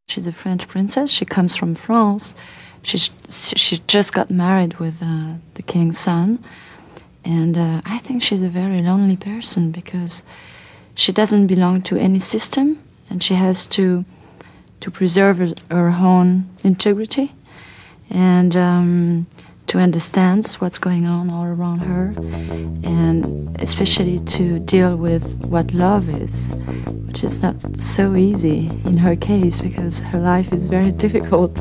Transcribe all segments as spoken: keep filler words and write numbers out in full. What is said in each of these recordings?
She's a French princess. She comes from France. She's, she just got married with uh, the king's son. And uh, I think she's a very lonely person because she doesn't belong to any system and she has to to preserve her, her own integrity and um, to understand what's going on all around her and especially to deal with what love is, which is not so easy in her case because her life is very difficult.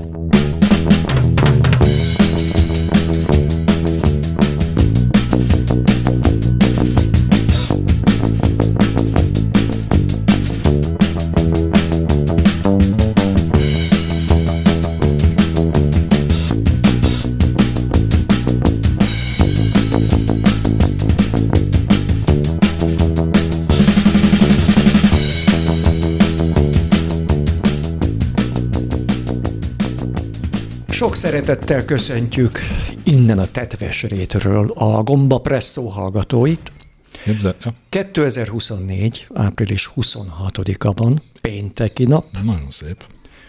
Sok szeretettel köszöntjük innen a tetves rétről a Gomba Presszó hallgatóit. kétezer-huszonnégy. április huszonhatodika van, pénteki nap. Nagyon szép.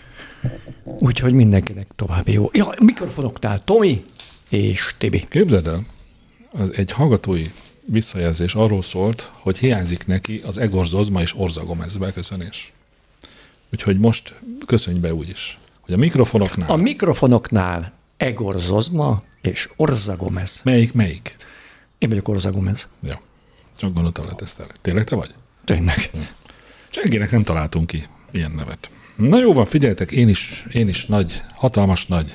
Úgyhogy mindenkinek további jó. Ja, mikrofonoknál Tomi és Tibi. Képzeld el, az egy hallgatói visszajelzés arról szólt, hogy hiányzik neki az Egor Zozma és Orza Gomez beköszönés. Úgyhogy most köszönj be úgy is. A mikrofonoknál. A mikrofonoknál Egor Zozma és Orza Gomez. Melyik, melyik? Én vagyok Orza Gomez. Ja. Csak gondoltam letesztelni. Tényleg te vagy? Tényleg. Hm. Senkinek nem találtunk ki ilyen nevet. Na jó van, figyeljetek, én is, én is nagy, hatalmas nagy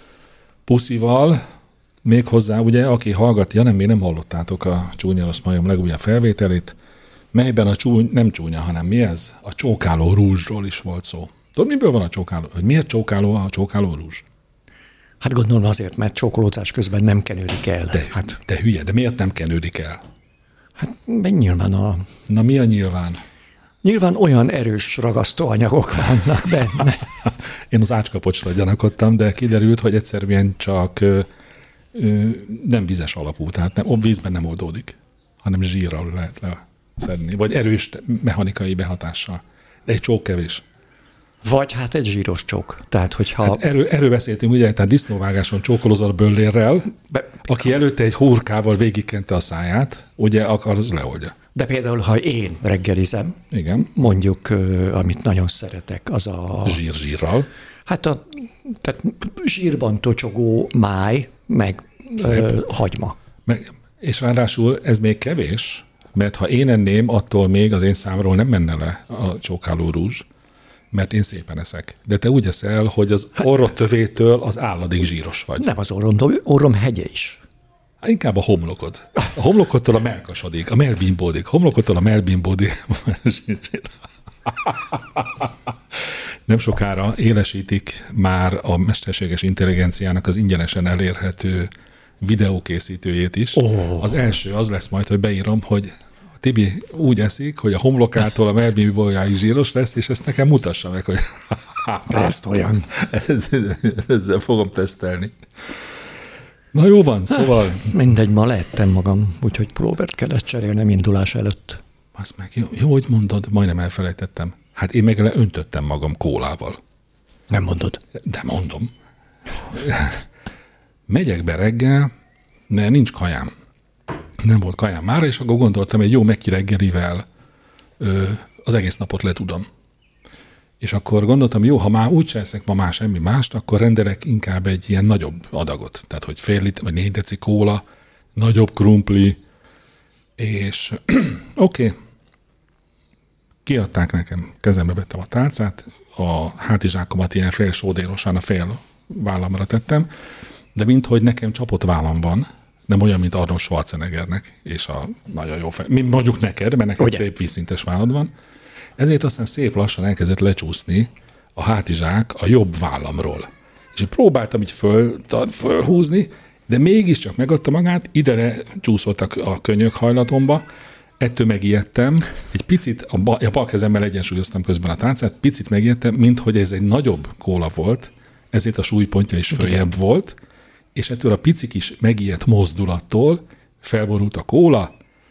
puszival, még hozzá, ugye, aki hallgat, ja nem, még nem hallottátok a Csúnya Rossz Majom legújabb felvételét, melyben a csúny, nem csúnya, hanem mi ez? A csókáló rúzsról is volt szó. Tudod, miből van a csókáló? Hogy miért csókáló a csókáló rúzs? Hát gondolom azért, mert csókolózás közben nem kenődik el. De, hát, de hülye, de miért nem kenődik el? Hát nyilván a... Na mi a nyilván? Nyilván olyan erős ragasztóanyagok vannak benne. Én az ácskapocsra gyanakodtam, de kiderült, hogy egyszerűen csak ö, ö, nem vizes alapú, tehát nem, vízben nem oldódik, hanem zsírral lehet leszedni, vagy erős mechanikai behatással. De egy csók kevés. Vagy hát egy zsíros csók. Tehát, hogyha... Hát erő, erről beszéltünk, ugye, tehát disznóvágáson csókolozol a böllérrel, Be... aki előtte egy hurkával végigkente a száját, ugye, akkor az leoldja. De például, ha én reggelizem, igen, mondjuk, amit nagyon szeretek, az a... Zsír-zsírral. Hát a tehát zsírban tocsogó máj, meg ö, hagyma. Meg, és ráadásul ez még kevés, mert ha én enném, attól még az én számról nem menne le a csókáló rúzs, mert én szépen eszek. De te úgy eszel, hogy az orrod tövétől az álladig zsíros vagy. Nem az orrom, orrom hegye is. Hát inkább a homlokod. A homlokodtól a melkasodik, a melbimbódik. Homlokodtól a melbimbódik. Nem sokára élesítik már a mesterséges intelligenciának az ingyenesen elérhető videókészítőjét is. Oh. Az első az lesz majd, hogy beírom, hogy Tibi úgy eszik, hogy a homlokától a melbimbójáig zsíros lesz, és ezt nekem mutassa meg, hogy ezt olyan. Ezzel fogom tesztelni. Na jó van, szóval... Mindegy, ma lehettem magam, úgyhogy pulóvert kellett cserélnem indulás előtt. Azt meg, jó, jó, hogy mondod, majdnem elfelejtettem. Hát én meg leöntöttem magam kólával. Nem mondod? De mondom. Megyek be reggel, mert nincs kajám. Nem volt kajám már, és akkor gondoltam, egy jó meki reggelivel ö, az egész napot letudom. És akkor gondoltam, jó, ha már úgy se eszek ma már semmi mást, akkor rendelek inkább egy ilyen nagyobb adagot. Tehát, hogy fél liter, vagy négy deci kóla, nagyobb krumpli, és oké, okay. Kiadták nekem, kezembe vettem a tálcát, a hátizsákomat ilyen fél sódérosan a fél vállamra tettem, de minthogy nekem csapott vállam van, nem olyan, mint Arnold Schwarzeneggernek, és a nagyon jó fel, mint mondjuk neked, mert neked ugye szép vízszintes vállad van, ezért aztán szép lassan elkezdett lecsúszni a hátizsák a jobb vállamról. És én próbáltam így föl, fölhúzni, de mégiscsak megadta magát, ide csúszottak a könyök hajlatomba, ettől megijedtem, egy picit, a bal, a bal kezemmel egyensúlyoztam közben a táncát, picit megijedtem, minthogy ez egy nagyobb kóla volt, ezért a súlypontja is följebb volt, és ettől a pici kis megijedt mozdulattól felborult a kóla,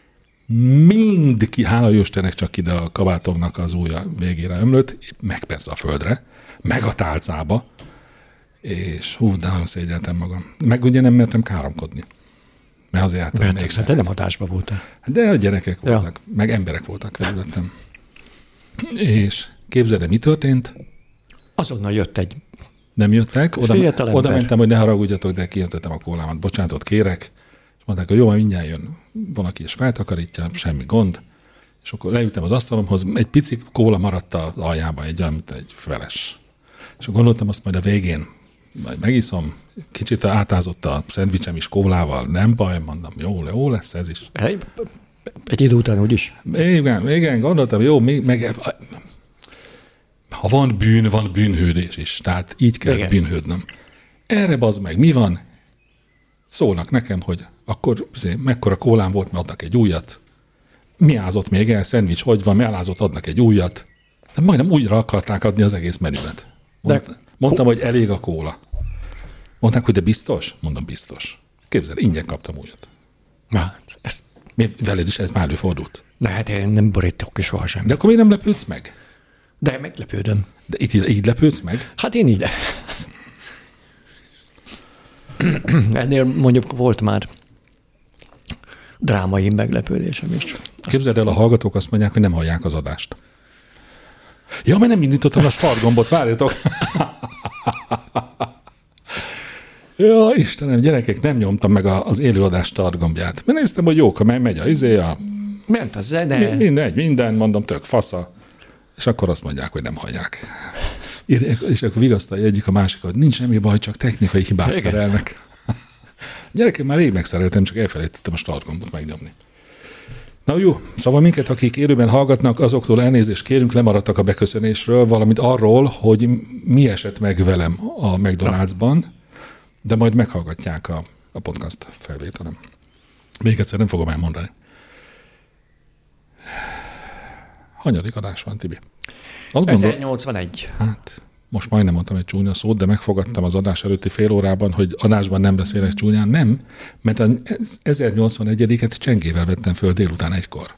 mind ki, hála Jóistennek csak ide a kabátomnak az ujja végére ömlött, meg persze a földre, meg a tálcába, és hú, de nagyon szégyeltem magam. Meg ugye nem mertem káromkodni. Mert azért általában Mert, hát de nem adásban voltál. De a gyerekek Ja. voltak, meg emberek voltak körülöttem. És képzeld el, mi történt? Azonnal jött egy Nem jöttek, oda, Fiatal oda ember. mentem, hogy ne haragudjatok, de kiöntöttem a kólámat, bocsánatot kérek, és mondták, hogy jó, majd mindjárt jön valaki, és feltakarítja, semmi gond, és akkor leültem az asztalomhoz, egy pici kóla maradt az aljában, egy olyan, mint egy feles. És akkor gondoltam, azt majd a végén majd megiszom, kicsit átázott a szendvicsem is kólával, nem baj, mondom, jó, jó lesz ez is. egy, egy idő után úgyis. Igen, igen, gondoltam, jó, még, meg, ha van bűn, van bűnhődés is, tehát így kell Igen. bűnhődnöm. Erre bazd meg, mi van? Szólnak nekem, hogy akkor szé, mekkora kólám volt, mert adnak egy újat. Mi ázott még el, szendvics, hogy van, mi elázott, adnak egy újat. De majdnem újra akarták adni az egész menümet. Mond, De- mondtam, hogy elég a kóla. Mondták, hogy de biztos? Mondom, biztos. Képzeld, ingyen kaptam újat. Na, ez, Mi, veled is ez már előfordult. de hát én nem borítok ki sohasem. De akkor miért nem lepődsz meg? De meglepődöm. De itt így lepődsz meg? Hát én ide. Ennél mondjuk volt már drámai meglepődésem is. Képzeld el, a hallgatók azt mondják, hogy nem hallják az adást. Ja, mert nem indítottam a start gombot, várjatok. Ja, Istenem, gyerekek, nem nyomtam meg a- az élőadás start gombját. Mert néztem, hogy jók, amely megy a izé, a Ment a zene. minden, minden, mondom, tök fasza. És akkor azt mondják, hogy nem hallják. Írják, és akkor vigasztalja egyik a másik, hogy nincs semmi baj, csak technikai hibát Igen. szerelnek. Gyerekek, már rég megszereltem, csak elfelejtettem a start gombot megnyomni. Na jó, szóval minket, akik élőben hallgatnak, azoktól elnézést kérünk, lemaradtak a beköszönésről, valamint arról, hogy mi esett meg velem a McDonald'sban, de majd meghallgatják a, a podcast felvételem. Még egyszer nem fogom elmondani. Hanyadik adás van, Tibi? Azt gondol, ezernyolcvanegy. hát most majdnem mondtam egy csúnya szót, de megfogadtam az adás előtti fél órában, hogy adásban nem beszélek csúnyán. Nem, mert az ezernyolcvanegyediket csengével vettem föl délután egykor.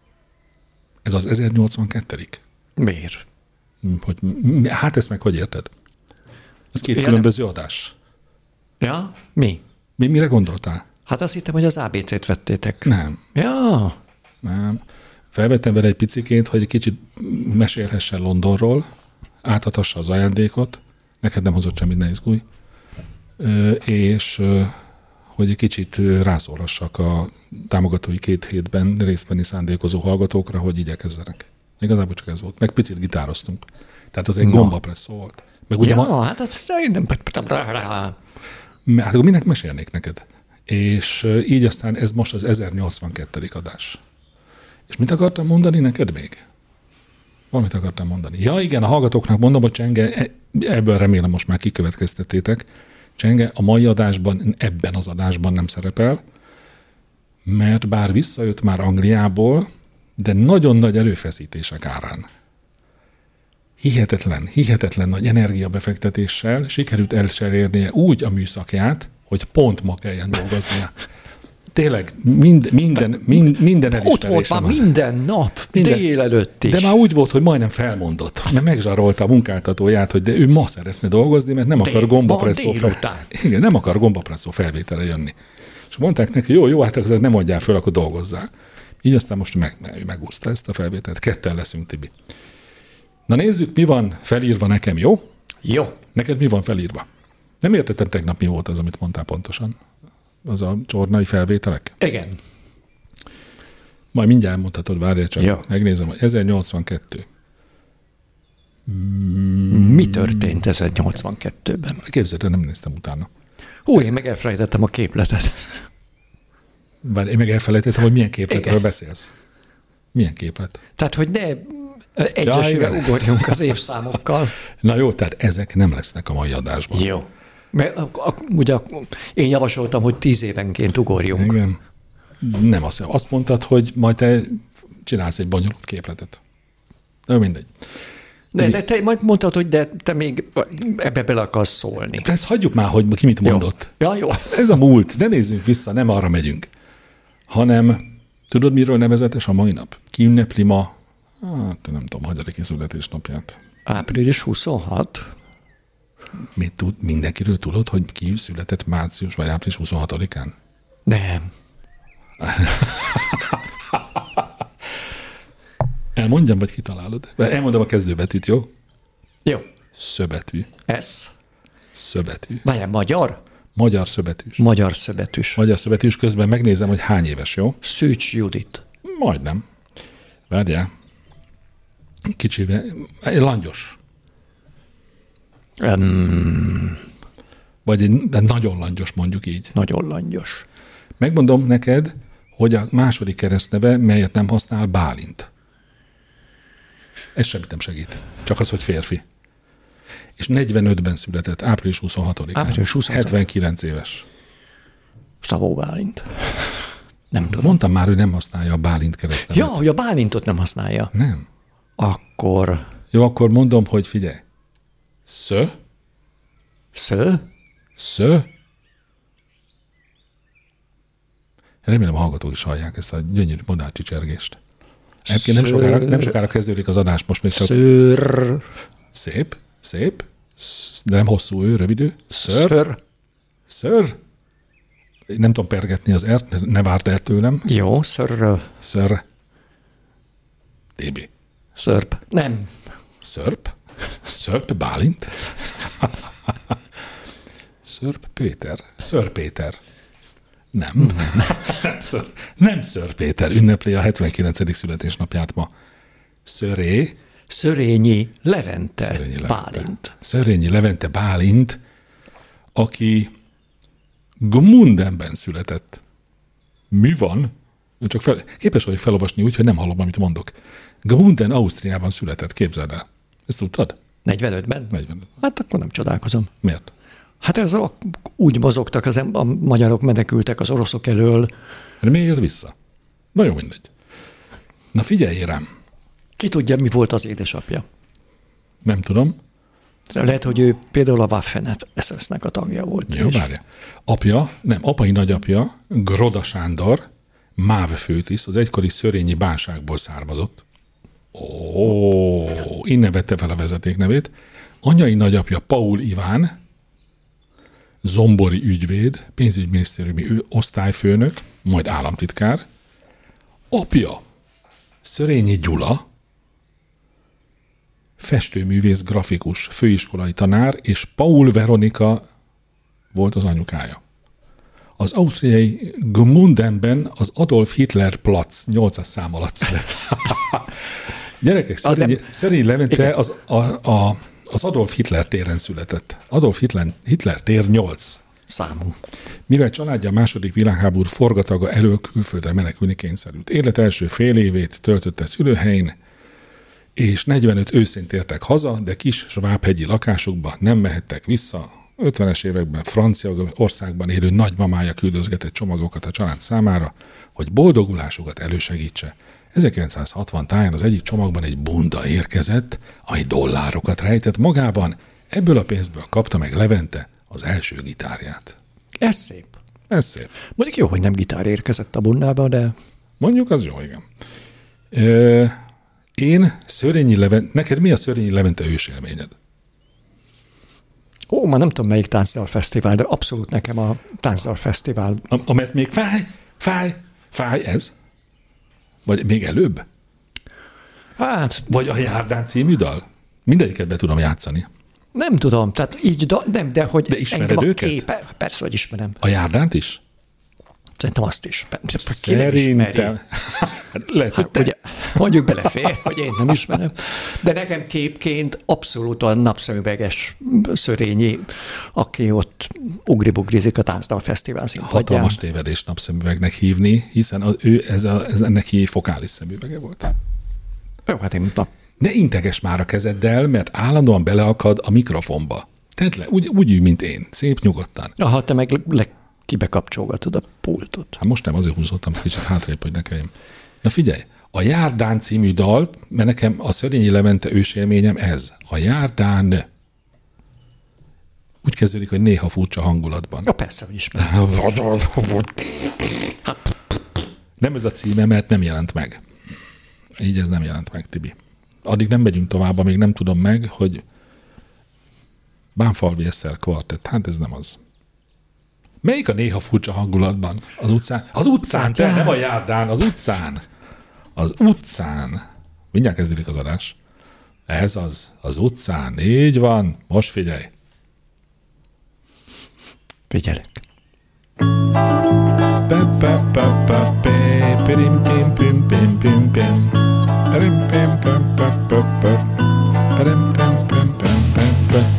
Ez az ezernyolcvankettő. Miért? Hogy, mi- hát ezt meg hogy érted? Ez két Ja, különböző adás. Ja? Mi? Mi, mire gondoltál? Hát azt hittem, hogy az á bé cét vettétek. Nem, Ja. nem. Felvettem vele egy piciként, hogy egy kicsit mesélhessen Londonról, átadhassa az ajándékot, neked nem hozott semmit, ne izgulj, Ö, és ö, hogy egy kicsit rászólhassak a támogatói két hétben részt venni szándékozó hallgatókra, hogy igyekezzenek. Igazából csak ez volt. Meg picit gitároztunk. Tehát az egy Na. gombapresszó volt. Meg ugye Ja, ma, hát azt nem... hát akkor minek mesélnék neked? És ö, így aztán ez most az ezernyolcvankettő adás. És mit akartam mondani neked még? Valamit akartam mondani. Ja, igen, a hallgatóknak mondom, hogy Csenge, e- ebből remélem most már kikövetkeztettétek, Csenge a mai adásban, ebben az adásban nem szerepel, mert bár visszajött már Angliából, de nagyon nagy erőfeszítések árán. Hihetetlen, hihetetlen nagy energiabefektetéssel sikerült elcserélnie úgy a műszakját, hogy pont ma kelljen dolgoznia. Tényleg, mind, minden, mind, minden Ott volt elismerésem már az. minden nap, Minden. délelőtt is. De már úgy volt, hogy majdnem felmondott, mert megzsarolta a munkáltatóját, hogy de ő ma szeretne dolgozni, mert nem akar Dél- gombapresszó ma fel... délután. Igen, nem akar gombapresszó felvétele jönni. És mondták neki, jó, jó, hát akkor nem adjál föl, akkor dolgozzál. Így aztán most meg, ő megúszta ezt a felvételt. Ketten leszünk, Tibi. Na nézzük, mi van felírva nekem, jó? Jó. Neked mi van felírva? Nem értettem tegnap, mi volt az, amit mondtál pontosan. Az a csornai felvételek? Igen. Majd mindjárt mondhatod, várjál csak. Jó. Megnézem, hogy ezernyolcvankettő. Mi történt ezernyolcvankettőben? Képzeld, el, nem néztem utána. Hú, én meg elfelejtettem a képletet. Bár én meg elfelejtettem, hogy milyen képletről Igen. beszélsz. Milyen képlet? Tehát, hogy ne egyesülve igen. ugorjunk az évszámokkal. Na jó, tehát ezek nem lesznek a mai adásban. Jó. Mert a, a, ugye én javasoltam, hogy tíz évenként ugorjunk. Igen. Nem azt, azt mondtad, hogy majd te csinálsz egy bonyolult képletet. Na mindegy. De, de te majd mondtad, hogy de te még ebbe bele akarsz szólni. De ezt hagyjuk már, hogy ki mit mondott. Jó. Ja, jó. Ez a múlt, ne nézzünk vissza, nem arra megyünk, hanem Tudod, miről nevezetes a mai nap? Ki ünnepli ma, hát nem tudom, hanyadiki születésnapját. április huszonhat. Mit tud, mindenkiről tudod, hogy ki született március vagy április huszonhatodikán? Nem. Elmondjam, vagy kitalálod? Elmondom a kezdőbetűt, jó? Jó. Szöbetű. Ez. Szöbetű. Várjál, magyar? Magyar szöbetűs. Magyar szöbetűs. Magyar szöbetűs, közben megnézem, hogy hány éves, jó? Szűcs Judit. Majdnem. Várjál. Kicsivel. Langyos. Um, Vagy egy, de nagyon langyos, mondjuk így. nagyon langyos. Megmondom neked, hogy a második keresztneve, melyet nem használ, Bálint. Ez semmit nem segít. Csak az, hogy férfi. És negyvenötben született, április huszonhatodikán. április huszonhatodikán. hetvenkilenc éves. Szabó Bálint. Nem tudom. Mondtam már, hogy nem használja a Bálint keresztnevet. Ja, hogy a Bálintot nem használja. Nem. Akkor Jó, akkor mondom, hogy figyelj. Szö, sző? szö. Remélem a hallgatók is hallják ezt a gyönyörű modárcsicsergést. Egyébként nem sokára, nem sokára kezdődik az adás, most még csak Szőr. szép, szép, sz- de nem hosszú ő, rövid ő. Ször, Szőr. ször. Nem tudom pergetni az ert, ne várd el tőlem. Jó, szörr. Ször. té bé. Szörp. Nem. Szörp? Szörp Bálint? Szörp Péter. Ször Péter. Nem. Nem, ször, nem Ször Péter ünnepli a hetvenkilencedik születésnapját ma. Szöré. Szörényi Levente, Szörényi Levente. Bálint. Szörényi Levente Bálint, aki Gmundenben született. Mi van? Csak fel, képes vagyok felolvasni úgy, hogy nem hallom, amit mondok. Gmunden, Ausztriában született, képzeld el. Ezt tudtad? negyvenötben? negyvenöt. Hát akkor nem csodálkozom. Miért? Hát ez a, úgy mozogtak az em- a magyarok, menekültek az oroszok elől. Hát miért jött vissza? Nagyon mindegy. Na figyelj rám. Ki tudja, mi volt az édesapja? Nem tudom. Lehet, hogy ő például a Waffen-et es es-nek a tagja volt. Jó, és- várja. Apja, nem, apai nagyapja, Groda Sándor, MÁV főtiszt, az egykori szörényi bánságból származott. Ó, innen vette fel a vezeték nevét. Anyai nagyapja Paul Iván, zombori ügyvéd, pénzügyminisztériumi ő- osztályfőnök, majd államtitkár. Apja Szörényi Gyula, festőművész, grafikus, főiskolai tanár, és Paul Veronika volt az anyukája. Az ausztriai Gmundenben az Adolf Hitler Platz nyolcas szám alatt született. Gyerekek, Szörényi, Szörényi Levente az, a, a, az Adolf Hitler téren született. Adolf Hitler, Hitler tér nyolc Számú. mivel családja a második világháború forgataga elől külföldre menekülni kényszerült. Élet első fél évét töltötte szülőhelyén, és negyvenöt őszén tértek haza, de kis svábhegyi lakásukba nem mehettek vissza. ötvenes években Franciaországban élő nagymamája küldözgetett csomagokat a család számára, hogy boldogulásukat elősegítse. ezerkilencszázhatvan táján az egyik csomagban egy bunda érkezett, ami dollárokat rejtett magában. Ebből a pénzből kapta meg Levente az első gitárját. Ez szép. Ez szép. Mondjuk jó, hogy nem gitár érkezett a bundába, de Mondjuk az jó, igen. Ö, én Szörényi Levente, neked mi a Szörényi Levente ősélményed? ó, már nem tudom melyik táncdal fesztivál, de abszolút nekem a táncdal fesztivál. A, amelyet még fáj, fáj, fáj ez? Vagy még előbb? Hát Vagy a Járdán című dal? Mindegyiket be tudom játszani. nem tudom, tehát így, da, nem, de hogy De ismered engem a őket? Képe, persze, hogy ismerem. A Járdánt is? Szerintem azt is. Persze, ki nem ismeri. Szerintem. Hát lehet, hogy Hát te. ugye, mondjuk belefér, hogy én nem ismerem. De nekem képként abszolút a napszemüveges Szörényi, aki ott ugribugrizik a Táncdal Fesztivál színpadján. Hatalmas tévedés napszemüvegnek hívni, hiszen az, ő, ez, a, ez neki fokális szemüvege volt. Jó, hát én nap. Ne integes már a kezeddel, mert állandóan beleakad a mikrofonba. Tedd le, úgy, úgy ülj, mint én. Szép, nyugodtan. Aha, te meg le, kibekapcsolgatod a pultot. Hát most nem, azért húzottam kicsit hátrébb, hogy ne kelljen. Na figyelj, a Járdán című dal, mert nekem a Szörényi Levente ősélményem ez. A Járdán úgy kezdődik, hogy néha furcsa hangulatban. Ja, persze, hogy ismerem. Nem ez a címe, mert nem jelent meg. Így ez nem jelent meg, Tibi. Addig nem megyünk tovább, amíg nem tudom meg, hogy Bánfalvi Eszter kvartett. Hát ez nem az. Melyik a néha furcsa hangulatban? Az utcán? Az utcán, te, nem a járdán, az utcán. Az utcán. Mindjárt kezdődik az adás. Ez az, az utcán. Így van. Most figyelj. Figyelek. Pe, pe, pe, pe, pe, pirim, pim, pim, pim, pim, pim. Pirim, pim, pim, pim, pim, pim. Pirim, pim, pim, pim, pim, pim.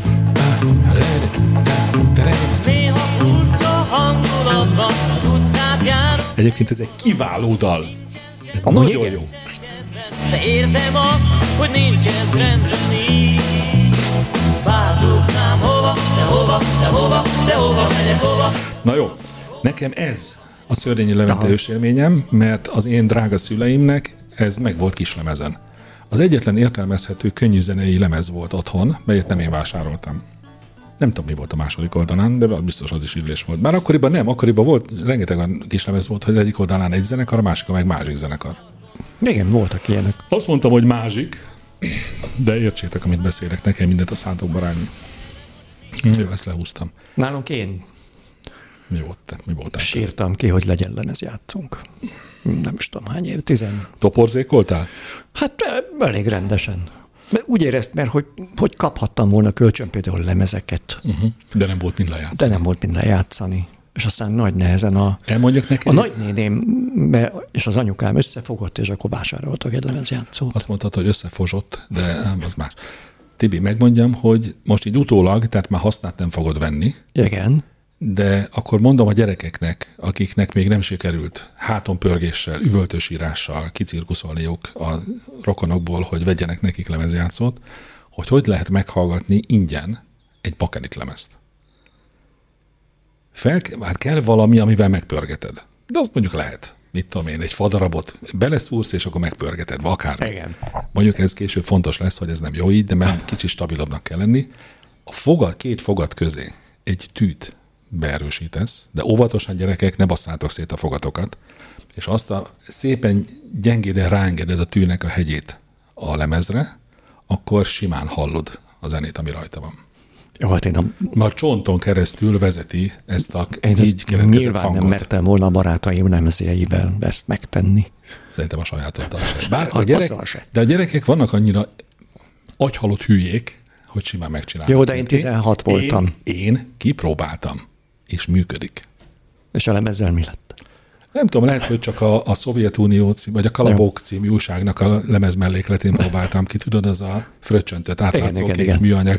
Néha furcsa hangulatban az utcát járok. Egyébként ez egy kiváló dal. Ez Amúgy nagyon igen. jó. De érzem azt, hogy nincs ez rendre nincs. Bár tudnám hova, de hova, de hova, de hova megyek hova. Na jó, nekem ez a Szörényi Levente Aha. ősélményem, mert az én drága szüleimnek ez meg volt kislemezen. Az egyetlen értelmezhető könnyűzenei lemez volt otthon, melyet nem én vásároltam. Nem tudom, mi volt a második oldalán, de biztos az is ízlés volt. Bár akkoriban nem, akkoriban volt, rengeteg olyan kislemez volt, hogy az egyik oldalán egy zenekar, a másik meg másik zenekar. Igen, voltak ilyenek. Azt mondtam, hogy másik, de értsétek, amit beszélek, nekem mindent a szádokba rágni. Jó, ezt lehúztam. Nálunk én Mi volt te? Mi volt te? sírtam ki, hogy legyen lemez játszunk. Nem is tudom hány év, tizen. Toporzékoltál? Hát elég rendesen. Mert úgy érezt, mert hogy, hogy kaphattam volna kölcsön például lemezeket, Uh-huh. De nem volt mind lejátszani. de nem volt minden játszani. És aztán nagy nehezen a, Elmondjak neked? a nagynéném és az anyukám összefogott, és akkor vásároltak egy lemezjátszót. Azt mondtad, hogy összefosott, de az más. Tibi, megmondjam, hogy most így utólag, tehát már hasznát nem fogod venni, Igen. de akkor mondom a gyerekeknek, akiknek még nem sikerült hátonpörgéssel, üvöltősírással kicirkuszolniuk a rokonokból, hogy vegyenek nekik lemezjátszót, hogy hogy lehet meghallgatni ingyen egy bakelit lemezt. Fel, hát kell valami, amivel megpörgeted. De azt mondjuk lehet. Mit tudom én, egy fadarabot beleszúrsz, és akkor megpörgeted, vagy akár. Igen. Mondjuk ez később fontos lesz, hogy ez nem jó így, de mert kicsit stabilabbnak kell lenni. A fogad, két fogad közé egy tűt beerősítesz, de óvatosan gyerekek, ne basszátok szét a fogatokat, és azt a szépen gyengéden ráengeded a tűnek a hegyét a lemezre, akkor simán hallod a zenét, ami rajta van. Jó, hát én, a, Mert a csonton keresztül vezeti ezt a én így ezt keletkezett nyilván hangot. nem mertem volna a barátaim lemezjeivel ezt megtenni. Szerintem a sajátoddal sem. Bár A- a gyerek, azzal se. de a gyerekek vannak annyira agyhalott hülyék, hogy simán megcsinálják. Jó, de én tizenhat voltam. Én, én kipróbáltam, és működik. És a lemezzel mi lett? Nem tudom, lehet, hogy csak a, a Szovjetunió cím, vagy a Kalabók című újságnak a lemez mellékletén próbáltam ki, tudod, az a fröccsöntött átlátszó Igen, kék igen, műanyag.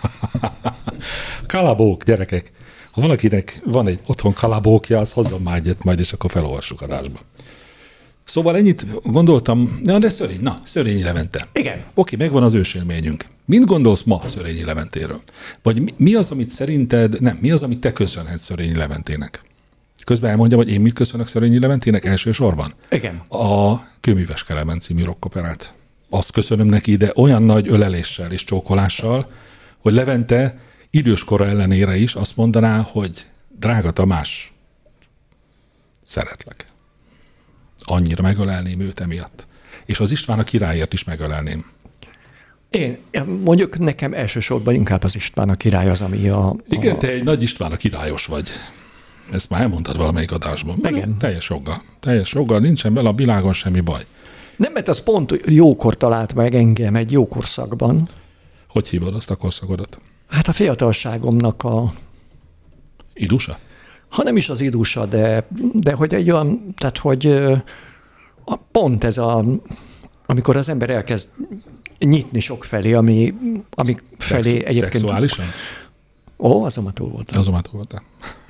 Kalabók, gyerekek. Ha valakinek van egy otthon kalabókja, az hozzon már egyet majd, és akkor felolvassuk adásba. Szóval ennyit gondoltam, na de Szörény, na, Szörényi Levente. Igen. Oké, megvan az ősélményünk. Mit gondolsz ma Szörényi Leventéről? Vagy mi, mi az, amit szerinted, nem, mi az, amit te köszönhetsz Szörényi Leventének? Közben elmondjam, hogy én mit köszönök Szörényi Leventének elsősorban? Igen. A Kőműves Kelemen című rockoperát. Azt köszönöm neki, de olyan nagy öleléssel és csókolással, hogy Levente időskora ellenére is azt mondaná, hogy drága Tamás, szeretlek. Annyira megölelném őt emiatt. És az István a királyért is megölelném. Én, mondjuk nekem elsősorban inkább az István a király az, ami a... Igen, a... te egy nagy István a királyos vagy. Ezt már elmondtad valamelyik adásban. Igen. Teljes joggal. Teljes joggal, nincsen vele a világon semmi baj. Nem, mert az pont jókor talált meg engem egy jó korszakban. Hogy hívod azt a korszakodat? Hát a fiatalságomnak a... Idusa? Ha nem is az idősa, de, de hogy egy olyan, tehát hogy ö, a, pont ez a, amikor az ember elkezd nyitni sok felé, ami, ami felé Szex, egyébként... Szexuálisan? Ó, azon már túl voltam. Azon már túl voltál.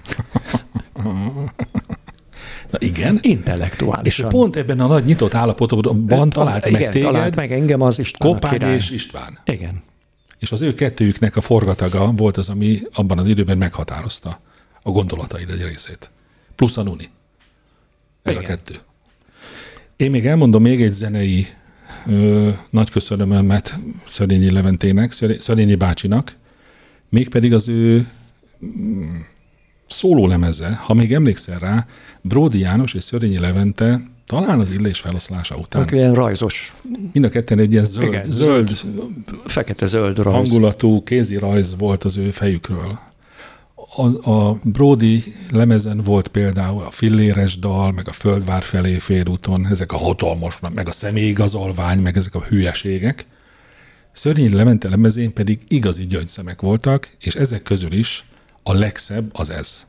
Na igen. És Intellektuálisan. pont ebben a nagy nyitott állapotban talált igen, meg téged talált meg engem az István a Kopány király. és István. Igen. És az ő kettőjüknek a forgataga volt az, ami abban az időben meghatározta a gondolataid egy részét. Plusz a Nuni. Ez Igen. a kettő. Én még elmondom még egy zenei ö, nagy köszönömömet Szörényi Leventének, Szörényi bácsinak, mégpedig az ő mm, szólólemeze, ha még emlékszel rá, Bródi János és Szörényi Levente talán az Illés feloszlása után. Akkor ilyen rajzos. Mind a ketten egy ilyen zöld, Igen, zöld, fekete-zöld rajz. hangulatú kézi rajz volt az ő fejükről. A, a Brody lemezen volt például a Filléres dal, meg a Földvár felé félúton, ezek a hatalmas, meg a személyigazolvány, meg ezek a hülyeségek. Szörnyei Levente lemezén pedig igazi gyöngyszemek voltak, és ezek közül is a legszebb az ez.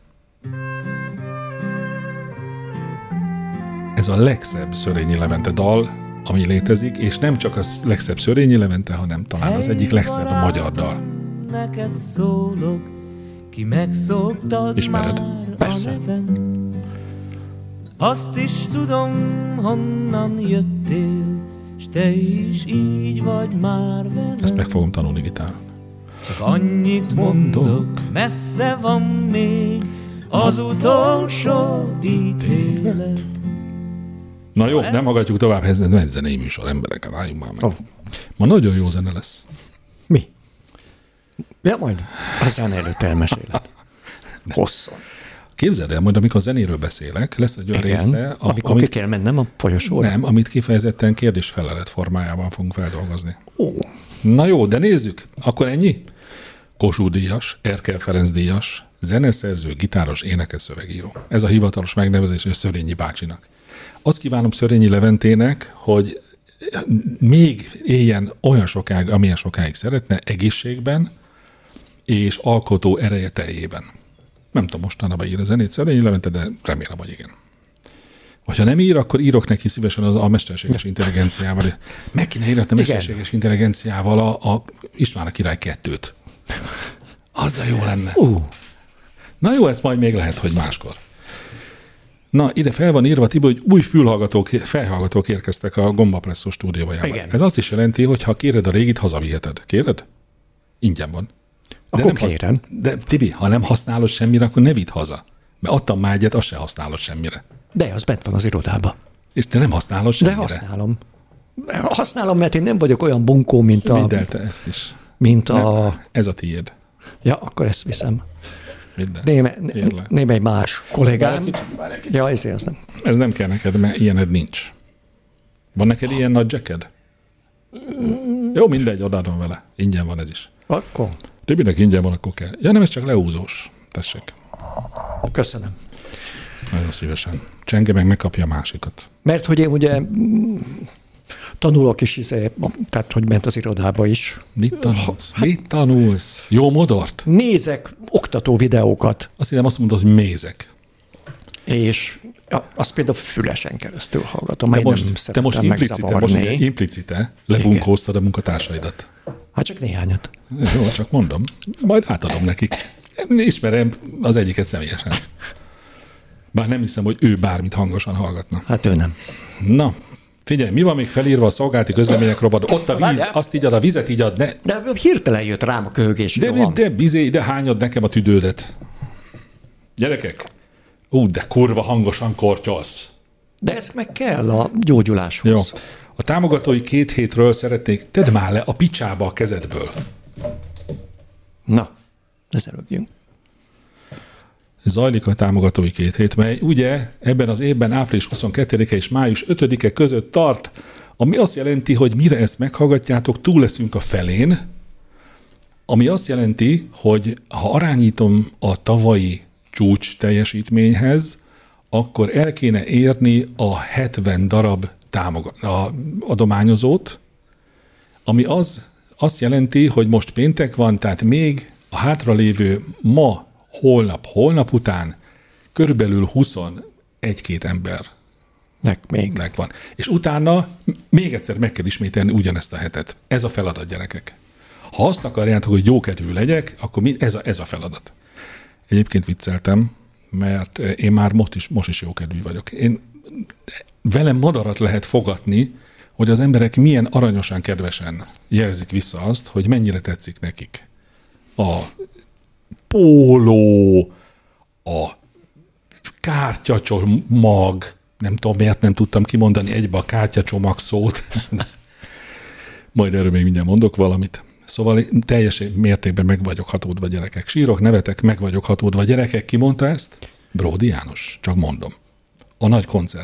Ez a legszebb Szörényi Levente dal, ami létezik, és nem csak a legszebb Szörényi Levente, hanem talán az egyik legszebb a magyar dal. Neked szólok, ki megszóltad Ismered? már Persze. a neven. Azt is tudom, honnan jöttél, s te is így vagy már velem. Ezt meg fogom tanulni gitáron. Csak annyit mondok, messze van még az utolsó ítélet. Na jó, nem hallgatjuk tovább, ez nem egy zenei műsor, embereket, álljunk már meg. Oh. Ma nagyon jó zene lesz. Mi? Ja, majd a zene előtt elmeséled. Hosszan. Képzeld el, majd amikor zenéről beszélek, lesz egy olyan Igen, része, a, amikor amit, ki kell mennem a folyosóra. nem, amit kifejezetten kérdés-felelet formájában fogunk feldolgozni. Ó, Na jó, de nézzük. Akkor ennyi? Kossuth Díjas, Erkel Ferenc díjas, zeneszerző, gitáros, énekes, szövegíró. Ez a hivatalos megnevezés a Szörényi bácsinak. Azt kívánom Szörényi Leventének, hogy még éljen olyan sokáig, amilyen sokáig szeretne, egészségben és alkotó ereje teljében. Nem tudom, mostanában ír a zenét Szörényi Levente, de remélem, hogy igen. Vagy ha nem ír, akkor írok neki szívesen az a mesterséges intelligenciával. Meg kéne írni a mesterséges intelligenciával a, a István a király kettőt. Az de jó lenne. uh, Na jó, ezt majd még lehet, hogy máskor. Na, ide fel van írva, Tibi, hogy új fülhallgatók, felhallgatók érkeztek a Gombapresszó stúdiójába. Igen. Ez azt is jelenti, hogy ha kéred a régit, hazaviheted. Kéred? Ingyen van. De Akkor nem kérem. De Tibi, ha nem használod semmire, akkor ne vidd haza. Mert adtam már egyet, azt se használod semmire. de az bent van az irodába. És te nem használod De semmire. használom. Használom, mert én nem vagyok olyan bunkó, mint a... Vidd el te ezt is. Mint Nem, a... ez a tiéd. Ja, akkor ezt viszem. Vidd el. Néme, Kérlek. némely más kollégám. Várj egy kicsit. Ja, ezért az nem. Ez nem kell neked, mert ilyened nincs. Van neked ilyen nagy jacked? Jó, mindegy, odaadom vele. Ingyen van ez is. Akkor Tibinek ingyen van, akkor kell. Ja, nem, ez csak leúzós. Tessék. köszönöm. Nagyon szívesen. Csenge meg megkapja a másikat. Mert hogy én ugye mm, tanulok is, izé, tehát hogy ment az irodába is. Mit tanulsz? Mit tanulsz? Jó modort? Nézek oktató videókat, Azt hiszem, azt mondod, hogy mézek. és ja, azt például fülesen keresztül hallgatom. Te mert most, nem te szeretem most implicite, most megzavarni. ugye implicite lebunkóztad a munkatársaidat. Hát csak néhányat. Jó, csak mondom. Majd átadom nekik. Ismerem az egyiket személyesen. Bár nem hiszem, hogy ő bármit hangosan hallgatna. Hát ő nem. Na, figyelj, mi van még felírva a szolgálati közlemények rovad? Ott a víz, Várjál. azt így ad, a vizet így ad, ne. De hirtelen jött rám a köhögés. De, de, de bizé, de hányad nekem a tüdődet. Gyerekek, ú, de kurva hangosan kortyolsz. De ez meg kell a gyógyuláshoz. Jó. A támogatói két hétről szeretnék, tedd már le a picsába a kezedből. Na, ezzel rögjünk. Zajlik a támogatói két hét, mely ugye ebben az évben április huszonkettedike és május ötödike között tart, ami azt jelenti, hogy mire ezt meghallgatjátok, túl leszünk a felén, ami azt jelenti, hogy ha arányítom a tavalyi csúcs teljesítményhez, akkor el kéne érni a hetven darab támogat, a adományozót, ami az, azt jelenti, hogy most péntek van, tehát még a hátralévő ma, holnap, holnap után körülbelül huszonegy-két ember Nek még. van. És utána még egyszer meg kell ismételni ugyanezt a hetet. Ez a feladat, gyerekek. Ha azt akarjátok, hogy jókedvű legyek, akkor mi, ez, a, ez a feladat. Egyébként vicceltem, mert én már most is, most is jókedvű vagyok. Én, velem madarat lehet fogatni, hogy az emberek milyen aranyosan, kedvesen jelzik vissza azt, hogy mennyire tetszik nekik. A póló, a kártyacsomag, nem tudom, miért nem tudtam kimondani egybe a kártyacsomag szót. Majd erről még mindjárt mondok valamit. Szóval teljes mértékben meg vagyok hatódva, gyerekek. Sírok, nevetek, meg vagyok hatódva. Gyerekek, ki mondta ezt? Bródi János, csak mondom. A nagy koncerten.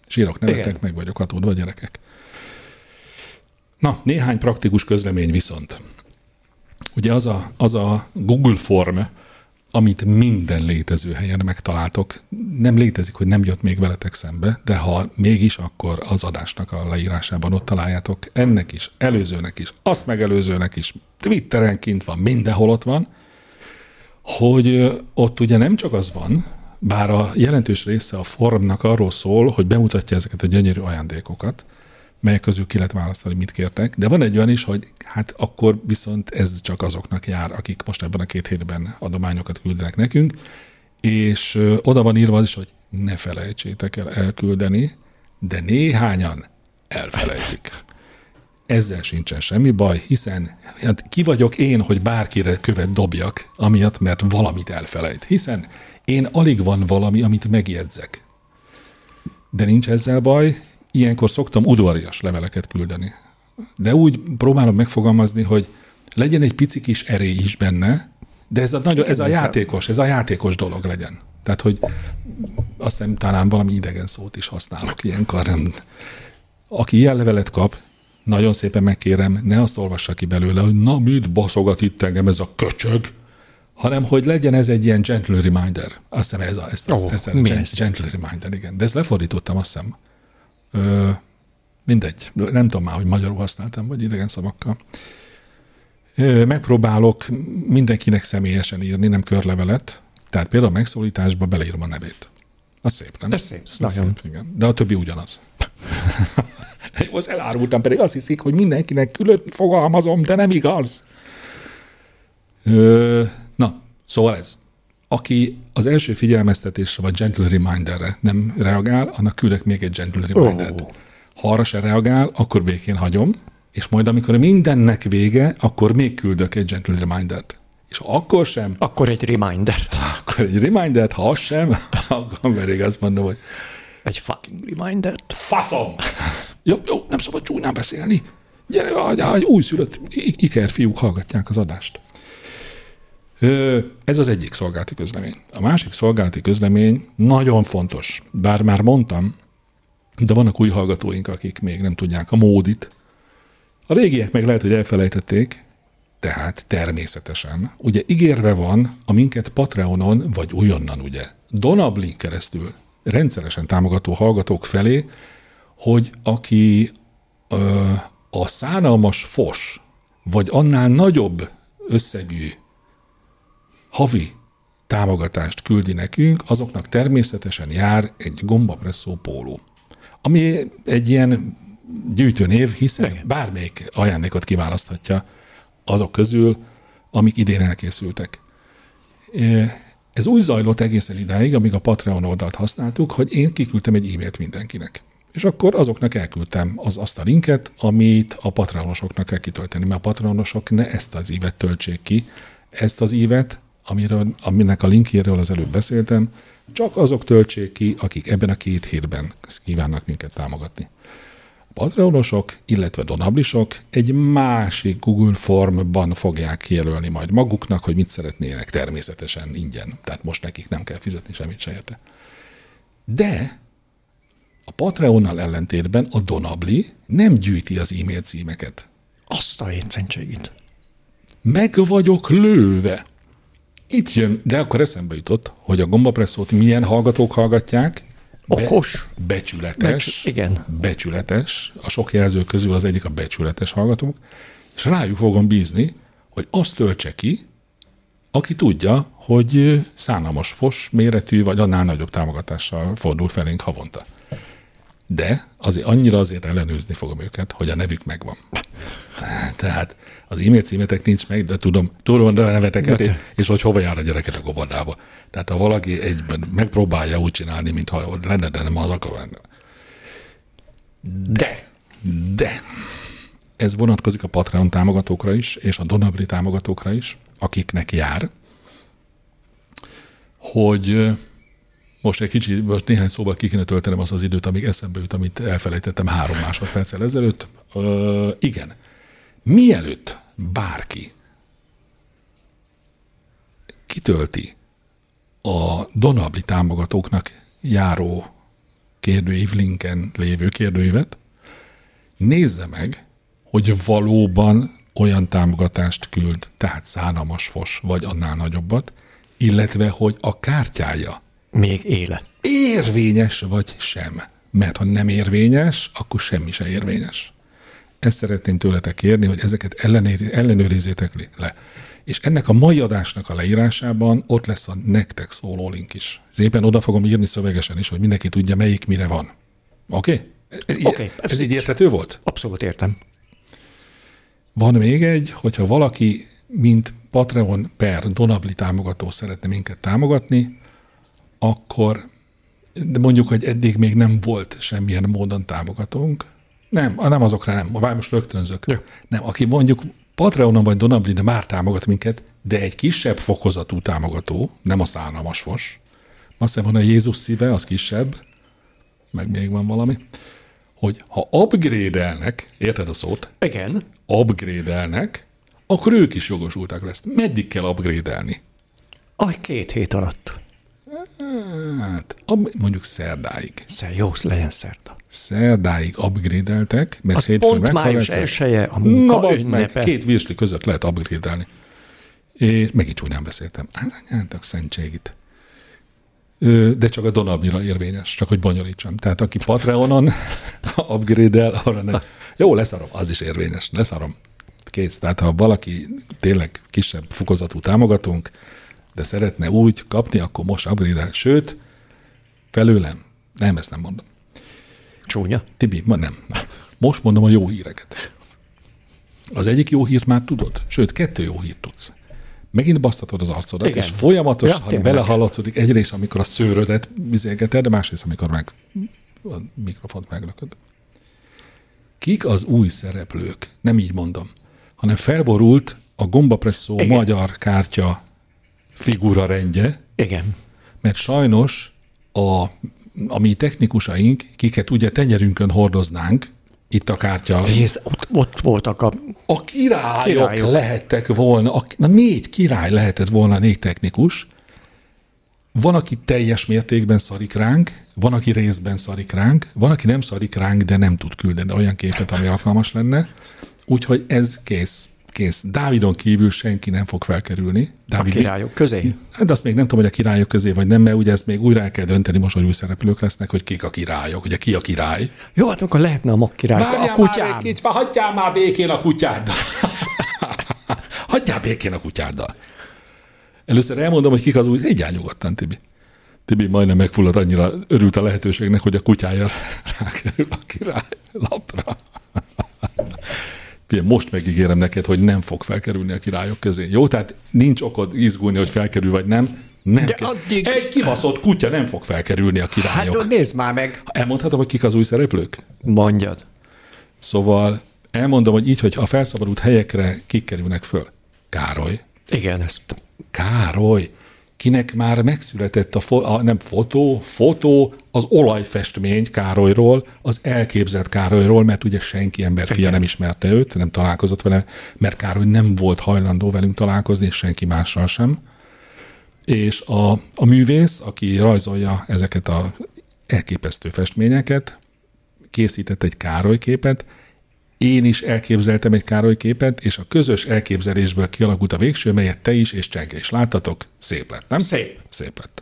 Sírok, nevetek, Igen. meg vagyok hatódva, gyerekek. Na, néhány praktikus közlemény viszont. Ugye az a, az a Google Form, amit minden létező helyen megtaláltok, nem létezik, hogy nem jött még veletek szembe, de ha mégis, akkor az adásnak a leírásában ott találjátok. Ennek is, előzőnek is, azt megelőzőnek is, Twitteren kint van, mindenhol ott van, hogy ott ugye nem csak az van, bár a jelentős része a formnak arról szól, hogy bemutatja ezeket a gyönyörű ajándékokat, melyek közül ki lehet választani, mit kértek, de van egy olyan is, hogy hát akkor viszont ez csak azoknak jár, akik most ebben a két hétben adományokat küldenek nekünk, és ö, oda van írva az is, hogy ne felejtsétek el elküldeni, de néhányan elfelejtik. Ezzel sincsen semmi baj, hiszen hát ki vagyok én, hogy bárkire követ dobjak, amiatt, mert valamit elfelejt. Hiszen én alig van valami, amit megjegyzek. De nincs ezzel baj, ilyenkor szoktam udvarias leveleket küldeni. De úgy próbálom megfogalmazni, hogy legyen egy pici kis erély is benne, de ez a, nagyon, ez a játékos, ez a játékos dolog legyen. Tehát, hogy azt hiszem talán valami idegen szót is használok ilyenkor. Nem. Aki ilyen levelet kap, nagyon szépen megkérem, ne azt olvassa ki belőle, hogy na mit baszogat itt engem ez a köcsög, hanem hogy legyen ez egy ilyen gentle reminder. Azt hiszem ez a, ez, oh, ez, ez a gen, gentle reminder, igen. De ezt lefordítottam, azt hiszem. Ö, mindegy. Nem tudom már, hogy magyarul használtam, vagy idegen szavakkal. Ö, megpróbálok mindenkinek személyesen írni, nem körlevelet. Tehát például a megszólításba beleírom a nevét. Az szép, nem? Ez szép. Ez az szép, igen. De a többi ugyanaz. Most elárultam, pedig azt hiszik, hogy mindenkinek külön fogalmazom, de nem igaz. Ö, na, szóval ez. Aki az első figyelmeztetésre vagy gentle reminderre nem reagál, annak küldök még egy gentle remindert. Oh. Ha arra se reagál, akkor békén hagyom, és majd amikor mindennek vége, akkor még küldök egy gentle remindert. És ha akkor sem... Akkor egy remindert. Akkor egy remindert, ha az sem, akkor pedig azt mondom, hogy egy fucking remindert. Faszom! Jó, jó, nem szabad csúnyán beszélni. Gyere, egy újszülött iker fiúk hallgatják az adást. Ez az egyik szolgálati közlemény. A másik szolgálati közlemény nagyon fontos. Bár már mondtam, de vannak új hallgatóink, akik még nem tudják a módit. A régiek meg lehet, hogy elfelejtették, tehát természetesen. Ugye ígérve van a minket Patreonon, vagy újonnan ugye, Donablin keresztül rendszeresen támogató hallgatók felé, hogy aki ö, a szánalmas fos, vagy annál nagyobb összegű havi támogatást küldi nekünk, azoknak természetesen jár egy gombapresszó póló. Ami egy ilyen gyűjtőnév, hiszen Igen. bármelyik ajándékot kiválaszthatja azok közül, amik idén elkészültek. Ez úgy zajlott egészen idáig, amíg a Patreon oldalt használtuk, hogy én kiküldtem egy e-mailt mindenkinek. És akkor azoknak elküldtem az, azt a linket, amit a patreonosoknak kell kitölteni, mert a patreonosok ne ezt az ívet töltsék ki, ezt az ívet, amiről, aminek a linkjéről az előbb beszéltem, csak azok töltsék ki, akik ebben a két hétben kívánnak minket támogatni. A patreonosok, illetve donablisok egy másik Google Formban fogják kijelölni majd maguknak, hogy mit szeretnének, természetesen ingyen. Tehát most nekik nem kell fizetni semmit se érte. De a Patreonnal ellentétben a Donabli nem gyűjti az e-mail címeket. Azt a hétszentségit. Meg vagyok lőve. Itt jön, de akkor eszembe jutott, hogy a gombapresszót milyen hallgatók hallgatják. Be, Okos. Becsületes. Becs- igen. Becsületes. A sok jelző közül az egyik a becsületes hallgatók. És rájuk fogom bízni, hogy azt töltse ki, aki tudja, hogy szánalmas fos méretű, vagy annál nagyobb támogatással fordul felénk havonta. De azért annyira azért ellenőrizni fogom őket, hogy a nevük megvan. Tehát az e-mail címetek nincs meg, de tudom, tudom de a neveteket, de és hogy hova jár a gyereket a gobordába. Tehát ha valaki egyben megpróbálja úgy csinálni, mintha lenne, de nem az akar. De, de, ez vonatkozik a Patreon támogatókra is, és a Donabli támogatókra is, akiknek jár, hogy most egy kicsi, most néhány szóval ki kéne töltenem azt az időt, amíg eszembe jut, amit elfelejtettem három másodperccel ezelőtt. Ö, igen. Mielőtt bárki kitölti a Donabli támogatóknak járó kérdőív linken lévő kérdőívet, nézze meg, hogy valóban olyan támogatást küld, tehát szánalmas fos, vagy annál nagyobbat, illetve, hogy a kártyája még éle. Érvényes vagy sem. Mert ha nem érvényes, akkor semmi se érvényes. Ezt szeretném tőletek kérni, hogy ezeket ellenőrizzétek le. És ennek a mai adásnak a leírásában ott lesz a nektek szóló link is. Szépen oda fogom írni szövegesen is, hogy mindenki tudja, melyik mire van. Oké? Okay? Okay, ez, ez így érthető volt? Abszolút értem. Van még egy, hogyha valaki, mint Patreon per Donabli támogató szeretne minket támogatni, akkor de mondjuk, hogy eddig még nem volt semmilyen módon támogatónk. Nem, nem azokra nem. Várj, most rögtönzök. Ja. Nem, aki mondjuk Patreonon vagy Donabli, de már támogat minket, de egy kisebb fokozatú támogató, nem a szánalmas fos. Azt hiszem, van a Jézus szíve, az kisebb, meg még van valami, hogy ha upgrade-elnek, érted a szót? Igen. Upgrade-elnek, akkor ők is jogosultak lesz. Meddig kell upgrade-elni? Aj, két hét alatt. Hát, mondjuk szerdáig. Szer, jó, legyen szerda. Szerdáig upgrade-eltek, mert az hétfőn pont május elsője a munka Na, ünnepe. Két virsli között lehet upgrade-elni. És megint csúnyán beszéltem. Ányátok szentségit. De csak a Donablira érvényes, csak hogy bonyolítsam. Tehát aki Patreonon upgrade-el, arra nem. Jó, leszarom, az is érvényes, leszarom. Kész. Tehát ha valaki tényleg kisebb fokozatú támogatunk, de szeretne úgy kapni, akkor most upgrade-el. Sőt, felőlem, nem, ezt nem mondom. Csúnya. Tibi, ma nem. Most mondom a jó híreket. Az egyik jó hírt már tudod, sőt, kettő jó hírt tudsz. Megint basztatod az arcodat, igen. És folyamatosan ja, belehallatszódik egyrészt, amikor a szőrödet vizélgeted, de másrészt, amikor meg a mikrofont meglököd. Kik az új szereplők? Nem így mondom, hanem felborult a gombapresszó igen. magyar kártya figura rendje. Igen. Mert sajnos a, a mi technikusaink, kiket ugye tenyerünkön hordoznánk, itt a kártya. Ez, ott, ott voltak a... A királyok, királyok lehettek volna, a, na négy király lehetett volna, négy technikus. Van, aki teljes mértékben szarik ránk, van, aki részben szarik ránk, van, aki nem szarik ránk, de nem tud küldeni olyan képet, ami alkalmas lenne. Úgyhogy ez kész. Kész. Dávidon kívül senki nem fog felkerülni. Dávid, a királyok közé? De azt még nem tudom, hogy a királyok közé vagy nem, mert ugye ezt még újra el kell dönteni, most, hogy új szereplők lesznek, hogy kik a királyok, ugye ki a király. Jó, hát akkor lehetne a magkirály. Várjál a kutyám. Már egy hagyjál már békén a kutyáddal. Hagyjál békén a kutyáddal. Először elmondom, hogy kik az új, egyáltalán nyugodtan, Tibi. Tibi majdnem megfulladt, annyira örült a lehetőségnek, hogy a kutyája rákerül a király lapra. Most megígérem neked, hogy nem fog felkerülni a királyok közé. Jó? Tehát nincs okod izgulni, hogy felkerül vagy nem. nem De addig... Egy kibaszott kutya nem fog felkerülni a királyok. Hát nézd már meg. Elmondhatom, hogy kik az új szereplők? Mondjad. Szóval elmondom, hogy így, hogy a felszabadult helyekre kik kerülnek föl. Károly. Igen, ezt... Károly. Kinek már megszületett a, fo- a nem fotó, fotó az olajfestmény Károlyról, az elképzelt Károlyról, mert ugye senki emberfia okay. nem ismerte őt, nem találkozott vele, mert Károly nem volt hajlandó velünk találkozni, és senki mással sem. És a, a művész, aki rajzolja ezeket az elképesztő festményeket, készített egy Károly képet, én is elképzeltem egy Károly képet, és a közös elképzelésből kialakult a végső, melyet te is és Csenge is láttatok. Szép lett, nem? Szép. Szép lett.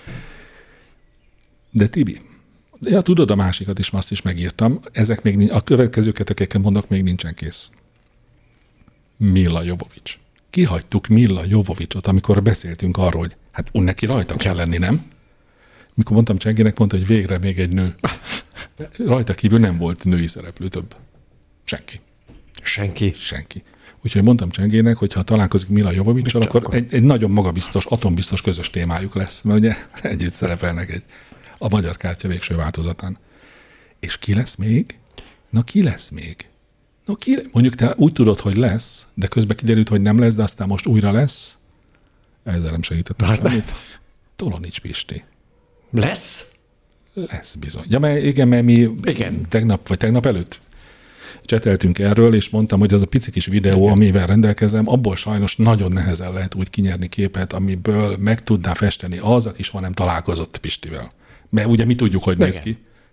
De Tibi, ja, tudod a másikat is, azt is megírtam. Ezek még nincs, a következőket, akikkel mondok, még nincsen kész. Milla Jovovics. Kihagytuk Milla Jovovicsot, amikor beszéltünk arról, hogy hát neki rajta kell lenni, nem? Mikor mondtam Csengének, mondta, hogy végre még egy nő. Rajta kívül nem volt női szereplő több. Senki. Senki. Senki. Úgyhogy mondtam Csengének, hogy ha találkozik Milla Jovovicsal, akkor, akkor egy, egy nagyon magabiztos, atombiztos közös témájuk lesz, mert ugye együtt szerepelnek egy, a magyar kártya végső változatán. És ki lesz még? Na ki lesz még? Na ki, mondjuk te úgy tudod, hogy lesz, de közben kiderült, hogy nem lesz, de aztán most újra lesz. Ezzel nem segítettem semmit. Tolonics Pisti. Lesz? Lesz bizony. Ja, mert igen, mert mi igen. tegnap, vagy tegnap előtt cseteltünk erről, és mondtam, hogy az a pici kis videó, igen. amivel rendelkezem, abból sajnos nagyon nehezen lehet úgy kinyerni képet, amiből meg tudná festeni az, aki soha nem találkozott Pistivel. Mert ugye mi tudjuk, hogy igen. néz ki.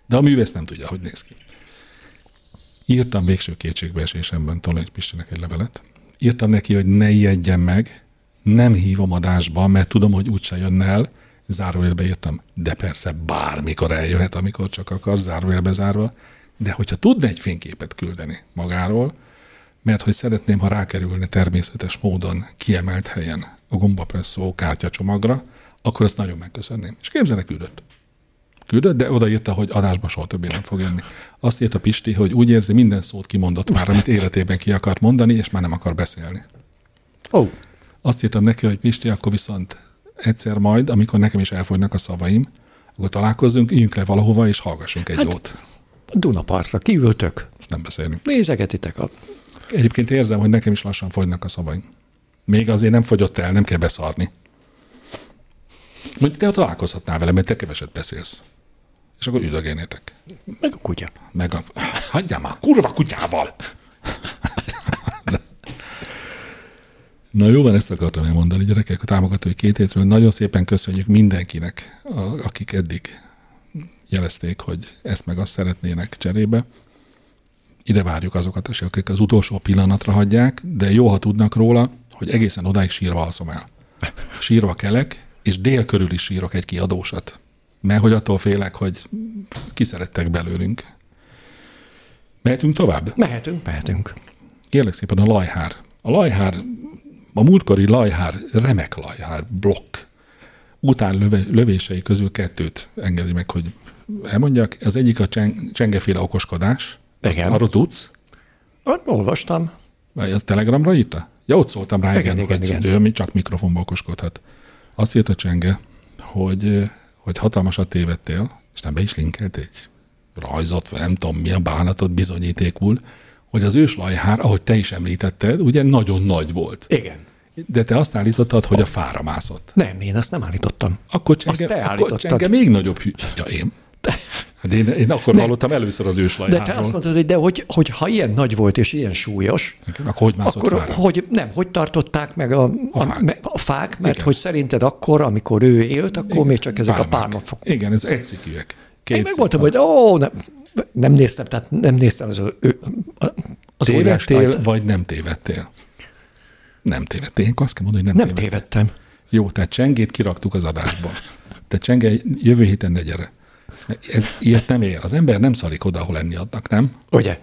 De a művész nem tudja, hogy néz ki. Írtam végső kétségbeesésemben Tolnai Pistinek egy levelet. Írtam neki, hogy ne ijedjen meg, nem hívom adásba, mert tudom, hogy úgyse jönne el. Zárójelbe írtam, de persze bármikor eljöhet, amikor csak akar, zárójelbe zárva. De hogyha tudna egy fényképet küldeni magáról, mert hogy szeretném, ha rákerülne természetes módon kiemelt helyen a gombapresszó kártyacsomagra, akkor ezt nagyon megköszönném. És képzelek, küldött. Küldött, de odaírta, hogy adásba soha többé nem fog jönni. Azt írta Pisti, hogy úgy érzi, minden szót kimondott már, amit életében ki akart mondani, és már nem akar beszélni. Oh. Azt írtam neki, hogy Pisti, akkor viszont egyszer majd, amikor nekem is elfogynak a szavaim, akkor találkozzunk, üljünk le valahova, és hallgassunk egy Hát, jót. A Dunapartra kiültök, Ezt nem beszélünk. nézegetitek a... Egyébként érzem, hogy nekem is lassan fogynak a szavaim. Még azért nem fogyott el, nem kell beszarni. Mondjuk te találkozhatnál vele, mert te keveset beszélsz. És akkor üdögénétek. Meg a kutya. Meg a... Hagyjál már, kurva kutyával! Na jó van, ezt akartam elmondani, gyerekek, a támogatói két hétről. Nagyon szépen köszönjük mindenkinek, a, akik eddig jelezték, hogy ezt meg azt szeretnének cserébe. Ide várjuk azokat is, akik az utolsó pillanatra hagyják, de jó, ha tudnak róla, hogy egészen odáig sírva alszom el. Sírva kelek, és dél körül is sírok egy kiadósat. Mert hogy attól félek, hogy kiszerettek belőlünk. Mehetünk tovább? Mehetünk, mehetünk. Kérlek szépen a Lajhár. A Lajhár, a múltkori Lajhár, remek Lajhár blokk után löve, lövései közül kettőt engedi meg, hogy elmondjak. Az egyik a cseng, csengeféle okoskodás. Igen. Arról tudsz? Ott olvastam. Vagy az Telegramra írta? Ja, ott szóltam rá, igen, igen, hogy igen. ő csak mikrofonba okoskodhat. Azt írta Csenge, hogy, hogy hatalmasat tévedtél, és nem be is linkelt egy rajzot, vagy nem tudom mi a bánatot bizonyítékul, hogy az őslajhár, ahogy te is említetted, ugye nagyon nagy volt. Igen. De te azt állítottad, hogy a fára mászott. Nem, én azt nem állítottam. Akkor Csenge, Azt te akkor állítottad. Csenge még nagyobb hű... Ja, én. Hát én, én akkor Nem. hallottam először az De őslajhárról. te azt mondtad, hogy de hogy, hogy ha ilyen nagy volt és ilyen súlyos, Igen, akkor hogy mászott akkor fára? hogy nem, hogy tartották meg a, A fák. me- a fák, mert Igen. hogy szerinted akkor, amikor ő élt, akkor Igen. még csak ezek Pálmák. a pálmafok. Igen, ez egyszikűek. Én meg Két voltam, hogy ó, nem, nem néztem, tehát nem néztem az, ő, az óriás tévedtél, tajt. vagy nem tévedtél? Nem tévedtél. Én azt kell mondani, hogy nem, Nem tévedtél. tévedtem. Jó, tehát Csengét kiraktuk az adásból. Te Csenge, jövő héten ne gyere. Ez ilyet nem ér. Az ember nem szarik oda, ahol enni adnak, nem? Ugye?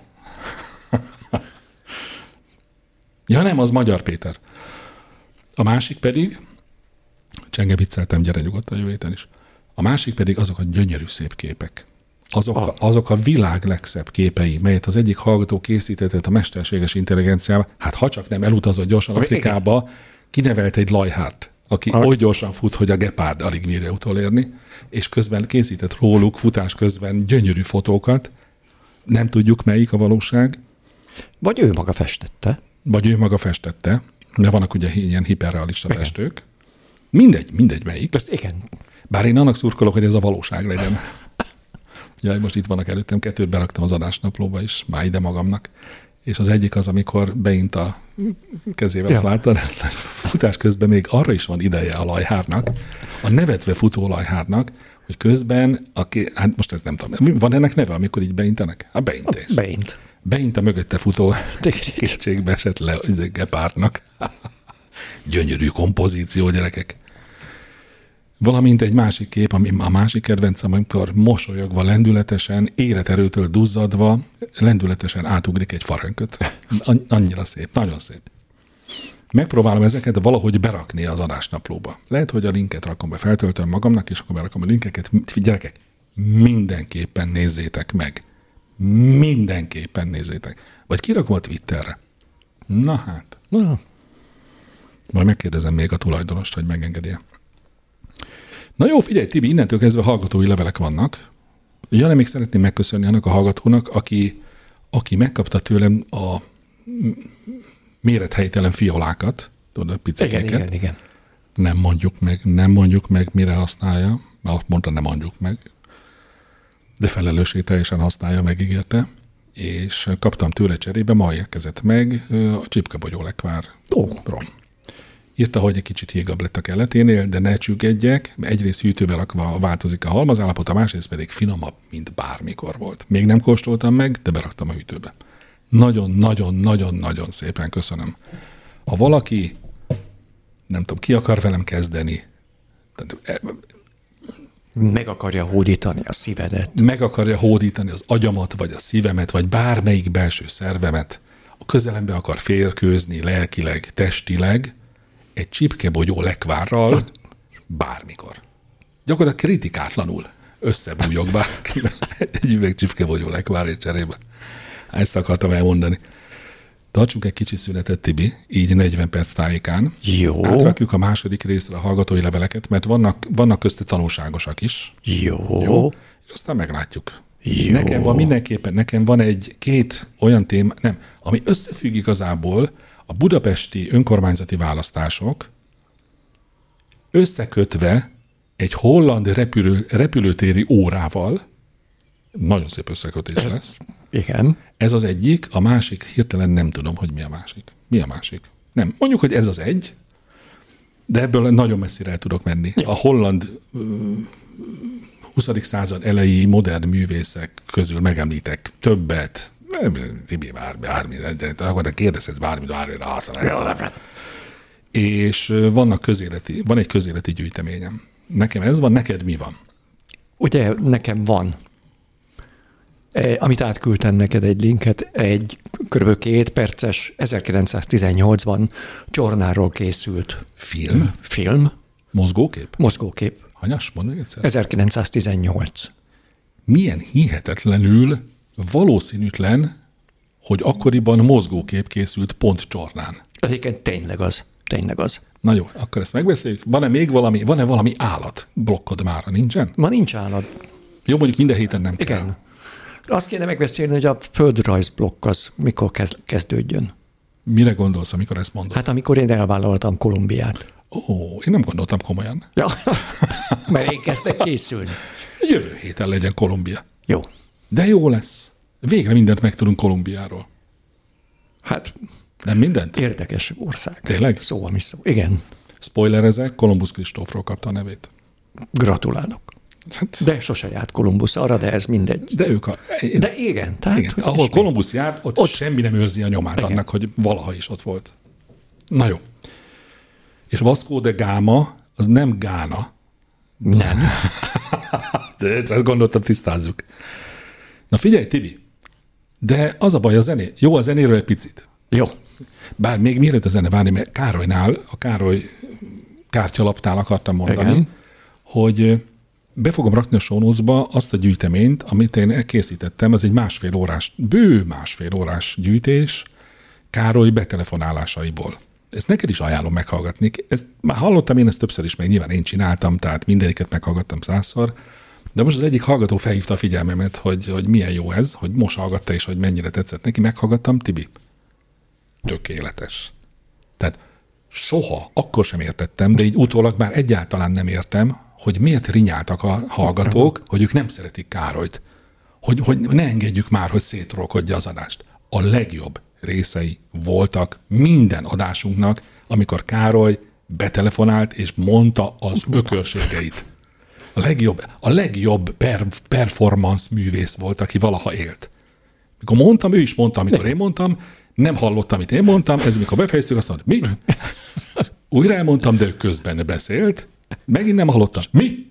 Ja nem, az Magyar Péter. A másik pedig, Csenge, vicceltem, gyere nyugodtan jövő héten is. A másik pedig azok a gyönyörű szép képek. Azok, Ah. a, azok a világ legszebb képei, melyet az egyik hallgató készítetett a mesterséges intelligenciával, hát ha csak nem elutazott gyorsan Igen. Afrikába, kinevelt egy lajhárt, aki Ah. oly gyorsan fut, hogy a gepárd alig bírja utolérni, és közben készített róluk futás közben gyönyörű fotókat. Nem tudjuk, melyik a valóság, Vagy ő maga festette. vagy ő maga festette, de vannak ugye ilyen hiperrealista Igen. festők. Mindegy, mindegy melyik. Ezt igen. Bár én annak szurkolok, hogy ez a valóság legyen. Jaj, most itt vannak előttem, kettőt beraktam az adásnaplóba is, már ide magamnak. És az egyik az, amikor beint a kezével, Ja. azt láttad, futás közben még arra is van ideje a lajhárnak, a nevetve futó lajhárnak, hogy közben, aki, hát most ez nem tudom, van ennek neve, amikor így beintenek? A beintés. Beint. Beint a mögötte futó Tényleg. kétségbe esett le az gepártnak. Gyönyörű kompozíció, gyerekek. Valamint egy másik kép, ami a másik kedvencem, amikor mosolyogva, lendületesen, életerőtől duzzadva, lendületesen átugrik egy farönköt. Annyira szép, nagyon szép. Megpróbálom ezeket valahogy berakni az adásnaplóba. Lehet, hogy a linket rakom be, feltöltöm magamnak, és akkor berakom a linkeket. Gyerekek, mindenképpen nézzétek meg. Mindenképpen nézzétek. Vagy kirakom a Twitterre. Na hát. Na, Majd megkérdezem még a tulajdonost, hogy megengedi-e. Na jó, figyelj, Tibi, innentől kezdve hallgatói levelek vannak. Ja, még szeretném megköszönni annak a hallgatónak, aki, aki megkapta tőlem a mérethelytelen fiolákat, tudod, a picikeket. igen, igen, igen. Nem mondjuk meg, nem mondjuk meg, mire használja. Mert azt mondta, nem mondjuk meg. De felelősségteljesen használja, megígérte. És kaptam tőle cserébe, ma érkezett meg a csipkabogyó lekvár Ó. rom. Írta, hogy egy kicsit hígabb lett a kelleténél, de ne csüggedjek, egyrészt hűtőbe rakva változik a halmazállapota, másrészt pedig finomabb, mint bármikor volt. Még nem kóstoltam meg, de beraktam a hűtőbe. Nagyon-nagyon-nagyon-nagyon szépen köszönöm. Ha valaki, nem tudom, ki akar velem kezdeni, meg akarja hódítani a szívedet. Meg akarja hódítani az agyamat, vagy a szívemet, vagy bármelyik belső szervemet, a közelembe akar férkőzni lelkileg, testileg, egy csipkebogyó lekvárral bármikor. Gyakorlatilag kritikátlanul összebújok bárkivel egy üveg csipkebogyó lekvárért cserébe. Ezt akartam elmondani. Tartsunk egy kicsi szünetet, Tibi, így negyven perc tájékán. Jó. Átrakjuk a második részre a hallgatói leveleket, mert vannak, vannak közte tanulságosak is. Jó. Jó. És aztán meglátjuk. Jó. Nekem van mindenképpen, nekem van egy két olyan téma, nem, ami összefügg igazából a budapesti önkormányzati választások összekötve egy holland repülő, repülőtéri órával. Nagyon szép összekötés Ez, lesz. Igen. Ez az egyik, a másik, hirtelen nem tudom, hogy mi a másik. Mi a másik? Nem, mondjuk, hogy ez az egy, de ebből nagyon messzire el tudok menni. A holland uh, huszadik század elejé modern művészek közül megemlítek többet. Tibi, bármi, bármi, de akkor kérdezhetsz bármi, bármi, bármi. És vannak közéleti, van egy közéleti gyűjteményem. Nekem ez van, neked mi van? Ugye nekem van, amit átküldtem neked egy linket, egy kb. két perces, ezerkilencszáztizennyolcban Csornáról készült Film? Film. Mozgókép? Mozgókép. Hanyas, mondjuk egyszer? ezerkilencszáztizennyolc. Milyen hihetetlenül valószínűtlen, hogy akkoriban mozgókép készült pont Csornán. Egyébként tényleg az. Tényleg az. Na jó, akkor ezt megbeszéljük. Van-e még valami, van-e valami állat blokkod mára? Nincsen? Ma nincs állat. Jó, mondjuk minden héten nem Igen. kell. Azt kéne megbeszélni, hogy a földrajzblokk az mikor kezd, kezdődjön. Mire gondolsz, amikor ezt mondod? Hát amikor én elvállaltam Kolumbiát. Ó, én nem gondoltam komolyan. Ja, mert én kezdek készülni. Jövő héten legyen Kolumbia. Jó. De jó lesz. Végre mindent megtudunk Kolumbiáról. Hát Nem mindent? érdekes ország. Tényleg? Szó, ami szó. Igen. Spoilerezek, Kolumbusz Kristófról kapta a nevét. Gratulálok. Hát, De sose járt Kolumbusz arra, de ez mindegy. de ők a... De igen. Tehát, igen, hogy ahol ismét. Kolumbusz járt, ott, ott semmi nem őrzi a nyomát igen. annak, hogy valaha is ott volt. Na jó. És Vasco de Gama, az nem Gána. Nem. De ezt gondoltam, tisztázzuk. Na figyelj, Tibi, de az a baj a zené. Jó, a zenéről egy picit. Jó. Bár még mielőtt a zene várni, mert Károlynál, a Károly kártyalapnál akartam mondani, Igen. hogy be fogom rakni a show notes-ba azt a gyűjteményt, amit én készítettem, ez egy másfél órás, bő másfél órás gyűjtés Károly betelefonálásaiból. Ezt neked is ajánlom meghallgatni. Ezt már hallottam én ezt többször is, meg nyilván én csináltam, tehát mindegyiket meghallgattam százszor, de most az egyik hallgató felhívta a figyelmemet, hogy, hogy milyen jó ez, hogy most hallgatta és hogy mennyire tetszett neki, meghallgattam, Tibi. Tökéletes. Tehát soha, akkor sem értettem, de így utólag már egyáltalán nem értem, hogy miért rinyáltak a hallgatók, hogy ők nem szeretik Károlyt. Hogy, hogy ne engedjük már, hogy szétrolkodja az adást. A legjobb részei voltak minden adásunknak, amikor Károly betelefonált és mondta az ökörségeit. A legjobb, a legjobb per, performance művész volt, aki valaha élt. Mikor mondtam, ő is mondta, amikor én mondtam, nem hallottam, amit én mondtam, ez mikor befejeztük, azt mondta, mi? Újra elmondtam, de ő közben beszélt, megint nem hallottam. Mi?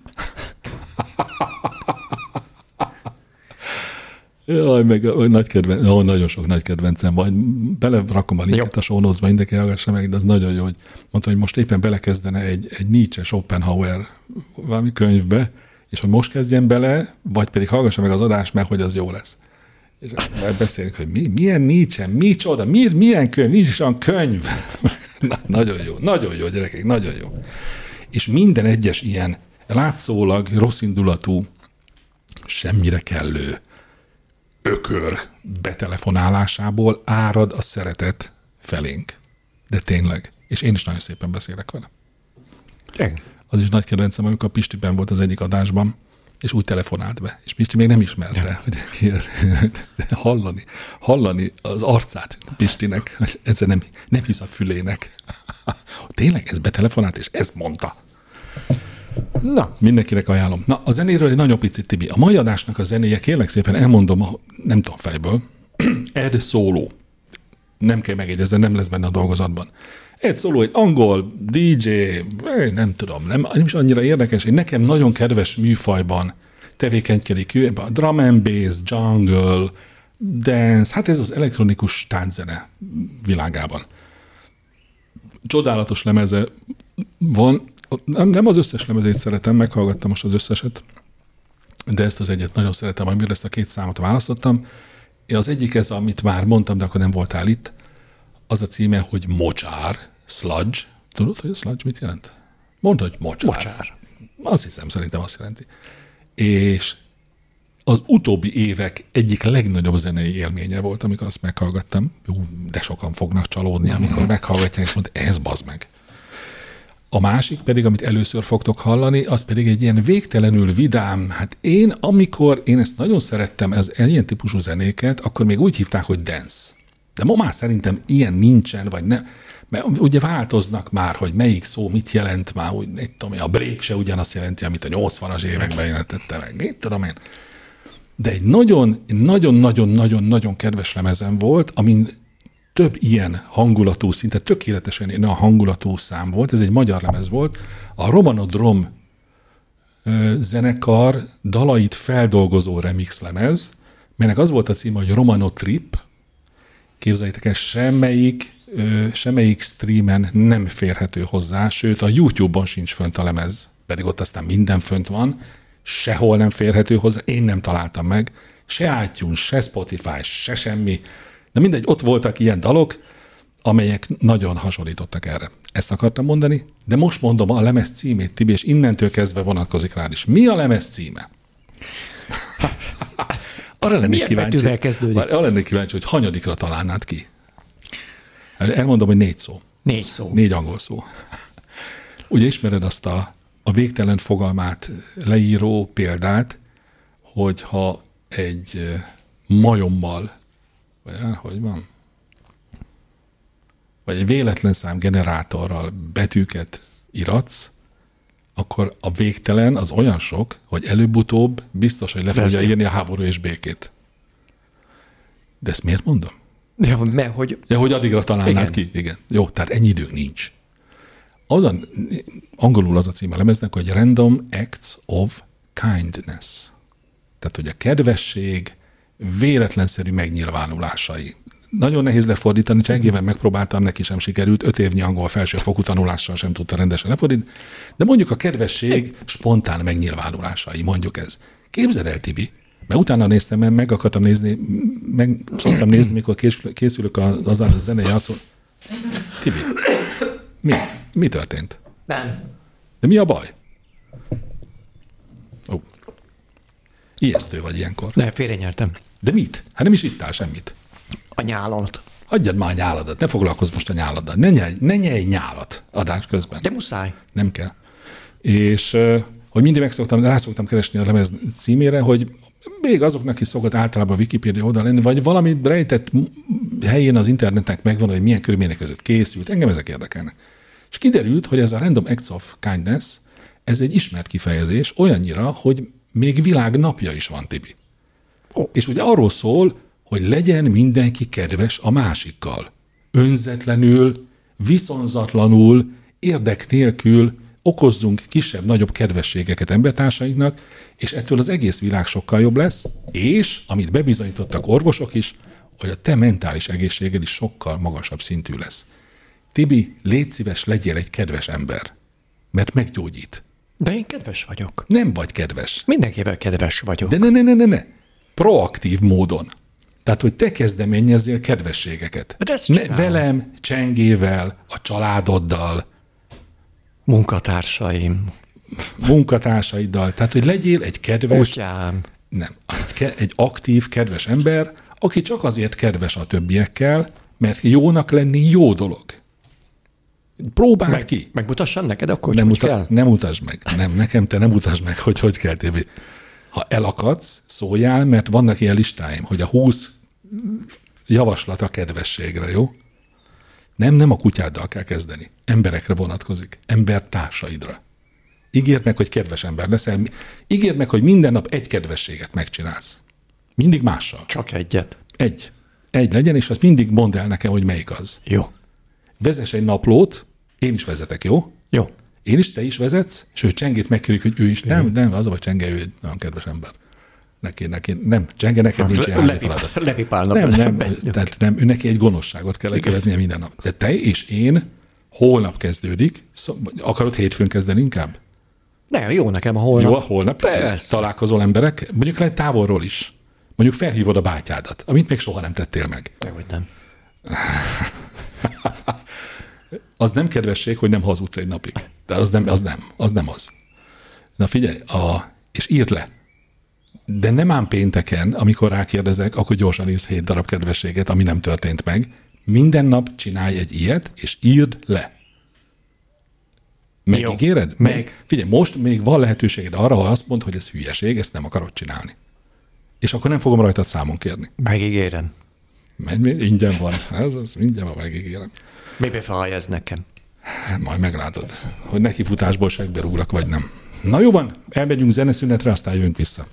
Jaj, meg nagy kedvenc, ó, nagyon sok nagy kedvencem, majd belerakom a linket a show notes-ba, mindenki hallgassa meg, de az nagyon jó, hogy mondta, hogy most éppen belekezdene egy, egy Nietzsche Schopenhauer valami könyvbe, és hogy most kezdjen bele, vagy pedig hallgassa meg az adást, mert hogy az jó lesz. És beszélünk, hogy mi, milyen Nietzsche, micsoda, mi, milyen könyv, nincs is olyan könyv. Na, nagyon jó, nagyon jó, gyerekek, nagyon jó. És minden egyes ilyen látszólag rosszindulatú, semmire kellő ökör betelefonálásából árad a szeretet felénk. De tényleg. És én is nagyon szépen beszélek vele. Igen. Az is nagy kedvencem, amikor Pistiben volt az egyik adásban, és úgy telefonált be, és Pisti még nem ismerte, hogy ki az. hallani, hallani az arcát Pistinek, hogy ezzel nem, nem hisz a fülének. Tényleg ez betelefonált, és ezt mondta. Na, mindenkinek ajánlom. Na, a zenéről egy nagyon picit, Tibi. A mai adásnak a zenéje, kérlek szépen elmondom, a, nem tudom fejből, Ed Solo. Nem kell megjegyezni, nem lesz benne a dolgozatban. Ed Solo, egy angol dé dzsé, nem tudom, nem, nem is annyira érdekes, egy nekem nagyon kedves műfajban tevékenykedik ő, ebben a drum and bass, jungle, dance, hát ez az elektronikus tánczene világában. Csodálatos lemeze van, nem, nem az összes lemezét szeretem, meghallgattam most az összeset, de ezt az egyet nagyon szeretem, amire ezt a két számot választottam. Az egyik ez, amit már mondtam, de akkor nem voltál itt, az a címe, hogy Mocsár, sludge. Tudod, hogy a sludge mit jelent? Mondd, hogy mocsár. Mocsár. Azt hiszem, szerintem azt jelenti. És az utóbbi évek egyik legnagyobb zenei élménye volt, amikor azt meghallgattam. Jú, de sokan fognak csalódni, amikor meghallgatják, és mondta, ez bazd meg. A másik pedig, amit először fogtok hallani, az pedig egy ilyen végtelenül vidám. Hát én, amikor én ezt nagyon szerettem, ez ilyen típusú zenéket, akkor még úgy hívták, hogy dance. De ma már szerintem ilyen nincsen, vagy ne, mert ugye változnak már, hogy melyik szó mit jelent már, úgy, nem tudom, a break se ugyanazt jelenti, amit a nyolcvanas években jelentette meg, mit tudom én. De egy nagyon, nagyon-nagyon-nagyon-nagyon kedves lemezem volt, amin több ilyen hangulatú, szinte tökéletesen ilyen a hangulatú szám volt, ez egy magyar lemez volt, a Romanodrom zenekar dalait feldolgozó remix lemez, melynek az volt a címe, hogy Romanotrip. Képzeljétek el, semmelyik, semmelyik streamen nem férhető hozzá, sőt a YouTube-on sincs fönt a lemez, pedig ott aztán minden fönt van, sehol nem férhető hozzá, én nem találtam meg, se iTunes, se Spotify, se semmi. De mindegy, ott voltak ilyen dalok, amelyek nagyon hasonlítottak erre. Ezt akartam mondani, de most mondom a lemez címét, Tibi, és innentől kezdve vonatkozik rád is. Mi a lemez címe? Arra lennék kíváncsi, arra lennék kíváncsi, hogy hanyadikra találnád ki. Elmondom, hogy négy szó. Négy szó. Négy angol szó. Ugye ismered azt a, a végtelen fogalmát leíró példát, hogyha egy majommal, vagy hogy van? Vagy egy véletlen szám generátorral betűket iratsz, akkor a végtelen az olyan sok, hogy előbb-utóbb biztos, hogy le fogja írni a háború és békét. De ezt miért mondom? Ja, mert hogy... Ja, hogy addigra találnád ki. Igen. Jó, tehát ennyi időnk nincs. Az a, angolul az a címe a lemeznek, hogy Random Acts of Kindness. Tehát, hogy a kedvesség véletlenszerű megnyilvánulásai. Nagyon nehéz lefordítani, csengével megpróbáltam, neki sem sikerült, öt évnyi angol felsőfokú tanulással sem tudta rendesen lefordítani, de mondjuk a kedvesség spontán megnyilvánulásai, mondjuk ez. Képzeld el, Tibi, mert utána néztem, mert meg akartam nézni, meg szoktam nézni, mikor készülök az a zenei játszó. Tibi, mi? Mi történt? Nem. De mi a baj? Ó. Ijesztő vagy ilyenkor. Nem, félrenyertem. De mit? Hát nem is ittál semmit. A nyálalat. Hagyjad már a nyáladat, ne foglalkozz most a nyáladdal. Ne nyelj, ne nyelj nyálat adás közben. De muszáj. Nem kell. És hogy mindig megszoktam, rá szoktam keresni a lemez címére, hogy még azoknak is szokott általában a Wikipédia oldal lenni, vagy valami rejtett helyén az internetnek megvan, hogy milyen körülmények között készült. Engem ezek érdekelnek. És kiderült, hogy ez a Random Acts of Kindness, ez egy ismert kifejezés, olyannyira, hogy még világnapja is van, Tibi. Oh. És ugye arról szól, hogy legyen mindenki kedves a másikkal. Önzetlenül, viszonzatlanul, érdek nélkül okozzunk kisebb-nagyobb kedvességeket embertársainknak, és ettől az egész világ sokkal jobb lesz, és, amit bebizonyítottak orvosok is, hogy a te mentális egészséged is sokkal magasabb szintű lesz. Tibi, légy szíves, legyél egy kedves ember, mert meggyógyít. De én kedves vagyok. Nem vagy kedves. Mindenkivel kedves vagyok. De ne, ne, ne, ne, ne. Proaktív módon. Tehát, hogy te kezdeményezzél kedvességeket. Ne, velem, Csengével, a családoddal. Munkatársaim. Munkatársaiddal. Tehát, hogy legyél egy kedves... Kutyám. Nem. Egy, egy aktív, kedves ember, aki csak azért kedves a többiekkel, mert jónak lenni jó dolog. Próbáld meg, ki. Megmutassam neked akkor, nem hogy muta- kell? Nem mutasd meg. Nem, nekem te nem mutasd meg, hogy hogy kell, Tibi. Ha elakadsz, szóljál, mert vannak ilyen listáim, hogy a húsz javaslat a kedvességre, jó? Nem, nem a kutyáddal kell kezdeni. Emberekre vonatkozik. Embertársaidra. Ígérd meg, hogy kedves ember leszel. Ígérd meg, hogy minden nap egy kedvességet megcsinálsz. Mindig mással. Csak egyet. Egy. Egy legyen, és azt mindig mondd el nekem, hogy melyik az. Jó. Vezess egy naplót, én is vezetek, jó? Jó. Én is, te is vezetsz, és ő Csengét megkérjük, hogy ő is. Nem, nem, az a vagy Csenge, ő egy nagyon kedves ember. Neki, neki, nem, Csenge, neked nincs ilyen házi feladat. Lepipálnak. Nem, nem, tehát nem, ő neki egy gonoszságot kell követnie minden nap. De te és én holnap kezdődik, szó, akarod hétfőn kezdeni inkább? Nem, jó nekem a holnap. Jó, a holnap. Persze. Találkozol emberek, mondjuk lehet távolról is. Mondjuk felhívod a bátyádat, amit még soha nem tettél meg. Dehogy nem. Az nem kedvesség, hogy nem hazudsz egy napig. De az nem, az nem, az nem az. Na figyelj, a, és írd le. De nem ám pénteken, amikor rákérdezek, akkor gyorsan írsz hét darab kedvességet, ami nem történt meg. Minden nap csinálj egy ilyet, és írd le. Megígéred? Meg. Meg. Figyelj, most még van lehetőséged arra, ha azt mondod, hogy ez hülyeség, ezt nem akarod csinálni. És akkor nem fogom rajtad számon kérni. Megígérem. Megy, ingyen van. Ez az, ingyen van, megígérem. Mi befalj ez nekem? Majd meglátod, hogy neki futásból segbe rúglak, vagy nem. Na jó van, elmegyünk zeneszünetre, aztán jövünk vissza.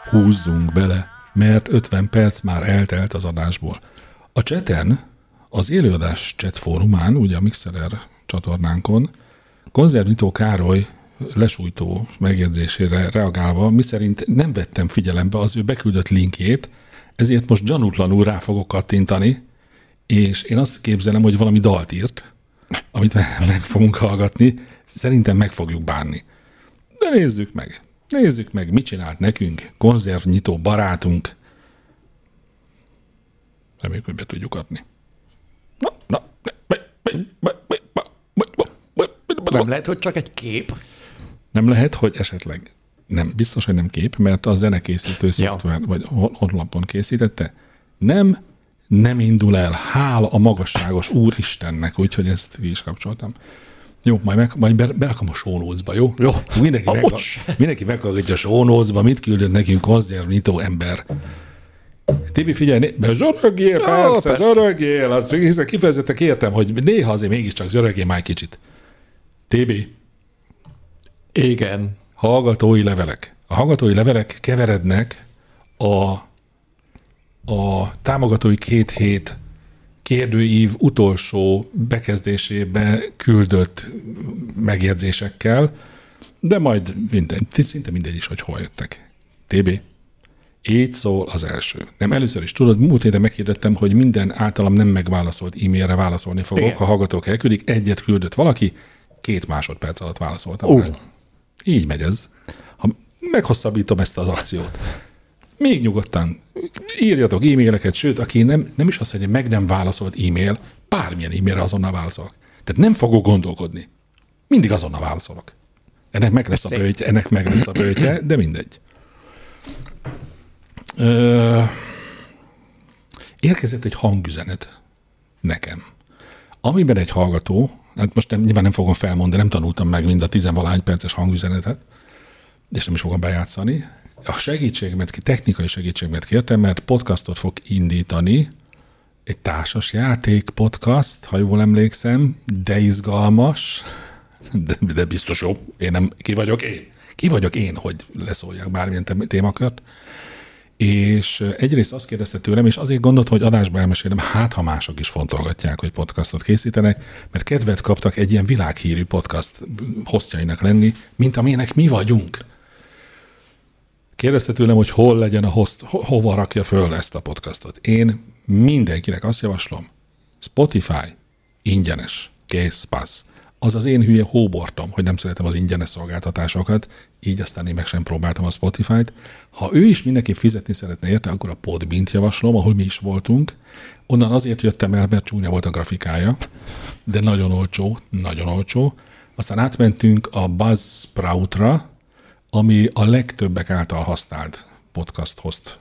húzzunk bele, mert ötven perc már eltelt az adásból. A chaten, az élőadás chat fórumán, ugye a Mixeler csatornánkon, Konzervnyitó Károly lesújtó megjegyzésére reagálva, miszerint nem vettem figyelembe az ő beküldött linkjét, ezért most gyanútlanul rá fogok kattintani, és én azt képzelem, hogy valami dalt írt, amit meg fogunk hallgatni, szerintem meg fogjuk bánni. De nézzük meg. Nézzük meg, mit csinált nekünk konzervnyitó barátunk. Reméljük, hogy be tudjuk adni. Na, na, Nem lehet, hogy csak egy kép? Nem lehet, hogy esetleg nem, biztos, hogy nem kép, mert a zenekészítő ja. szoftver, vagy honlapon készítette. Nem, nem indul el. Hála a magasságos Úristennek, úgyhogy ezt ki is kapcsoltam. Jó, majd, meg, majd berakom a show notes-ba, jó? Jó. Mindenki, meg, mindenki meghallgatja a show notes-ba, mit küldött nekünk konzervnyitó ember. Tibi, figyelj, né- zsörögjél, Jó, persze, persze, zsörögjél, azt hiszen kifejezetten kértem, hogy néha azért mégiscsak zsörögjél már egy kicsit. Tibi. Igen. Hallgatói levelek. A hallgatói levelek keverednek a, a támogatói két hét kérdőív utolsó bekezdésébe küldött megjegyzésekkel, de majd minden, szinte mindegy is, hogy hol jöttek. té bé. Így szól az első. Nem, először is tudod, múlt héten meghirdettem, hogy minden általam nem megválaszolt e-mailre válaszolni fogok, igen. Ha hallgatók elküldik, egyet küldött valaki, két másodperc alatt válaszoltam. Uh. Így megy ez. Ha meghosszabbítom ezt az akciót, még nyugodtan írjatok e-maileket, sőt, aki nem, nem is az, hogy meg nem válaszolt e-mail, bármilyen e-mailre azonnal válaszolok. Tehát nem fogok gondolkodni. Mindig azonnal válaszolok. Ennek meg lesz a bőtje, ennek meg lesz a bőtje, de mindegy. Ö, érkezett egy hangüzenet nekem, amiben egy hallgató, hát most nem, nyilván nem fogom felmondani, nem tanultam meg mind a tizenvalány perces hangüzenetet, és nem is fogom bejátszani. A segítségemet, technikai segítségemet kértem, mert podcastot fog indítani, egy társas játék podcast, ha jól emlékszem, de izgalmas, de, de biztos jó. Én nem, ki vagyok én? Ki vagyok én, hogy leszóljak bármilyen témakört? És egyrészt azt kérdezte tőlem, és azért gondoltam, hogy adásba elmesélem, hát ha mások is fontolgatják, hogy podcastot készítenek, mert kedvet kaptak egy ilyen világhírű podcast hostjainak lenni, mint amilyenek mi vagyunk. Kérdezte tőlem, hogy hol legyen a host, ho- hova rakja föl ezt a podcastot. Én mindenkinek azt javaslom, Spotify, ingyenes, kész, passz. Az az én hülye hóbortom, hogy nem szeretem az ingyenes szolgáltatásokat, így aztán én meg sem próbáltam a Spotify-t. Ha ő is mindenki fizetni szeretne érte, akkor a Podbeant javaslom, ahol mi is voltunk. Onnan azért jöttem el, mert csúnya volt a grafikája, de nagyon olcsó, nagyon olcsó. Aztán átmentünk a Buzzsprout-ra, ami a legtöbbek által használt podcast host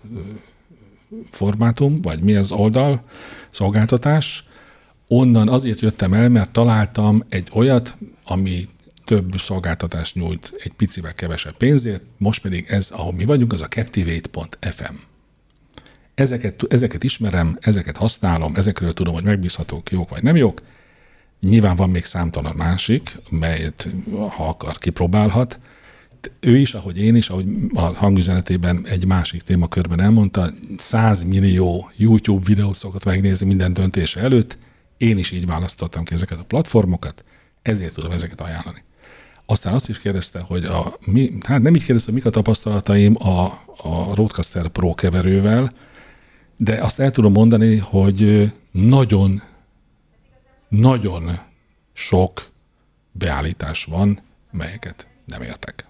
formátum, vagy mi az oldal, szolgáltatás. Onnan azért jöttem el, mert találtam egy olyat, ami több szolgáltatást nyújt egy picivel kevesebb pénzért, most pedig ez, ahol mi vagyunk, az a Captivate pont ef em. Ezeket, ezeket ismerem, ezeket használom, ezekről tudom, hogy megbízhatók, jók vagy nem jók. Nyilván van még számtalan másik, melyet ha akar, kipróbálhat. Ő is, ahogy én is, ahogy a hangüzenetében egy másik témakörben elmondta, száz millió YouTube videót szokott megnézni minden döntése előtt. Én is így választottam ki ezeket a platformokat, ezért tudom ezeket ajánlani. Aztán azt is kérdezte, hogy a, mi, hát nem így kérdezte, mik a tapasztalataim a, a Rodecaster Pro keverővel, de azt el tudom mondani, hogy nagyon, nagyon sok beállítás van, melyeket nem értek.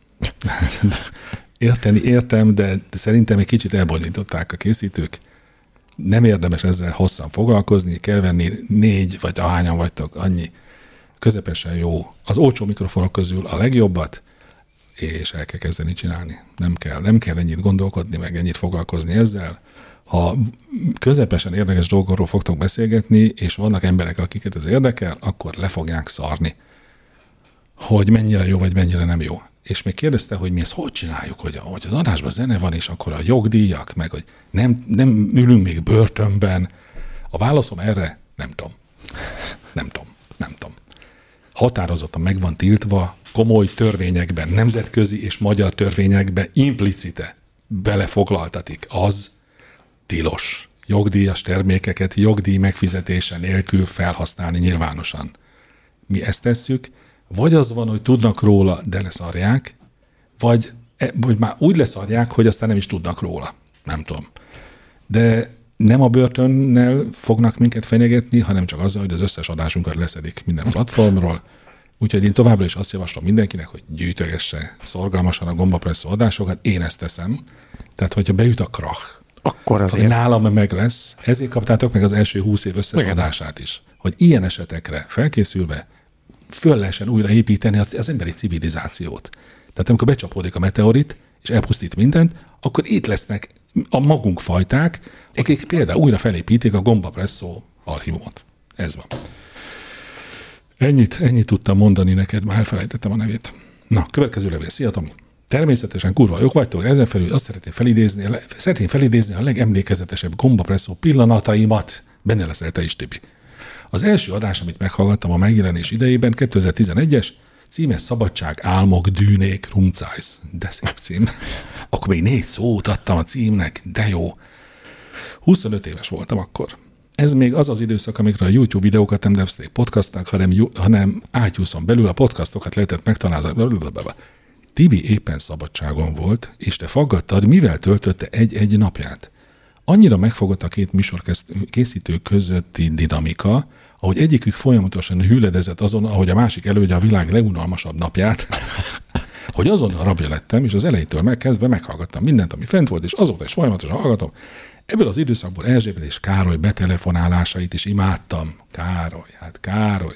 Érteni értem, de szerintem egy kicsit elbonyolították a készítők. Nem érdemes ezzel hosszan foglalkozni, kell venni négy, vagy ahányan vagytok, annyi közepesen jó. Az olcsó mikrofonok közül a legjobbat, és el kell kezdeni csinálni. Nem kell, nem kell ennyit gondolkodni, meg ennyit foglalkozni ezzel. Ha közepesen érdekes dolgokról fogtok beszélgetni, és vannak emberek, akiket ez érdekel, akkor le fogják szarni, hogy mennyire jó, vagy mennyire nem jó. És még kérdezte, hogy mi ezt hogy csináljuk, hogy, hogy az adásban zene van, és akkor a jogdíjak, meg hogy nem, nem ülünk még börtönben. A válaszom erre nem tudom. Nem tudom. Nem tudom. Határozottan meg van tiltva, komoly törvényekben, nemzetközi és magyar törvényekben implicite belefoglaltatik, az tilos. Jogdíjas termékeket jogdíj megfizetése nélkül felhasználni nyilvánosan. Mi ezt tesszük, vagy az van, hogy tudnak róla, de leszarják, vagy, vagy már úgy leszarják, hogy aztán nem is tudnak róla. Nem tudom. De nem a börtönnel fognak minket fenyegetni, hanem csak azzal, hogy az összes adásunkat leszedik minden platformról. Úgyhogy én továbbra is azt javaslom mindenkinek, hogy gyűjtögesse szorgalmasan a gombapresszó adásokat. Én ezt teszem. Tehát, hogyha beüt a krach, akkor azért nálam meg lesz. Ezért kaptátok meg az első húsz év összes Igen. adását is. Hogy ilyen esetekre felkészülve föl lehessen újra építeni az, az emberi civilizációt. Tehát amikor becsapódik a meteorit, és elpusztít mindent, akkor itt lesznek a magunk fajták, akik például újra felépítik a gombapresszó archívumot. Ez van. Ennyit, ennyit tudtam mondani neked, már elfelejtettem a nevét. Na, következő levél. Szia, Tomi! Természetesen kurva jók vagytok, ezen felül azt szeretném felidézni, szeretném felidézni a legemlékezetesebb gombapresszó pillanataimat. Benne leszel te is, Tibi. Az első adás, amit meghallgattam a megjelenés idejében, kétezer-tizenegyes, címe Szabadság, álmok, dűnék, rumcájsz. De szép cím. Akkor még négy szót adtam a címnek, de jó. huszonöt éves voltam akkor. Ez még az az időszak, amikor a YouTube videókat nem nevezték podcastnak, hanem, hanem ágyúszon belül a podcastokat lehetett megtalálni. Tibi éppen szabadságon volt, és te faggattad, mivel töltötte egy-egy napját. Annyira megfogott a két műsorkészítő közötti dinamika, ahogy egyikük folyamatosan hűledezett azon, ahogy a másik elődje a világ legunalmasabb napját, hogy azon a rabja lettem, és az elejétől megkezdve meghallgattam mindent, ami fent volt, és azóta is folyamatosan hallgatom. Ebből az időszakból Erzsébet és Károly betelefonálásait is imádtam. Károly, hát Károly.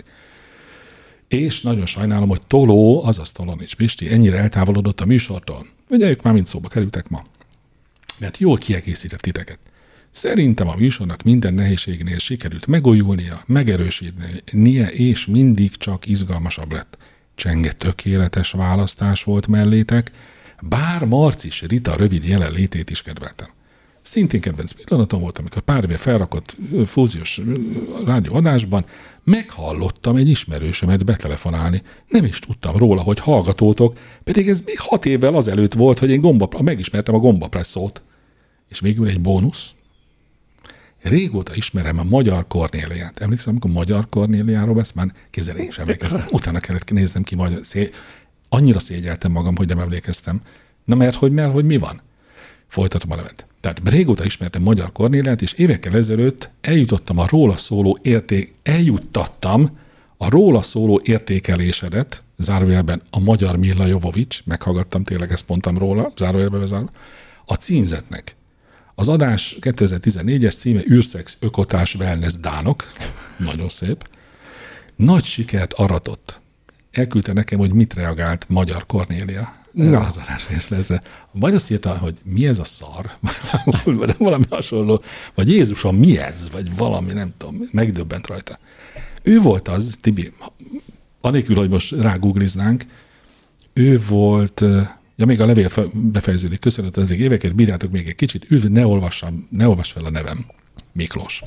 És nagyon sajnálom, hogy Toló, azaz Tolonics Pisti ennyire eltávolodott a műsortól. Ugye ők már mind szóba kerültek ma. Mert jól kiegészített titeket. Szerintem a műsornak minden nehézségnél sikerült megújulnia, megerősítenie, és mindig csak izgalmasabb lett. Csenge tökéletes választás volt mellétek, bár Marcis Rita rövid jelenlétét is kedveltem. Szintén kedvenc pillanatom volt, amikor pár éve felrakott fúziós rádióadásban meghallottam egy ismerősömet betelefonálni. Nem is tudtam róla, hogy hallgatótok, pedig ez még hat évvel azelőtt volt, hogy én gomba, megismertem a gombapresszót. És végül egy bónusz. Régóta ismerem a Magyar Kornéliát. Emlékszem, amikor Magyar Kornéliáról vesz, már kézzel én sem emlékeztem. Utána kellett néznem ki, majd szé... annyira szégyeltem magam, hogy nem emlékeztem. Na mert hogy, mert hogy mi van? Folytatom a levet. Tehát régóta ismertem Magyar Kornéliát, és évekkel ezelőtt eljutottam a róla szóló érték, eljuttattam a róla szóló értékelésedet, zárójelben a Magyar Milla Jovovics, meghallgattam, tényleg ezt mondtam róla, zárójelben bezárva, a címzetnek. Az adás kétezer-tizennégyes címe űrszex, ökotás, wellness, dánok. Nagyon szép. Nagy sikert aratott. Elküldte nekem, hogy mit reagált Magyar Kornélia Na. az adás részletre. Vagy azt írta, hogy mi ez a szar, valami hasonló, vagy Jézusom, mi ez, vagy valami, nem tudom, megdöbbent rajta. Ő volt az, Tibi, anélkül, hogy most rágoogliznánk, ő volt, ja még a levél befejeződik, köszönöm ezek éveket, bírjátok még egy kicsit, üdv, ne olvassam, ne olvass fel a nevem, Miklós.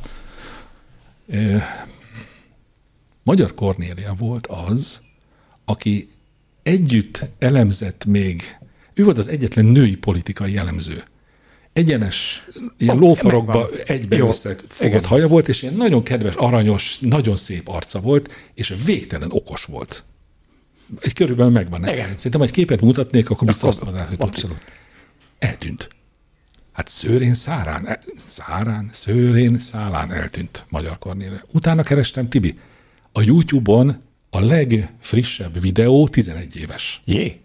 Magyar Kornélia volt az, aki együtt elemzett még, ő volt az egyetlen női politikai elemző. Egyenes, ilyen oh, lófarokba egybe összefogott haja volt, és ilyen nagyon kedves, aranyos, nagyon szép arca volt, és végtelen okos volt. Egy körülbelül megvan. Igen. Szerintem, egy képet mutatnék, akkor biztos azt mondanád, hogy abszolút. Eltűnt. Hát szőrén szárán, szárán, szőrén szálán eltűnt Magyar Kornélia. Utána kerestem, Tibi, a YouTube-on a legfrissebb videó tizenegy éves. Jé.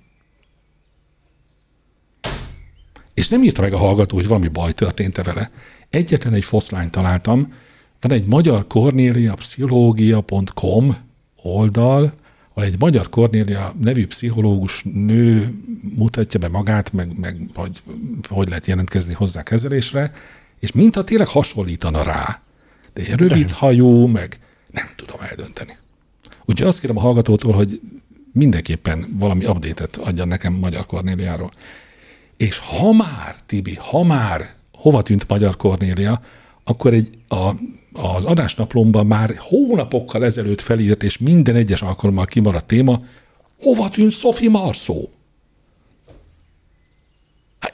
És nem írta meg a hallgató, hogy valami baj történt-e vele. Egyetlen egy foszlányt találtam, van egy magyar kornélia pszichológia pont com oldal, ahol egy Magyar Kornélia nevű pszichológus nő mutatja be magát, meg, meg hogy, hogy lehet jelentkezni hozzá kezelésre, és mintha tényleg hasonlítana rá. De egy rövid hajú, meg nem tudom eldönteni. Úgyhogy azt kérem a hallgatótól, hogy mindenképpen valami update-et adjan nekem Magyar Kornéliáról. És ha már, Tibi, ha már hova tűnt Magyar Kornélia, akkor egy, a, az adásnaplomban már hónapokkal ezelőtt felírt, és minden egyes alkalommal kimaradt téma, hova tűnt Sophie Marceau? Hát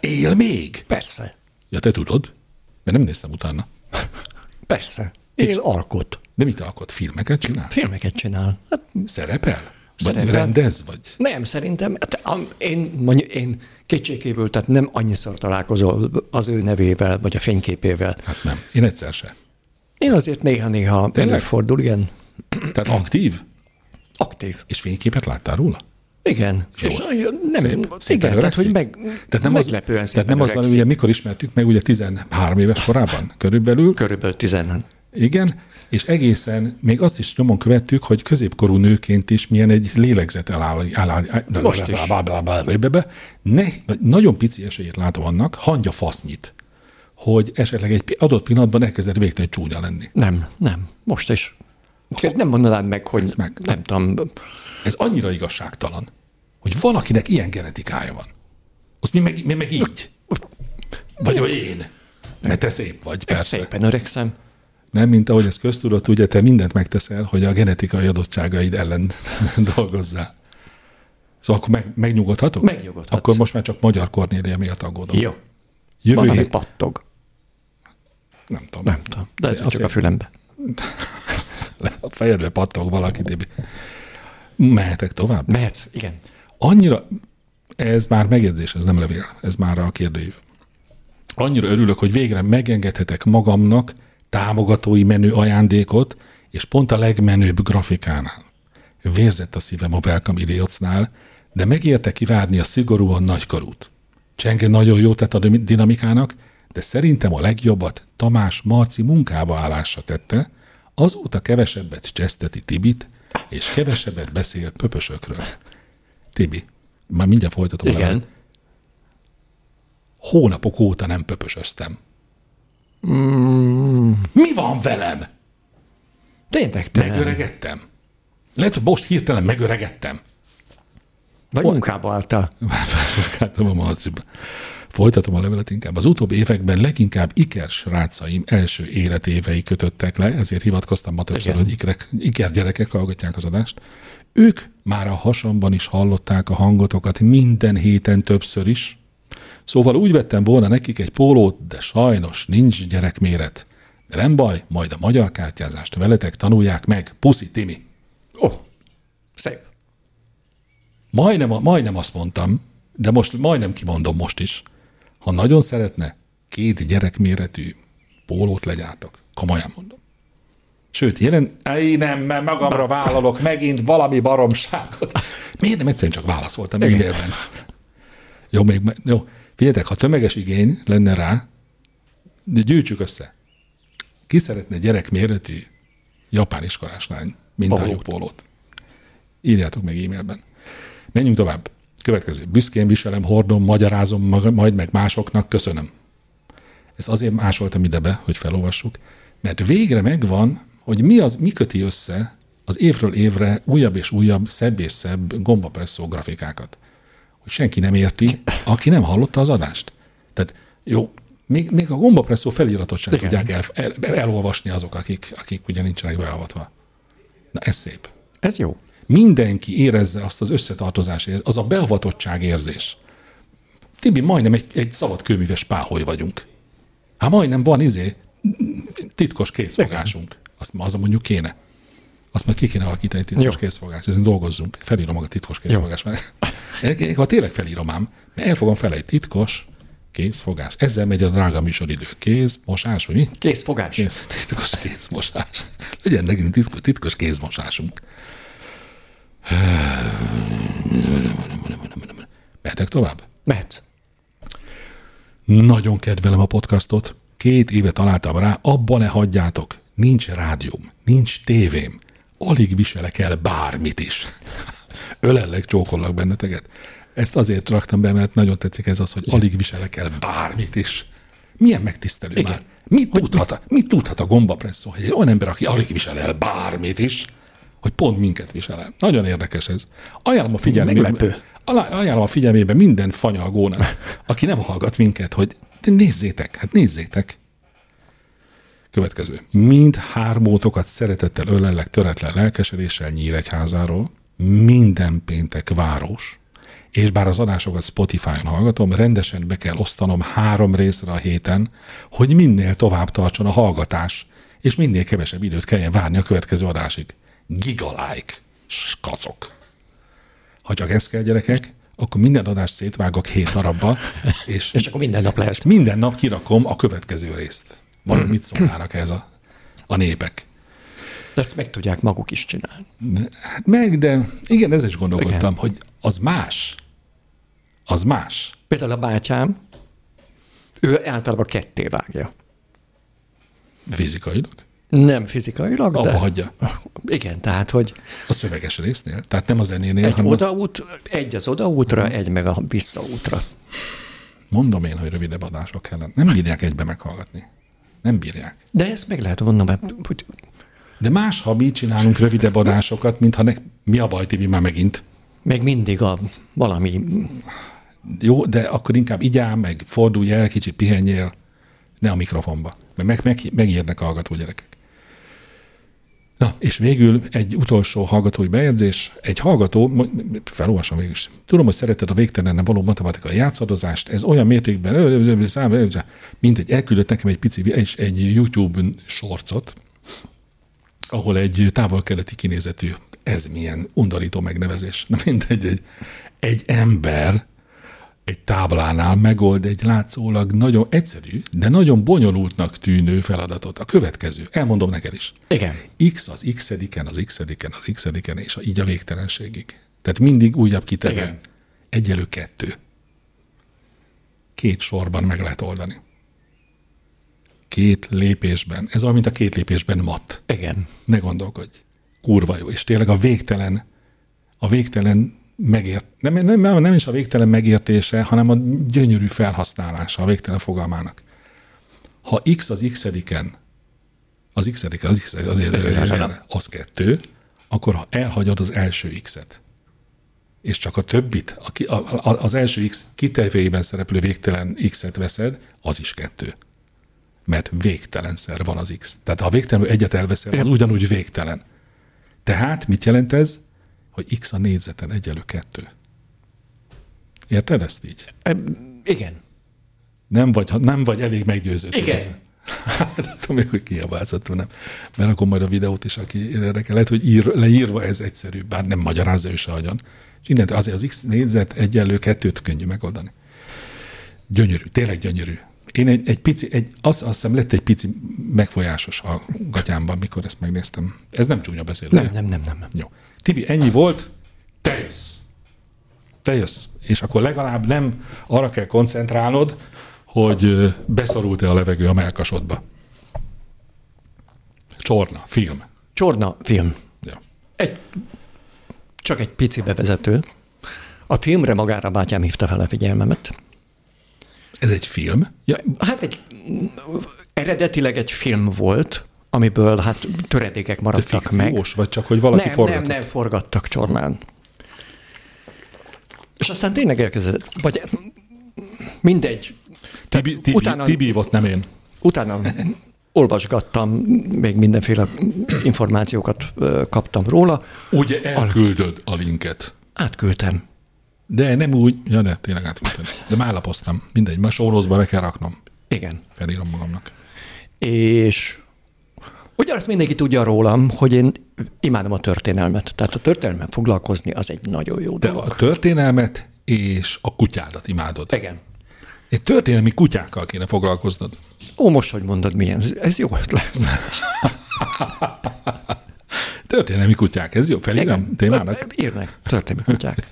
Él még? Persze. Ja, te tudod? Mert nem néztem utána. Persze. Él, alkot. De mit alkot? Filmeket csinál? Filmeket csinál. Hát, Szerepel? Szerepel. Vagy rendez? Vagy? nem, szerintem, hát, am- én, mondjuk, én kétségkívül, tehát nem annyiszor találkozol az ő nevével, vagy a fényképével. Hát nem. Én egyszer se. Én azért néha-néha Tényleg? előfordul, igen. Tehát aktív? Aktív. És fényképet láttál róla? Igen. Jó. És nem, Szép. Szépen igen, tehát, hogy öregszik. meg, Tehát nem az, meglepően tehát nem az van, öregszik. ugye mikor ismertük meg, ugye tizenhárom éves korában körülbelül. Körülbelül tizen. Igen, és egészen még azt is nyomon követtük, hogy középkorú nőként is milyen egy lélegzet eláll. Most is. Ne, nagyon pici esélyét látom annak, hangya fasznyit, hogy esetleg egy adott pillanatban elkezdett végtelen csúnya lenni. Nem, nem. Most is. Nem mondanád meg, hogy meg- nem tudom. Ez annyira igazságtalan, hogy van, akinek ilyen genetikája van. Azt mi meg, mi meg így. Vagy vagy én. Mert te szép vagy, persze. Szépen öregszem. Nem, mint ahogy ez köztudott, ugye te mindent megteszel, hogy a genetikai adottságaid ellen dolgozzál. Szóval akkor meg, megnyugodhatok? Megnyugodhatsz. Akkor most már csak Magyar Kornélia miatt aggódom. Jó. Jövő Valami hét... pattog. Nem tudom. Nem tudom. De Azt- csak azt- a fülembe. A fejedbe pattog valaki, Tibi. Mehetek tovább? Mehetsz? Igen. Annyira, ez már megjegyzés, ez nem levél, ez már a kérdőív. Annyira örülök, hogy végre megengedhetek magamnak támogatói menü ajándékot, és pont a legmenőbb grafikánál. Vérzett a szívem a Welcome Idiotsnál, de megérte kivárni a szigorúan nagykorút. Csenge nagyon jó tett a dinamikának, de szerintem a legjobbat Tamás Marci munkába állásra tette, azóta kevesebbet cseszteti Tibit, és kevesebbet beszélt pöpösökről. Tibi, már mindjárt folytatom. a Igen. levelet. Hónapok óta nem pöpösöztem. Mm, Mi van velem? tényleg te. Megöregettem. Lehet, hogy most hirtelen megöregettem. Vagy Hol- munkába álltál. Felfogáltam a marciba. Folytatom a levelet inkább. Az utóbbi években leginkább iker srácaim első életévei kötöttek le, ezért hivatkoztam ma többször, Igen. hogy ikerek, iker gyerekek hallgatják az adást. Ők már a hasamban is hallották a hangotokat minden héten többször is. Szóval úgy vettem volna nekik egy pólót, de sajnos nincs gyerekméret. De nem baj, majd a magyar kártyázást veletek tanulják meg. Puszi, Timi. Ó, oh, szép. Majdnem, majdnem azt mondtam, de most majdnem kimondom most is. Ha nagyon szeretne, két gyerekméretű pólót legyártok. Komolyan mondom. Sőt, jelen... Ej, nem, mert magamra vállalok megint valami baromságot. Miért nem egyszerűen csak válaszoltam e-mailben? Jó, még, jó. Figyeljetek, ha tömeges igény lenne rá, de gyűjtsük össze. Ki szeretne gyerekméretű japán iskolás lány mintájú pólót? Írjátok meg e-mailben. Menjünk tovább. Következő. Büszkén viselem, hordom, magyarázom majd meg másoknak, köszönöm. Ez azért másoltam ide be, hogy felolvassuk, mert végre megvan, hogy mi, az, mi köti össze az évről évre újabb és újabb, szebb és szebb gombapresszó grafikákat. Hogy senki nem érti, aki nem hallotta az adást. Tehát jó, még, még a gombapresszó feliratot sem Igen. tudják el, el, elolvasni azok, akik, akik ugye nincsenek beavatva. Na ez szép. Ez jó. Mindenki érezze azt az összetartozás, az a beavatottság érzés. Tibi, majdnem egy, egy szabad kőműves páholy vagyunk. Hát majdnem van izé titkos készfogásunk. Azt ma az mondjuk kéne. Azt már ki kéne alakítani titkos Jó. készfogást. Ezen dolgozzunk. Felírom maga titkos készfogás. Ha tényleg felírom ám, mert el fogom felejt titkos készfogás. Ezzel megy a drága műsoridő. Kéz, mosás, vagy mi? Készfogás. Kéz, titkos kézmosás. Legyen nekünk titkos, titkos kézmosásunk. Mehetek tovább? Mehetsz. Nagyon kedvelem a podcastot. Két éve találtam rá, abba ne hagyjátok. Nincs rádióm, nincs tévém. Alig viselek el bármit is. Ölellek, csókollak benneteket. Ezt azért raktam be, mert nagyon tetszik ez az, hogy alig viselek el bármit is. Milyen megtisztelő Igen. már. Mit tudhat, a, mit tudhat a gombapresszó, hogy egy olyan ember, aki alig visel el bármit is, hogy pont minket visel el. Nagyon érdekes ez. Ajánlom a figyelmébe, Meglepő. ajánlom a figyelmébe minden fanyalgónak, aki nem hallgat minket, hogy de nézzétek, hát nézzétek. Következő. Mind hármótokat szeretettel ölellek töretlen lelkesedéssel Nyíregyházáról, minden péntek város, És bár az adásokat Spotify-on hallgatom, rendesen be kell osztanom három részre a héten, hogy minél tovább tartson a hallgatás, és minél kevesebb időt kelljen várni a következő adásig. Gigalike. Skacok. Ha csak ez kell, gyerekek, akkor minden adást szétvágok hét darabba, és, És akkor minden nap lehet. minden nap kirakom a következő részt. Vagy mit szólnának ez a, a népek. Ezt meg tudják maguk is csinálni. Hát meg, de igen, ez is gondolkodtam, Igen. hogy az más. Az más. Például a bátyám, ő általában ketté vágja. Fizikailag. Nem fizikailag, Abba de... hagyja. Igen, tehát, hogy A szöveges résznél. Tehát nem a zenénél, egy hanem odaút, egy az odaútra, egy meg a visszaútra. mondom én, hogy rövidebb adások kellene. Nem bírják egybe meghallgatni. Nem bírják. De ezt meg lehet vonni, mert hogy De más, ha mi csinálunk rövidebb adásokat, mintha ne... Mi a baj, Tibi, már megint? meg mindig a valami... Jó, de akkor inkább igyál, meg fordulj el, kicsit pihenjél, ne a mikrofonba. Mert meg, meg, megérnek a hallgató gyerekek. Na, és végül egy utolsó hallgatói bejegyzés. Egy hallgató, felolvasom végül is. Tudom, hogy szereted a végtelenen való matematikai játszadozást, ez olyan mértékben, mint egy elküldött nekem egy pici, és egy YouTube sorcot, ahol egy távol-keleti kinézetű, ez milyen undorító megnevezés. Na mindegy, egy, egy ember egy táblánál megold egy látszólag nagyon egyszerű, de nagyon bonyolultnak tűnő feladatot. A következő, elmondom neked is. Igen. X az x-ediken, az x-ediken, az x-ediken, és így a végtelenségig. Tehát mindig újabb kitevő. Igen. Egyelő kettő. Két sorban meg lehet oldani. Két lépésben. Ez olyan, mint a két lépésben mat. Igen. Ne gondolkodj. Kurva jó. És tényleg a végtelen, a végtelen megért, nem, nem, nem is a végtelen megértése, hanem a gyönyörű felhasználása a végtelen fogalmának. Ha x az x-ediken, az x-ediken, az x azért az kettő, akkor ha elhagyod az első x-et, és csak a többit, a, a, az első x kitevőjében szereplő végtelen x-et veszed, az is kettő. Mert végtelenszer van az x. Tehát ha végtelenül egyet elveszel, az ugyanúgy végtelen. Tehát mit jelent ez? Hogy x a négyzeten egyelő kettő. Érted ezt így? E, igen. Nem vagy, nem vagy elég meggyőződő. Igen. Nem tudom még, hogy kiabálszottam, nem. Mert akkor majd a videót is, aki érdekel, lehet, hogy ír, leírva ez egyszerű, bár nem magyarázza ő se agyon. És innentől azért az x négyzet egyenlő kettőt könnyű megoldani. Gyönyörű, tényleg gyönyörű. Én egy, egy pici, egy, azt, azt hiszem lett egy pici megfolyásos a gatyámban, mikor ezt megnéztem. Ez nem csúnya beszélő. Nem, nem, nem, nem, nem. Jó. Tibi, ennyi volt, te jössz. Te jössz. És akkor legalább nem arra kell koncentrálnod, hogy beszorult-e a levegő a mellkasodba. Csorna, film. Csorna film. Ja. Egy, csak egy pici bevezető. A filmre magára bátyám hívta fel a figyelmemet. Ez egy film? Ja, hát egy, eredetileg egy film volt, amiből hát töredékek De maradtak fikciós, meg. vagy csak, hogy valaki nem, forgatott? Nem, nem forgattak Csornán. És aztán tényleg elkezdett, vagy mindegy. Tibi, tibi, utána, tibi volt, nem én. Utána olvasgattam, még mindenféle információkat kaptam róla. Ugye elküldöd a linket. Átküldtem. De nem úgy, ja de tényleg átküldtem. De már lapoztam. Mindegy, ma sórózba be kell raknom. Igen. Felírom magamnak. És ugyanazt mindenki tudja rólam, hogy én imádom a történelmet. Tehát a történelmen foglalkozni az egy nagyon jó De dolog. a történelmet és a kutyádat imádod. Igen. Egy történelmi kutyákkal kéne foglalkoznod. Ó, most, hogy mondod, milyen, ez jó ötlet. Történelmi kutyák, ez jó? Felírom témának? Írnak történelmi kutyák.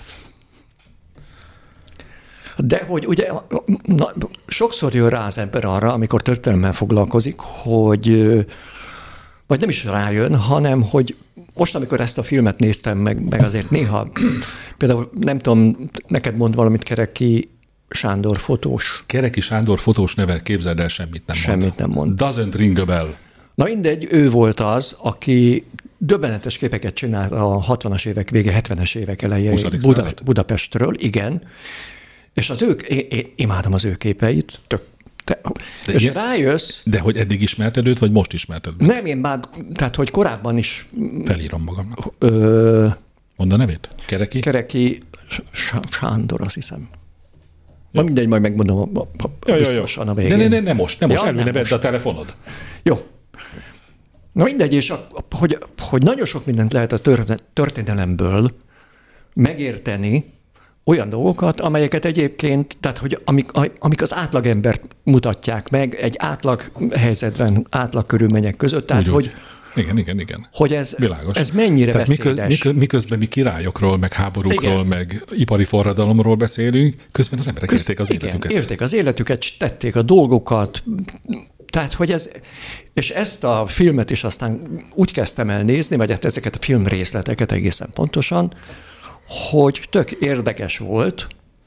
De hogy ugye na, sokszor jön rá az ember arra, amikor történelemmel foglalkozik, hogy vagy nem is rájön, hanem hogy most, amikor ezt a filmet néztem meg, meg azért néha, például nem tudom, neked mond valamit Kereki Sándor fotós. Kereki Sándor fotós neve, képzeld el, semmit nem mond. Semmit nem mond. Doesn't ring a bell. Na mindegy, ő volt az, aki döbbenetes képeket csinált a hatvanas évek vége, hetvenes évek elején Buda, Budapestről, igen. És az ők, én, én imádom az ő képeit, tök, te, de és ilyen, rájössz... De hogy eddig ismerted őt, vagy most ismerted őt? Nem, én már, tehát hogy korábban is... Felírom magamnak. Ö, Mondd a nevét. Kereki? Kereki Sándor, azt hiszem. Ma mindegy, majd megmondom a, a, a biztosan a végén. Ne, ne, ne, ne most, ne most, Ja, előnevedd a telefonod. Jó. Na mindegy, és a, hogy, hogy nagyon sok mindent lehet a történelemből megérteni, olyan dolgokat, amelyeket egyébként, tehát hogy amik, amik az átlagembert mutatják meg egy átlag helyzetben, átlag körülmények között, tehát úgy, hogy úgy. Igen, igen, igen. Hogy ez, ez mennyire tehát beszédes. Miköz, miközben mi királyokról, meg háborúkról, igen. meg ipari forradalomról beszélünk, közben az emberek Köz, élték az igen, életüket. élték az életüket, tették a dolgokat, tehát, hogy ez, és ezt a filmet is aztán úgy kezdtem el nézni, vagy hát ezeket a filmrészleteket egészen pontosan, hogy tök érdekes volt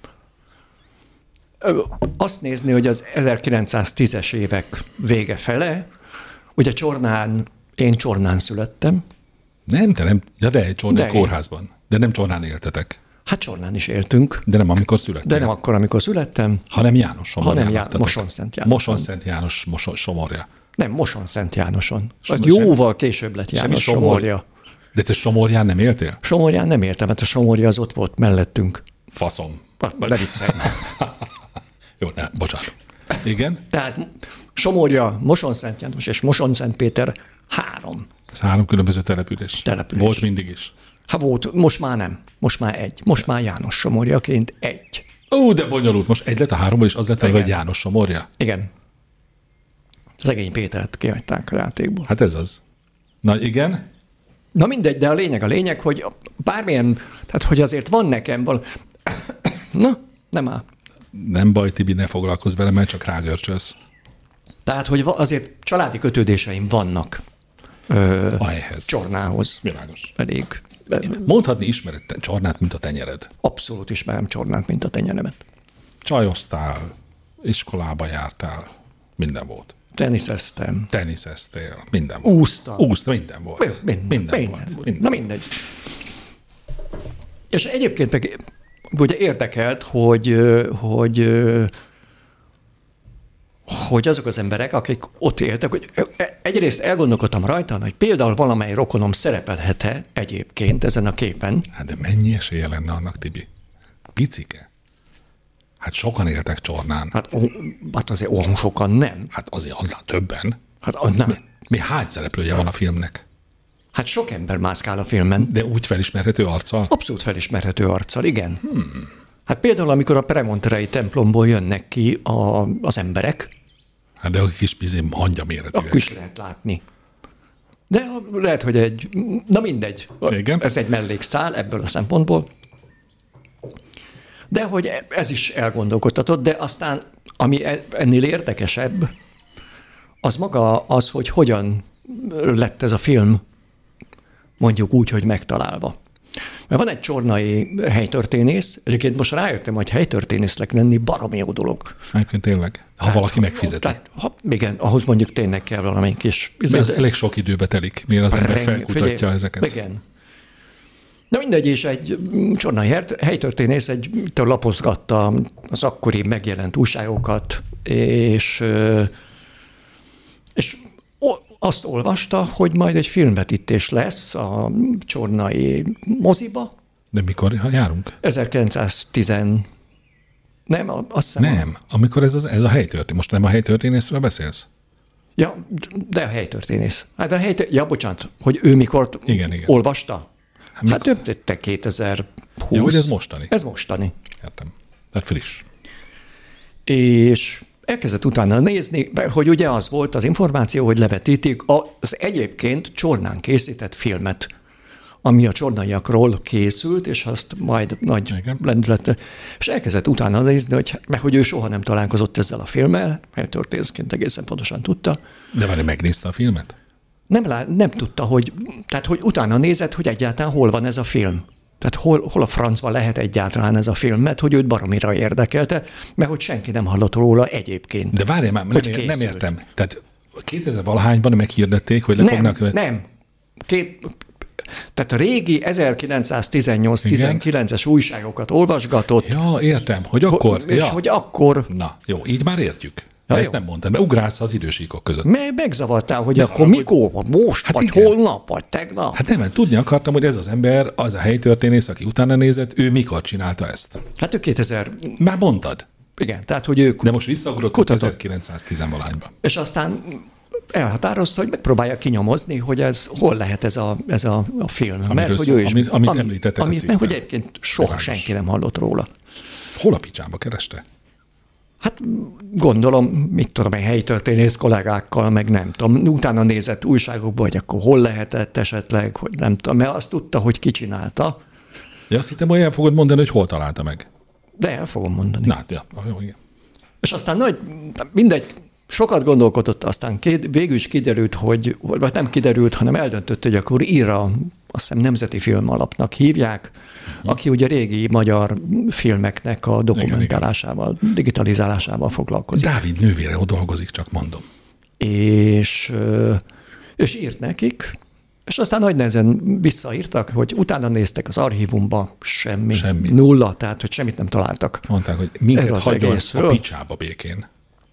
azt nézni, hogy az ezerkilencszáztízes évek vége fele, ugye Csornán, én Csornán születtem. Nem, te nem, ja de egy Csornán kórházban, de nem Csornán éltetek. Hát Csornán is éltünk. De nem amikor születtem. De nem akkor, amikor születtem. Hanem János Somorján. Hanem Já- Moson-Szent János. Moson-Szent János Moson, Somorja. Nem, Moson-Szent Jánoson. Az jóval később lett János Somorja. De te Somorján nem éltél? Somorján nem éltem, mert a Somorja az ott volt mellettünk. Faszom. Ne viccelj. Jó, ne, bocsánat. Igen? Tehát Somorja, Moson-Szent János és Moson-Szent Péter három. Ez három különböző település. település. Volt mindig is. Hát volt, most már nem. Most már egy. Most már János Somorjaként egy. Ó, de bonyolult. Most egy lett a háromból, és az lett, hogy János Somorja. Igen. Szegény Pétert kihagyták a játékból. Hát ez az. Na igen? Na mindegy, de a lényeg a lényeg, hogy bármilyen, tehát hogy azért van nekem val... Na, nem áll. Nem baj, Tibi, ne foglalkozz vele, mert csak rágörcsölsz. Tehát, hogy azért családi kötődéseim vannak ö, a helyhez. Csornához. Világos. Pedig. Mondhatni ismered Csornát, mint a tenyered. Abszolút ismerem Csornát, mint a tenyeremet. Csajoztál, iskolába jártál, minden volt. Teniszeztem. Teniszeztél, minden volt. Úsztam. Úsztam, minden volt. Minden, minden, minden volt. volt. Minden. Na mindegy. És egyébként meg ugye érdekelt, hogy, hogy, hogy azok az emberek, akik ott éltek, hogy egyrészt elgondolkodtam rajta, hogy például valamely rokonom szerepelhet-e egyébként ezen a képen. Hát de mennyi esélye lenne annak, Tibi? Picike. Hát sokan éltek Csornán. Hát, hát azért olyan sokan nem. Hát azért annál többen. Hát annál. Mi, mi hány szereplője van a filmnek? Hát sok ember mászkál a filmen. De úgy felismerhető arccal? Abszolút felismerhető arccal, igen. Hmm. Hát például, amikor a Premonterei templomból jönnek ki a, az emberek. Hát de a kis bizém hangya méretűek. Akkor is lehet látni. De lehet, hogy egy... Na mindegy. Igen. Ez egy mellékszál ebből a szempontból. De hogy ez is elgondolkodtatott, de aztán, ami ennél érdekesebb, az maga az, hogy hogyan lett ez a film mondjuk úgy, hogy megtalálva. Mert van egy csornai helytörténész, egyébként most rájöttem, hogy helytörténésznek lenni baromi jó dolog. Egyébként tényleg, ha hát, valaki megfizeti. Tehát, ha, igen, ahhoz mondjuk tényleg kell valamelyik kis... Ez elég sok időbe telik, mire az ember felkutatja figyelj, ezeket. Igen. Na mindegy, és egy csornai helytörténész egy lapozgatta az akkori megjelent újságokat, és, és azt olvasta, hogy majd egy filmvetítés lesz a csornai moziba. De mikor járunk? ezerkilencszáztíz. Nem, azt hiszem. Nem, amikor ez, az, ez a helytörténész. Most nem a helytörténészről beszélsz? Ja, de a helytörténész. Hát a helytörténész, ja, bocsánat, hogy ő mikor igen, igen. olvasta? Hát, hát több tette kétezer-húsz. Ja, hogy ez mostani? Ez mostani. Értem. Tehát friss. És elkezdett utána nézni, hogy ugye az volt az információ, hogy levetítik az egyébként Csornán készített filmet, ami a csornaiakról készült, és azt majd nagy lendülettel, és elkezdett utána nézni, hogy, mert hogy ő soha nem találkozott ezzel a filmmel, mert történészként egészen pontosan tudta. De várj, megnézte a filmet? Nem, lá, nem tudta, hogy, tehát hogy utána nézett, hogy egyáltalán hol van ez a film. Tehát hol, hol a francban lehet egyáltalán ez a film, mert hogy őt baromira érdekelte, mert hogy senki nem hallott róla egyébként. De várjál már, nem, ér, nem értem. Tehát kétezer-valahányban meghirdették, hogy le nem, fognak... Nem, Két, tehát a régi ezerkilencszáztizennyolc-tizenkilences újságokat olvasgatott. Ja, értem, hogy akkor... És ja. hogy akkor... Na, jó, így már értjük. Ha ezt nem mondtad, mert ugrálsz az idősíkok között. Me- megzavartál, hogy De akkor arra, mikor, most, Hát vagy igen. holnap, vagy tegnap. Hát nem, mert tudni akartam, hogy ez az ember, az a helytörténész, aki utána nézett, ő mikor csinálta ezt. Hát ő kétezer, Már mondtad. igen, tehát hogy ők, De most visszaugrottunk Kutatott. ezerkilencszáztíz-valányba. és aztán elhatározta, hogy megpróbálja kinyomozni, hogy ez hol lehet ez a, ez a, a film. Amiről szó- amit- amit említettek a amit, cikkben. mert hogy egyébként soha Világos. senki nem hallott róla. Hol a picsába kereste? Hát gondolom, mit tudom, egy helyi történész kollégákkal, meg nem tudom, utána nézett újságokba, hogy akkor hol lehetett esetleg, hogy nem tudom, mert azt tudta, hogy ki csinálta, Ja, azt hittem, hogy el fogod mondani, hogy hol találta meg. de el fogom mondani. Na, ja, jó, igen. És aztán nagy, mindegy, sokat gondolkodott, aztán két, végül is kiderült, hogy, vagy nem kiderült, hanem eldöntött, hogy akkor ír a, azt hiszem Nemzeti Filmalapnak hívják, uh-huh. aki ugye régi magyar filmeknek a dokumentálásával, igen, digitalizálásával foglalkozik. Dávid nővére ott dolgozik, csak mondom. És, és írt nekik, és aztán nagy nehezen visszaírtak, hogy utána néztek az archívumba, semmi, Semmi. nulla, tehát hogy semmit nem találtak. Mondták, hogy minket Erről az hagyjon egészről. a picsába békén.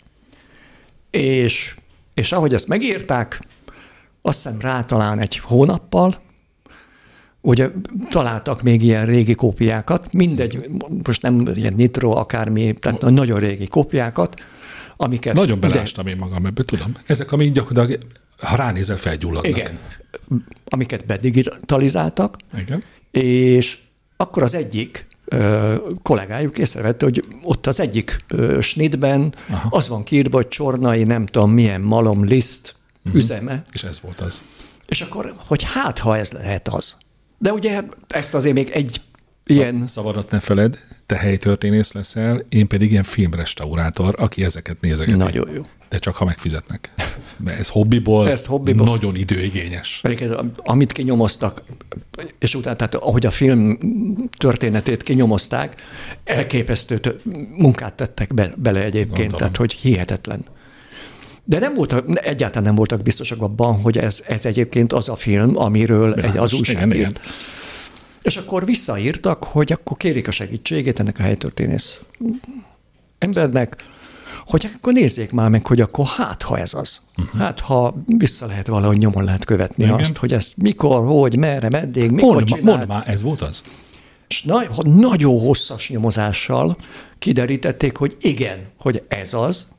És, és ahogy ezt megírták, azt hiszem rá talán egy hónappal, ugye találtak még ilyen régi kópiákat, mindegy, most nem ilyen nitro, akármi, tehát nagyon régi kópiákat, amiket... Nagyon belástam én magam ebből, tudom. Ezek, amik gyakorlatilag, ha ránézel, felgyulladnak. Igen, amiket bedigitalizáltak, Igen. és akkor az egyik ö, kollégájuk észrevette, hogy ott az egyik ö, snitben Aha. az van kiírva, hogy Csornai nem tudom milyen malom liszt uh-huh. üzeme, És ez volt az. és akkor, hogy hát, ha ez lehet az. De ugye ezt azért még egy ilyen... Szavadat ne feled, te helytörténész leszel, én pedig ilyen filmrestaurátor, aki ezeket nézegeti. Nagyon jó. De csak ha megfizetnek. Mert ez hobbiból, Ez hobbiból. nagyon időigényes. Pedig ez, amit kinyomoztak, és utána, tehát ahogy a film történetét kinyomozták, elképesztő tö- munkát tettek be, bele egyébként, Gondolom. tehát hogy hihetetlen. De nem voltak, egyáltalán nem voltak biztosak abban, hogy ez, ez egyébként az a film, amiről egy, az újság igen, igen. írt. És akkor visszaírtak, hogy akkor kérik a segítségét ennek a helytörténész embernek, hogy akkor nézzék már meg, hogy akkor hát, ha ez az. Uh-huh. Hát, ha vissza lehet valahogy nyomon lehet követni igen. azt, hogy ezt mikor, hogy, merre, meddig, mikor Mondd, csinált. mondd már, ez volt az? És na- nagyon hosszas nyomozással kiderítették, hogy igen, hogy ez az,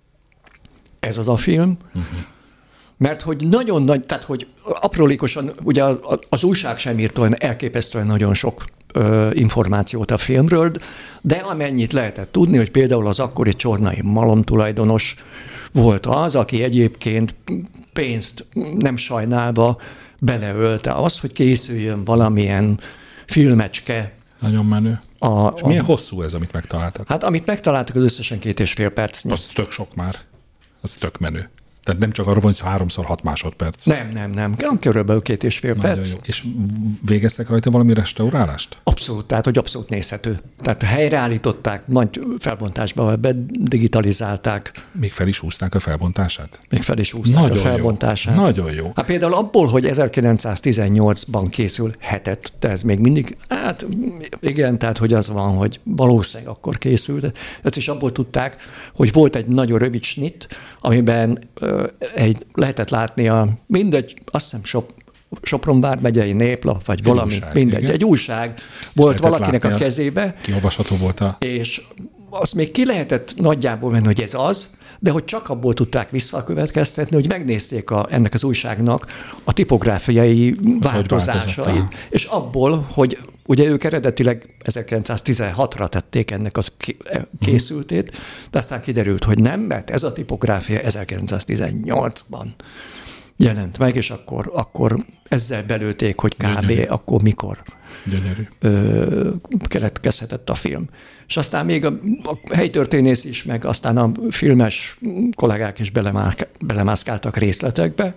ez az a film, uh-huh. mert hogy nagyon nagy, tehát hogy aprólékosan, ugye az újság sem írt olyan elképesztően nagyon sok ö, információt a filmről, de amennyit lehetett tudni, hogy például az akkori csornai malomtulajdonos volt az, aki egyébként pénzt nem sajnálva beleölte azt, hogy készüljön valamilyen filmecske. Nagyon menő. A, És milyen hosszú ez, amit megtaláltak? Hát amit megtaláltak, az összesen két és fél percnyi. Az tök sok már. Az tök menő. Tehát nem csak arról van, hogy háromszor hat másodperc. Nem, nem, nem. Körülbelül két és fél Nagyon perc. jó. És végeztek rajta valami restaurálást? Abszolút, tehát hogy abszolút nézhető. Tehát helyreállították, majd felbontásba digitalizálták, Még fel is húzták a felbontását? még fel is húzták Nagyon a felbontását. jó. Nagyon jó. Hát például abból, hogy ezerkilencszáztizennyolcban készülhetett, de ez még mindig, hát igen, tehát hogy az van, hogy valószínűleg akkor készült. Ezt is abból tudták, hogy volt egy nagyon rövid snit, amiben ö, egy, lehetett látni a mindegy, azt hiszem Sop, Sopron vármegyei Néplap, vagy Egy valami, újság, mindegy. igen. Egy újság volt lehetett valakinek látni a a- kezébe, Kiolvasható volt a... és azt még ki lehetett nagyjából menni, hogy ez az, de hogy csak abból tudták visszakövetkeztetni, hogy megnézték a, ennek az újságnak a tipográfiai változásait. változott, És abból, hogy ugye ők eredetileg ezerkilencszáztizenhatra tették ennek az készültét, de aztán kiderült, hogy nem, mert ez a tipográfia ezerkilencszáztizennyolcban jelent meg, és akkor, akkor ezzel belőték, hogy kb. Gyönyörű. Akkor mikor Gyönyörű. ö, keletkezhetett a film. És aztán még a, a helytörténész is, meg aztán a filmes kollégák is belemá- belemászkáltak részletekbe,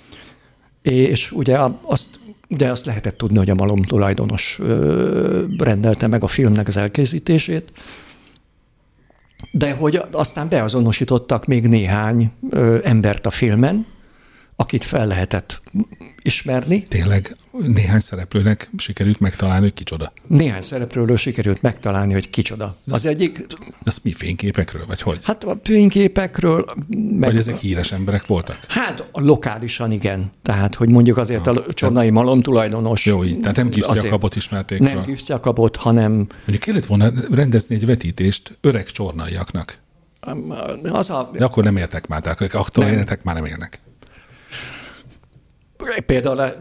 és ugye azt, de azt lehetett tudni, hogy a malom tulajdonos ö, rendelte meg a filmnek az elkészítését, de hogy aztán beazonosítottak még néhány ö, embert a filmen, akit fel lehetett ismerni. Tényleg néhány szereplőnek sikerült megtalálni, hogy kicsoda. Néhány szereplőről sikerült megtalálni, hogy kicsoda. Az egyik... Ez mi, fényképekről, vagy hogy? Hát a fényképekről... Meg, vagy ezek híres emberek voltak? Hát lokálisan igen. Tehát, hogy mondjuk azért a Csornai Malom tulajdonos... Jó, így. Tehát nem Gipsz Jakabot ismerték Nem fel. Gipsz Jakabot, hanem... Mondjuk kellett volna rendezni egy vetítést öreg csornaiaknak. Az a... De akkor nem éltek már, tehát akkor éltek, már nem élnek. Például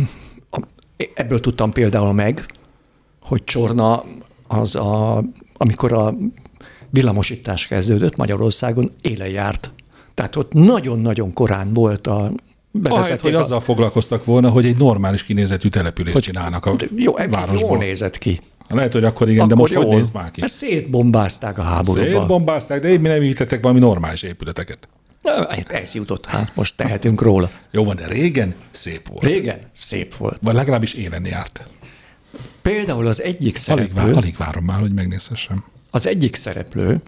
ebből tudtam például meg, hogy Csorna az a, amikor a villamosítás kezdődött Magyarországon, élen járt. Tehát ott nagyon-nagyon korán volt a Ahelyett, hogy a... azzal foglalkoztak volna, hogy egy normális kinézetű települést hogy csinálnak a jó, városból. Jól nézett ki. Lehet, hogy akkor igen, akkor de most jól. Hogy néz már ki? Ezt szétbombázták a háborúban. Szétbombázták, de én mi nem építettek valami normális épületeket. Ez jutott, hát most tehetünk róla. Jó van, de régen szép volt. Régen szép volt. Vagy legalábbis élen járt. Például az egyik szereplő... Alig, vár, alig várom már, hogy megnézhessem. Az egyik szereplő...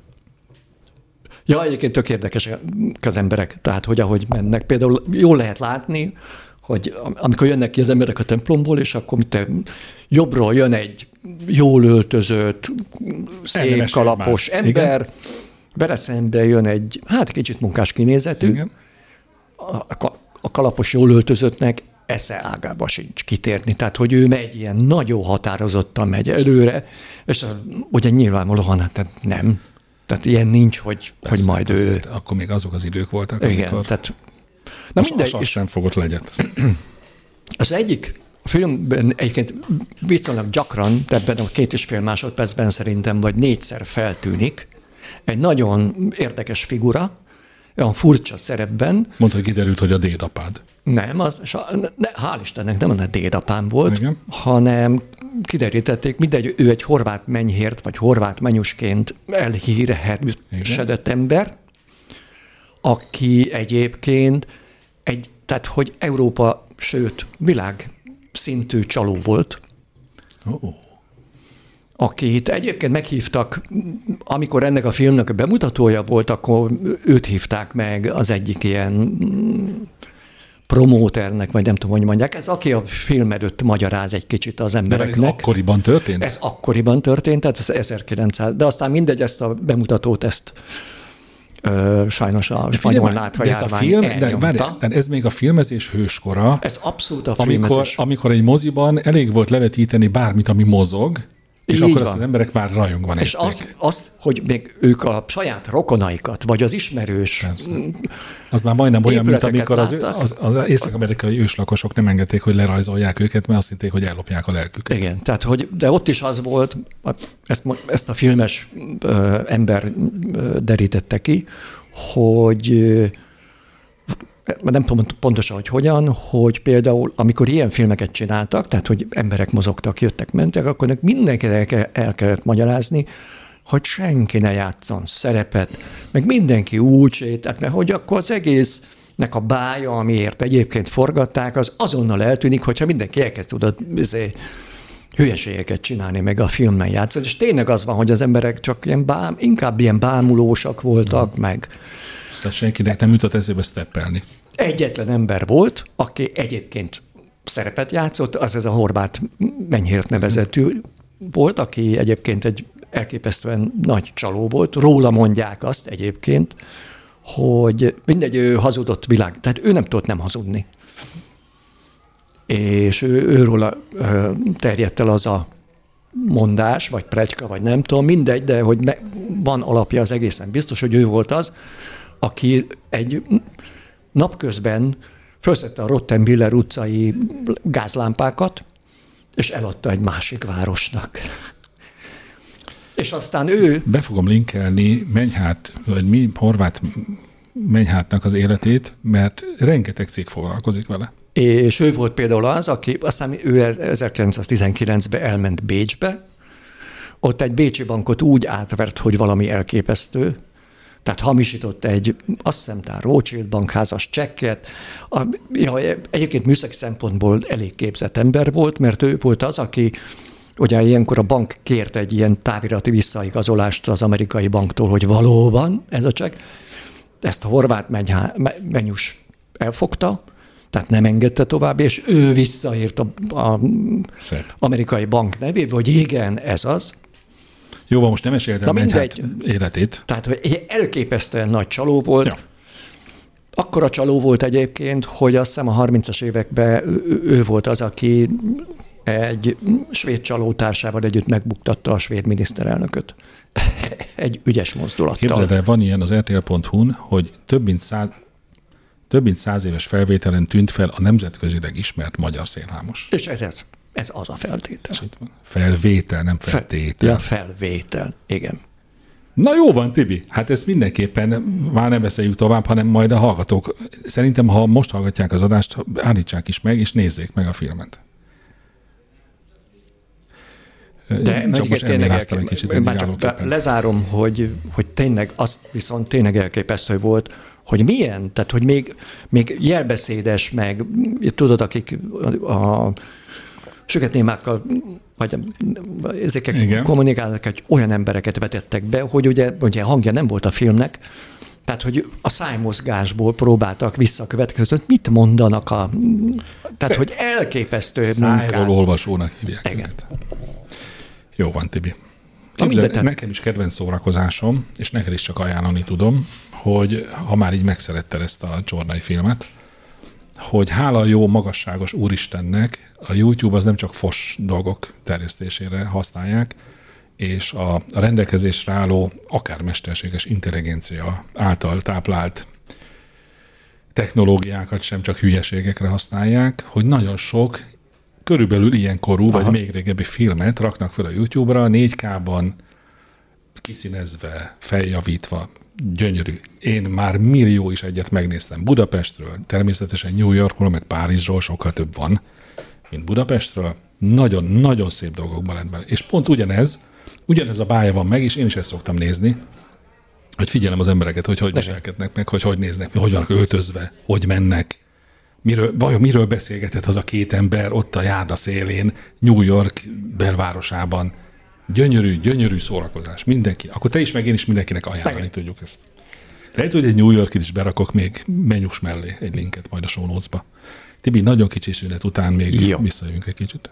Ja, egyébként tök érdekesek az emberek, tehát hogy ahogy mennek. Például jól lehet látni, hogy amikor jönnek ki az emberek a templomból, és akkor mit, jobbról jön egy jól öltözött, szép, Ellenes kalapos már. Ember, igen. Vele szembe jön egy, hát kicsit munkás kinézetű, igen. A, a kalapos jól öltözöttnek esze ágába sincs kitérni. Tehát, hogy ő megy ilyen nagyon határozottan megy előre, és ugye nyilvánvalóan hát nem. Tehát ilyen nincs, hogy, hogy majd ő... Akkor még azok az idők voltak, igen, amikor... tehát... Na mindegy, és sem fogott legyet. Az egyik a filmben egyébként viszonylag gyakran, ebben a két és fél másodpercben szerintem, vagy négyszer feltűnik egy nagyon érdekes figura, olyan furcsa szerepben. Mondta, hogy kiderült, hogy a dédapád. Nem, az, ne, hál' Istennek nem a dédapám volt, igen. hanem kiderítették, mindegy, ő egy horvát menyhért, vagy horvát menyusként elhíresedett ember, aki egyébként egy, tehát hogy Európa, sőt, világ szintű csaló volt. Oh. Akit egyébként meghívtak, amikor ennek a filmnek a bemutatója volt, akkor őt hívták meg az egyik ilyen promóternek, vagy nem tudom, hogy mondják. Ez aki a film előtt magyaráz egy kicsit az embereknek. De ez akkoriban történt? Ez akkoriban történt, tehát ez ezerkilencszáz. De aztán mindegy, ezt a bemutatót, ezt ö, sajnos a spanyol látva járvány elnyomta. De, de ez még a filmezés hőskora. Ez abszolút a amikor, filmezés. Amikor egy moziban elég volt levetíteni bármit, ami mozog, és így akkor van. Azt az emberek már rajongva nézték. És azt, azt, hogy még ők a saját rokonaikat, vagy az ismerős Persze. Az már majdnem olyan, mint amikor az, az, az észak-amerikai őslakosok nem engedték, hogy lerajzolják őket, mert azt hitték, hogy ellopják a lelküket. Igen, tehát, hogy, de ott is az volt, ezt, ezt a filmes ö, ember ö, derítette ki, hogy ö, nem tudom pontosan, hogy hogyan, hogy például, amikor ilyen filmeket csináltak, tehát, hogy emberek mozogtak, jöttek, mentek, akkor mindenkinek el kellett magyarázni, hogy senki ne játszon szerepet, meg mindenki úgy sétál, mert hogy akkor az egésznek a bája, amiért egyébként forgatták, az azonnal eltűnik, hogyha mindenki elkezd tudod izé, hülyeségeket csinálni, meg a filmben játszani. És tényleg az van, hogy az emberek csak ilyen bám, inkább ilyen bámulósak voltak, mm. meg... Tehát senkinek nem jutott eszébe steppelni. Egyetlen ember volt, aki egyébként szerepet játszott, az ez a horvát menyhért nevezetű volt, aki egyébként egy elképesztően nagy csaló volt. Róla mondják azt egyébként, hogy mindegy, ő hazudott világ, tehát ő nem tudott nem hazudni. És ő, őróla terjedt el az a mondás, vagy pletyka, vagy nem tudom, mindegy, de hogy me, van alapja az egészen biztos, hogy ő volt az, aki egy napközben felszedte a Rottenwiller utcai gázlámpákat, és eladta egy másik városnak. És aztán ő... Be fogom linkelni Menyhárt, vagy mi, horvát Menyhártnak az életét, mert rengeteg cég foglalkozik vele. És ő volt például az, aki aztán ő ezerkilencszáztizenkilencben elment Bécsbe, ott egy bécsi bankot úgy átvert, hogy valami elképesztő, tehát hamisított egy, azt hiszem, tehát Rothschild bankházas csekket. A, ja, egyébként műszaki szempontból elég képzett ember volt, mert ő volt az, aki, ugye ilyenkor a bank kért egy ilyen távirati visszaigazolást az amerikai banktól, hogy valóban ez a csekk. Ezt a horvát menyhá, menyus elfogta, tehát nem engedte tovább, és ő visszaírt a, a amerikai bank nevébe, hogy igen, ez az. Jó, van, most nem meséltem mindegy, életét. Tehát, hogy egy elképesztően nagy csaló volt. Ja. Akkora csaló volt egyébként, hogy azt hiszem a harmincas években ő, ő volt az, aki egy svéd csalótársával együtt megbuktatta a svéd miniszterelnököt. Egy ügyes mozdulattal. Képzeld el, van ilyen az er té el pont hu-n, hogy több mint, száz, több mint száz éves felvételen tűnt fel a nemzetközileg ismert magyar szélhámos. És ez, ez, ez az a feltétel. Felvétel, nem feltétel. Ja, felvétel, igen. Na jó van, Tibi, hát ezt mindenképpen már nem beszéljük tovább, hanem majd a hallgatók. Szerintem, ha most hallgatják az adást, állítsák is meg, és nézzék meg a filmet. De csak most tényleg elke... egy kicsit. Már csak lezárom, hogy, hogy tényleg, az viszont tényleg elképesztő volt, hogy milyen, tehát hogy még, még jelbeszédes, meg tudod, akik a, a süketnémákkal vagy ezeket kommunikálnak, hogy olyan embereket vetettek be, hogy ugye, ugye hangja nem volt a filmnek, tehát, hogy a szájmozgásból próbáltak visszakövetkezni, hogy mit mondanak a... Tehát, Szép. hogy elképesztő munkát. Szájról olvasónak hívják. Igen. Jó van, Tibi. Képzel, nekem is kedvenc szórakozásom, és neked is csak ajánlani tudom, hogy ha már így megszeretted ezt a Csornai filmet, hogy hála a jó magasságos Úristennek a YouTube az nem csak fos dolgok terjesztésére használják, és a rendelkezésre álló akár mesterséges intelligencia által táplált technológiákat sem csak hülyeségekre használják, hogy nagyon sok körülbelül ilyen korú, Aha. vagy még régebbi filmet raknak fel a YouTube-ra, négy ká-ban kiszínezve, feljavítva, gyönyörű. Én már millió is egyet megnéztem Budapestről, természetesen New Yorkról, meg Párizsról sokkal több van, mint Budapestről. Nagyon-nagyon szép dolgokban lett bele. És pont ugyanez, ugyanez a bája van meg, és én is ezt szoktam nézni, hogy figyelem az embereket, hogy hogy viselkednek meg, hogy hogy néznek, hogy vannak öltözve, hogy mennek. Miről, vajon miről beszélgetett az a két ember ott a járda szélén, New York belvárosában. Gyönyörű, gyönyörű szórakozás. Mindenki. Akkor te is, meg én is mindenkinek ajánlani Meg. tudjuk ezt. Lehet, hogy egy New Yorkit is berakok még menyus mellé egy linket majd a show notes-ba. Tibi, nagyon kicsi szünet után még Jó. visszajövünk egy kicsit.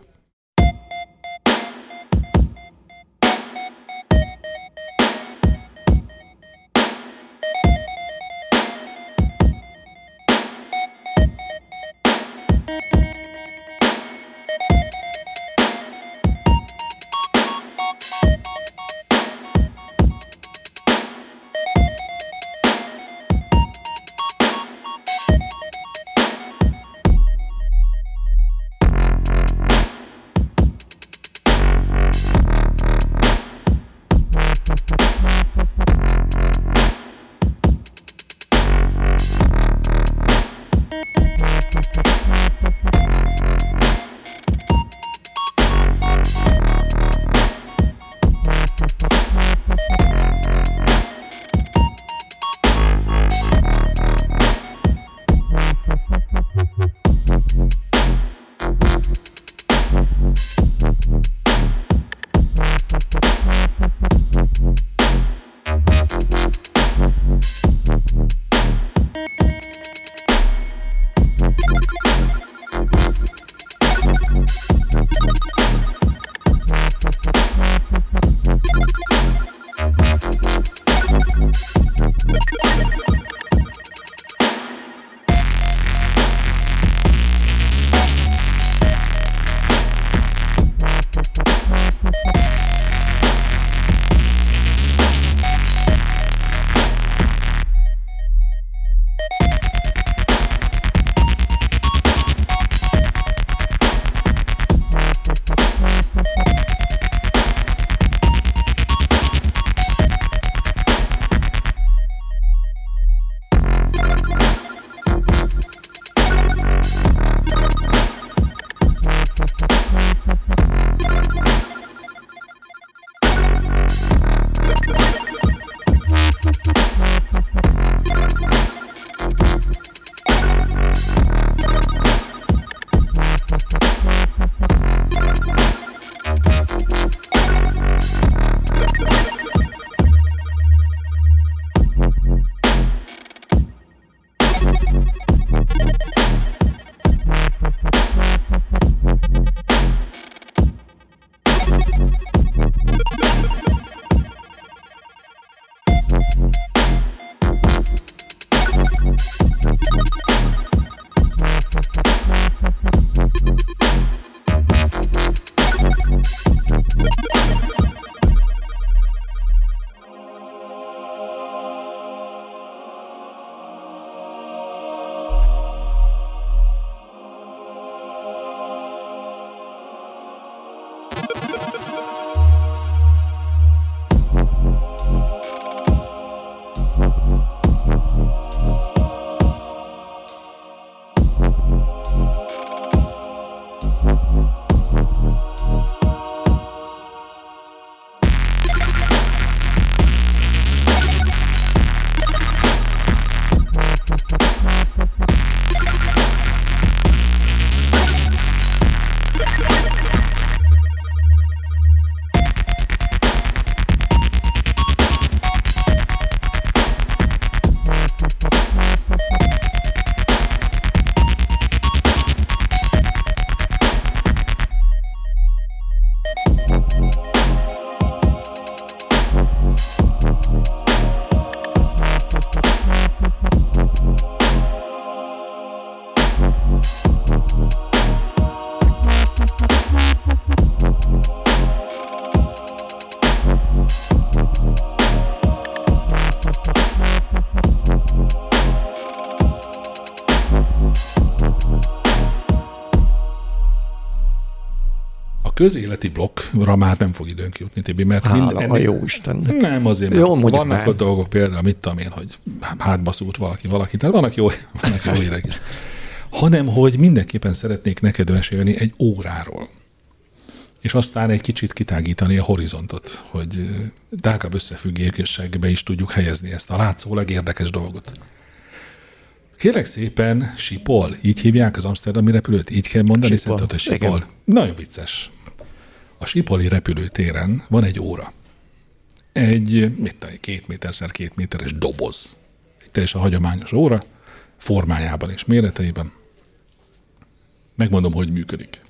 közéleti blokkra már nem fog időnk jutni, Tibi, mert Hála minden, a jó Istennek. nem azért, mert Jó, mondjuk vannak nem. ott dolgok, például, mit tudom én, hogy hátba szúrt valaki valaki, tehát vannak jó, vannak jó hírek is. Hanem, hogy mindenképpen szeretnék neked mesélni egy óráról. És aztán egy kicsit kitágítani a horizontot, hogy tágabb összefüggésekbe is tudjuk helyezni ezt a látszólag érdekes dolgot. Kérlek szépen, Schiphol, így hívják az amszterdami repülőt? Így kell mondani? Schiphol. Szerinted, hogy Schiphol? Nagyon vicces. A Schipholi repülőtéren van egy óra. Egy, mit tudom, két méterszer két méteres doboz. Egy teljesen hagyományos óra, formájában és méreteiben. Megmondom, hogy működik.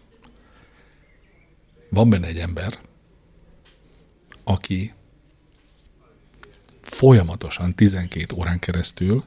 Van benne egy ember, aki folyamatosan tizenkét órán keresztül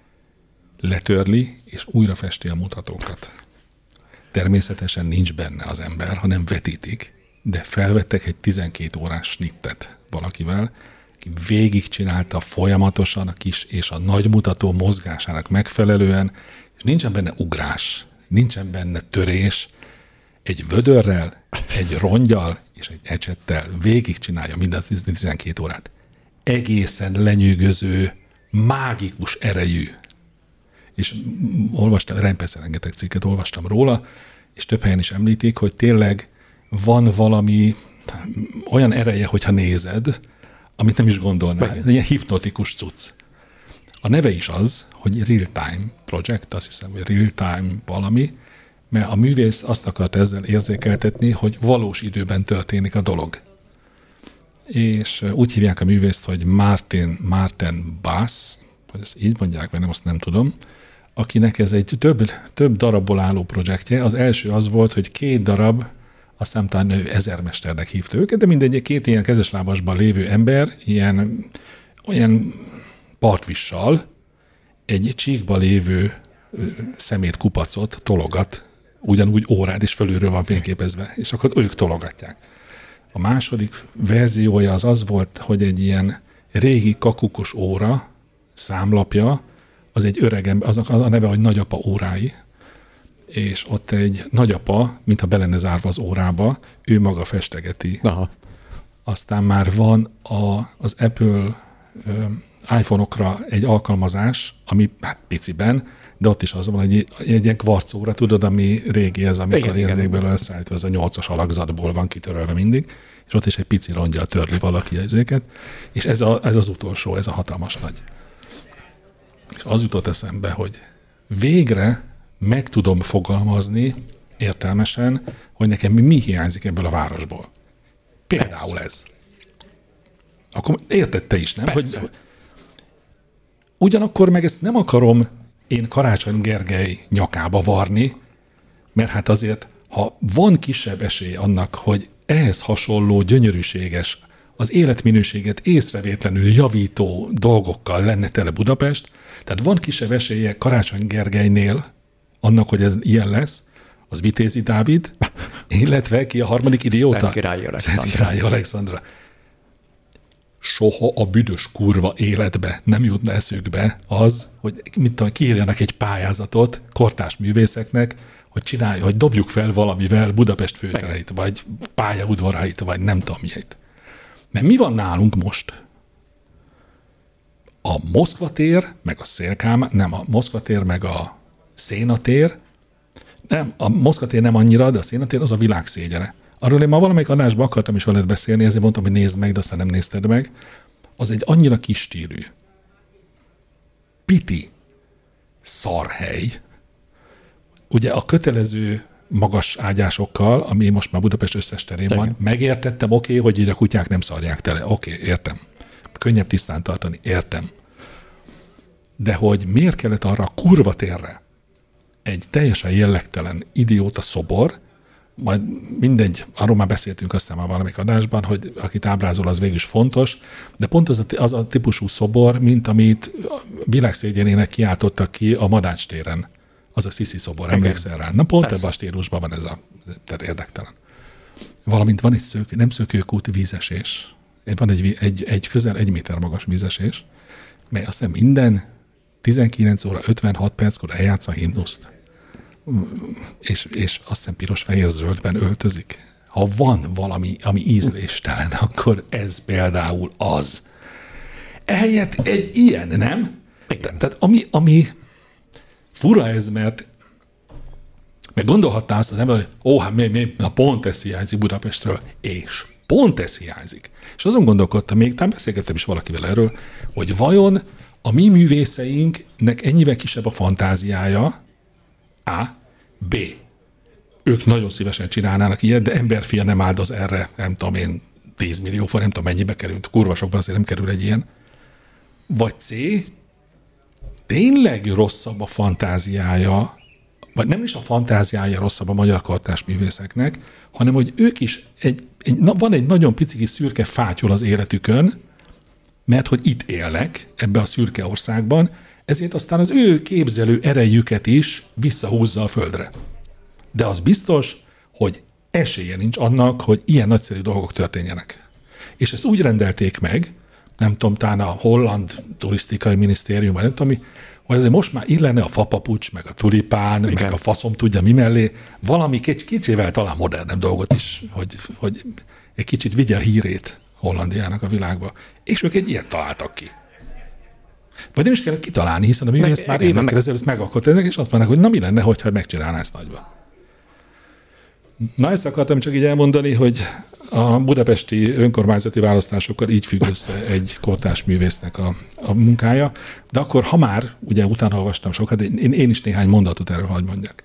letörli és újra festi a mutatókat. Természetesen nincs benne az ember, hanem vetítik, de felvettek egy tizenkét órás snittet valakivel, aki végigcsinálta folyamatosan a kis és a nagy mutató mozgásának megfelelően, és nincsen benne ugrás, nincsen benne törés, egy vödörrel, egy rongyal és egy ecsettel végigcsinálja minden tizenkét órát. Egészen lenyűgöző, mágikus erejű. És olvastam, persze rengeteg cikket olvastam róla, és több helyen is említik, hogy tényleg van valami olyan ereje, hogyha nézed, amit nem is gondolnál. Ilyen hipnotikus cucc. A neve is az, hogy Real Time Project, azt hiszem, hogy Real Time valami, mert a művész azt akart ezzel érzékeltetni, hogy valós időben történik a dolog. És úgy hívják a művészt, hogy Martin, Martin Bass, vagy ezt így mondják, mert nem, azt nem tudom, akinek ez egy több, több darabból álló projektje. Az első az volt, hogy két darab, aztán talán ő ezermesternek hívta őket, de mindegy, két ilyen kezeslábasban lévő ember, ilyen, olyan partvissal egy csíkba lévő szemét kupacot tologat, ugyanúgy órát is fölülről van fényképezve, és akkor ők tologatják. A második verziója az az volt, hogy egy ilyen régi kakukos óra számlapja, az egy öreg ember, az a neve, hogy nagyapa órái, és ott egy nagyapa, mintha be lenne zárva az órába, ő maga festegeti. Aha. Aztán már van a, az Apple ö, iPhone-okra egy alkalmazás, ami hát piciben, de ott is az van, egy, egy ilyen kvarcóra, tudod, ami régi ez, amikor érzékből elszállítva, ez a nyolcas alakzatból van kitörölve mindig, és ott is egy pici rongyal törli valaki ezeket, és ez, a, ez az utolsó, ez a hatalmas nagy. És az jutott eszembe, hogy végre meg tudom fogalmazni értelmesen, hogy nekem mi hiányzik ebből a városból. Például ez. Akkor érted te is, nem? Hogy ugyanakkor meg ezt nem akarom én Karácsony Gergely nyakába varni, mert hát azért, ha van kisebb esély annak, hogy ehhez hasonló gyönyörűséges, az életminőséget észrevétlenül javító dolgokkal lenne tele Budapest, tehát van kisebb esélye Karácsony Gergelynél annak, hogy ez ilyen lesz, az Vitézi Dávid, illetve ki a harmadik idióta? Szentkirályi Alexandra. Szentkirályi Alexandra. Soha a büdös kurva életbe nem jutna eszükbe az, hogy mit tudom, kiírjanak egy pályázatot kortárs művészeknek, hogy csinálj, hogy dobjuk fel valamivel Budapest főtereit, vagy pályaudvarait, vagy nem tudom miért. Mert mi van nálunk most? A Moszkva tér, meg a Szélkámán, nem, a Moszkva tér, meg a Széna tér, nem, a Moszkva tér nem annyira, de a Széna tér az a világ szégyene. Arról én ma valamelyik adásban akartam is veled beszélni, ezért mondtam, hogy nézd meg, de aztán nem nézted meg. Az egy annyira kis stílű, piti szarhely. Ugye a kötelező magas ágyásokkal, ami most már Budapest összes terén van, igen. Megértettem, oké, okay, hogy így a kutyák nem szarják tele. Oké, okay, értem. Könnyebb tisztán tartani, értem. De hogy miért kellett arra a kurva térre egy teljesen jellegtelen idióta szobor, majd mindegy, arról már beszéltünk aztán már valamelyik adásban, hogy akit ábrázol, az végül is fontos, de pont az a, az a típusú szobor, mint amit világszégyenének kiáltottak ki a Madács téren. Az a Sziszi szobor, emlékszel rá? Na pont ebben a stílusban van ez a, tehát érdektelen. Valamint van egy szők, nem szökőkút, vízesés. Van egy, egy, egy közel egy méter magas vízesés, mely azt hiszem minden tizenkilenc óra ötvenhat perckor eljátsz a himnuszt. És, és azt hiszem piros-fehér-zöldben öltözik Ha van valami, ami ízléstelen, akkor ez például az. Ehelyett egy ilyen, nem? Igen. Tehát ami, ami fura ez, mert meg gondolhatná azt az ember, hogy ó, hát mi, mi, na pont ez hiányzik Budapestről, és pont ez hiányzik. És azon gondolkodtam, még talán beszélgettem is valakivel erről, hogy vajon a mi művészeinknek ennyivel kisebb a fantáziája, A, B, ők nagyon szívesen csinálnának ilyet, de emberfia nem áldoz erre, nem tudom én, tíz millió forint, nem tudom mennyibe került, kurva sokban azért nem kerül egy ilyen. Vagy C, tényleg rosszabb a fantáziája, vagy nem is a fantáziája rosszabb a magyar kortárs művészeknek, hanem hogy ők is, egy, egy, na, van egy nagyon pici kis szürke fátyol az életükön, mert hogy itt élnek, ebbe a szürke országban, ezért aztán az ő képzelő erejüket is visszahúzza a földre. De az biztos, hogy esélye nincs annak, hogy ilyen nagyszerű dolgok történjenek. És ezt úgy rendelték meg, nem tudom, talán a holland turisztikai minisztérium, vagy nem tudom mi, hogy azért most már illene a fapapucs, meg a tulipán, igen, meg a faszom tudja mi mellé, valami kicsi, kicsivel talán modernebb dolgot is, hogy, hogy egy kicsit vigye a hírét Hollandiának a világba. És ők egy ilyet találtak ki. Vagy nem is kellett kitalálni, hiszen a művész már évekkel meg... ezelőtt megalkott ezek, és azt mondják, hogy na mi lenne, hogyha megcsinálná ezt nagyba. Na, ezt akartam csak így elmondani, hogy a budapesti önkormányzati választásokkal így függ össze egy kortárs művésznek a, a munkája, de akkor, ha már, ugye utána olvastam sokat, én, én is néhány mondatot erről hadd mondjak.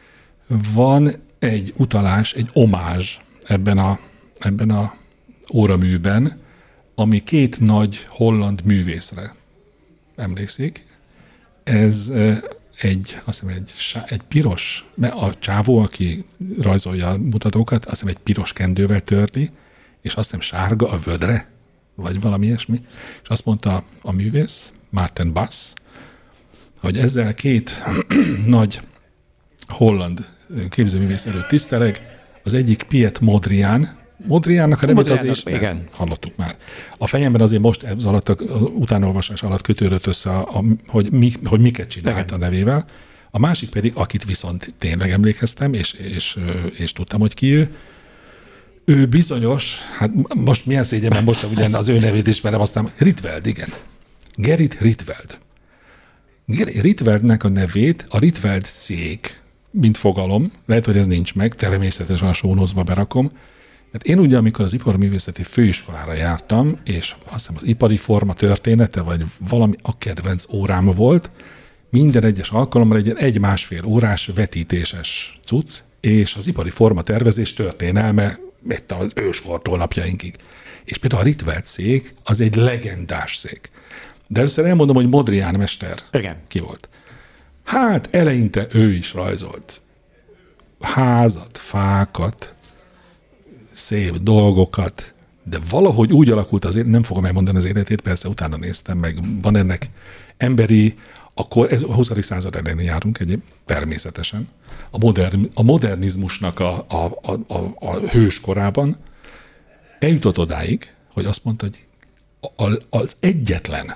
Van egy utalás, egy omázs ebben a, ebben a óraműben, ami két nagy holland művészre emlékszik. Ez egy, azt hiszem, egy, egy piros, a csávó, aki rajzolja a mutatókat, azt hiszem egy piros kendővel törli, és azt hiszem sárga a vödre, vagy valami ilyesmi. És azt mondta a művész, Maarten Bas, hogy ezzel két nagy holland képzőművész előtt tiszteleg, az egyik Piet Mondrian, Mondriánnak a nevet azért is igen. Hallottuk már. A fejemben azért most ez alatt, a utánolvasás alatt kötődött össze, a, a, hogy, mi, hogy miket csinált a nevével. A másik pedig, akit viszont tényleg emlékeztem, és, és, és tudtam, hogy ki ő, ő bizonyos, hát most milyen szégyen, most ugyan az ő nevét ismerem, aztán Rietveld, igen. Gerrit Rietveld. Rietveldnek a nevét a Rietveld szék, mint fogalom, lehet, hogy ez nincs meg, természetesen a show-notesba berakom, mert én ugye, amikor az iparművészeti főiskolára jártam, és azt hiszem az ipari forma története, vagy valami a kedvenc órám volt, minden egyes alkalommal egy egy-másfél órás vetítéses cucc, és az ipari forma tervezés történelme itt az őskortól napjainkig. És például a Rietveld szék az egy legendás szék. De először elmondom, hogy Mondrian mester igen. ki volt. Hát eleinte ő is rajzolt házat, fákat, szép dolgokat, de valahogy úgy alakult azért, nem fogom elmondani az életét, persze utána néztem meg, van ennek emberi, akkor ez a huszadik század elején járunk egyébként, természetesen. A, modern, a modernizmusnak a, a, a, a, a hőskorában eljutott odáig, hogy azt mondta, hogy az egyetlen,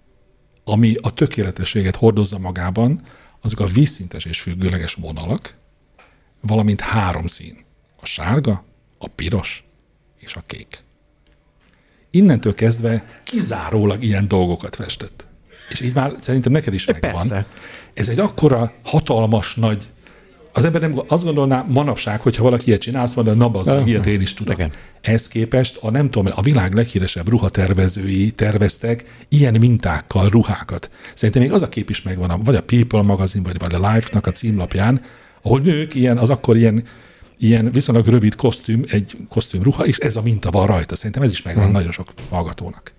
ami a tökéletességet hordozza magában, azok a vízszintes és függőleges vonalak, valamint három szín. A sárga, a piros és a kék. Innentől kezdve kizárólag ilyen dolgokat festett. És így már szerintem neked is megvan. Persze. Ez egy akkora hatalmas nagy... Az ember nem, azt gondolná manapság, hogyha valaki ilyet csinál, azt mondja, na bazd, ilyet én is tudok. Igen. Ehhez képest a nem tudom, a világ leghíresebb ruhatervezői terveztek ilyen mintákkal ruhákat. Szerintem még az a kép is megvan, vagy a People magazin, vagy, vagy a Life-nak a címlapján, ahol nők, ilyen, az akkor ilyen, ilyen viszonylag rövid kosztüm, egy kosztümruha, és ez a minta van rajta. Szerintem ez is megvan hmm. nagyon sok hallgatónak.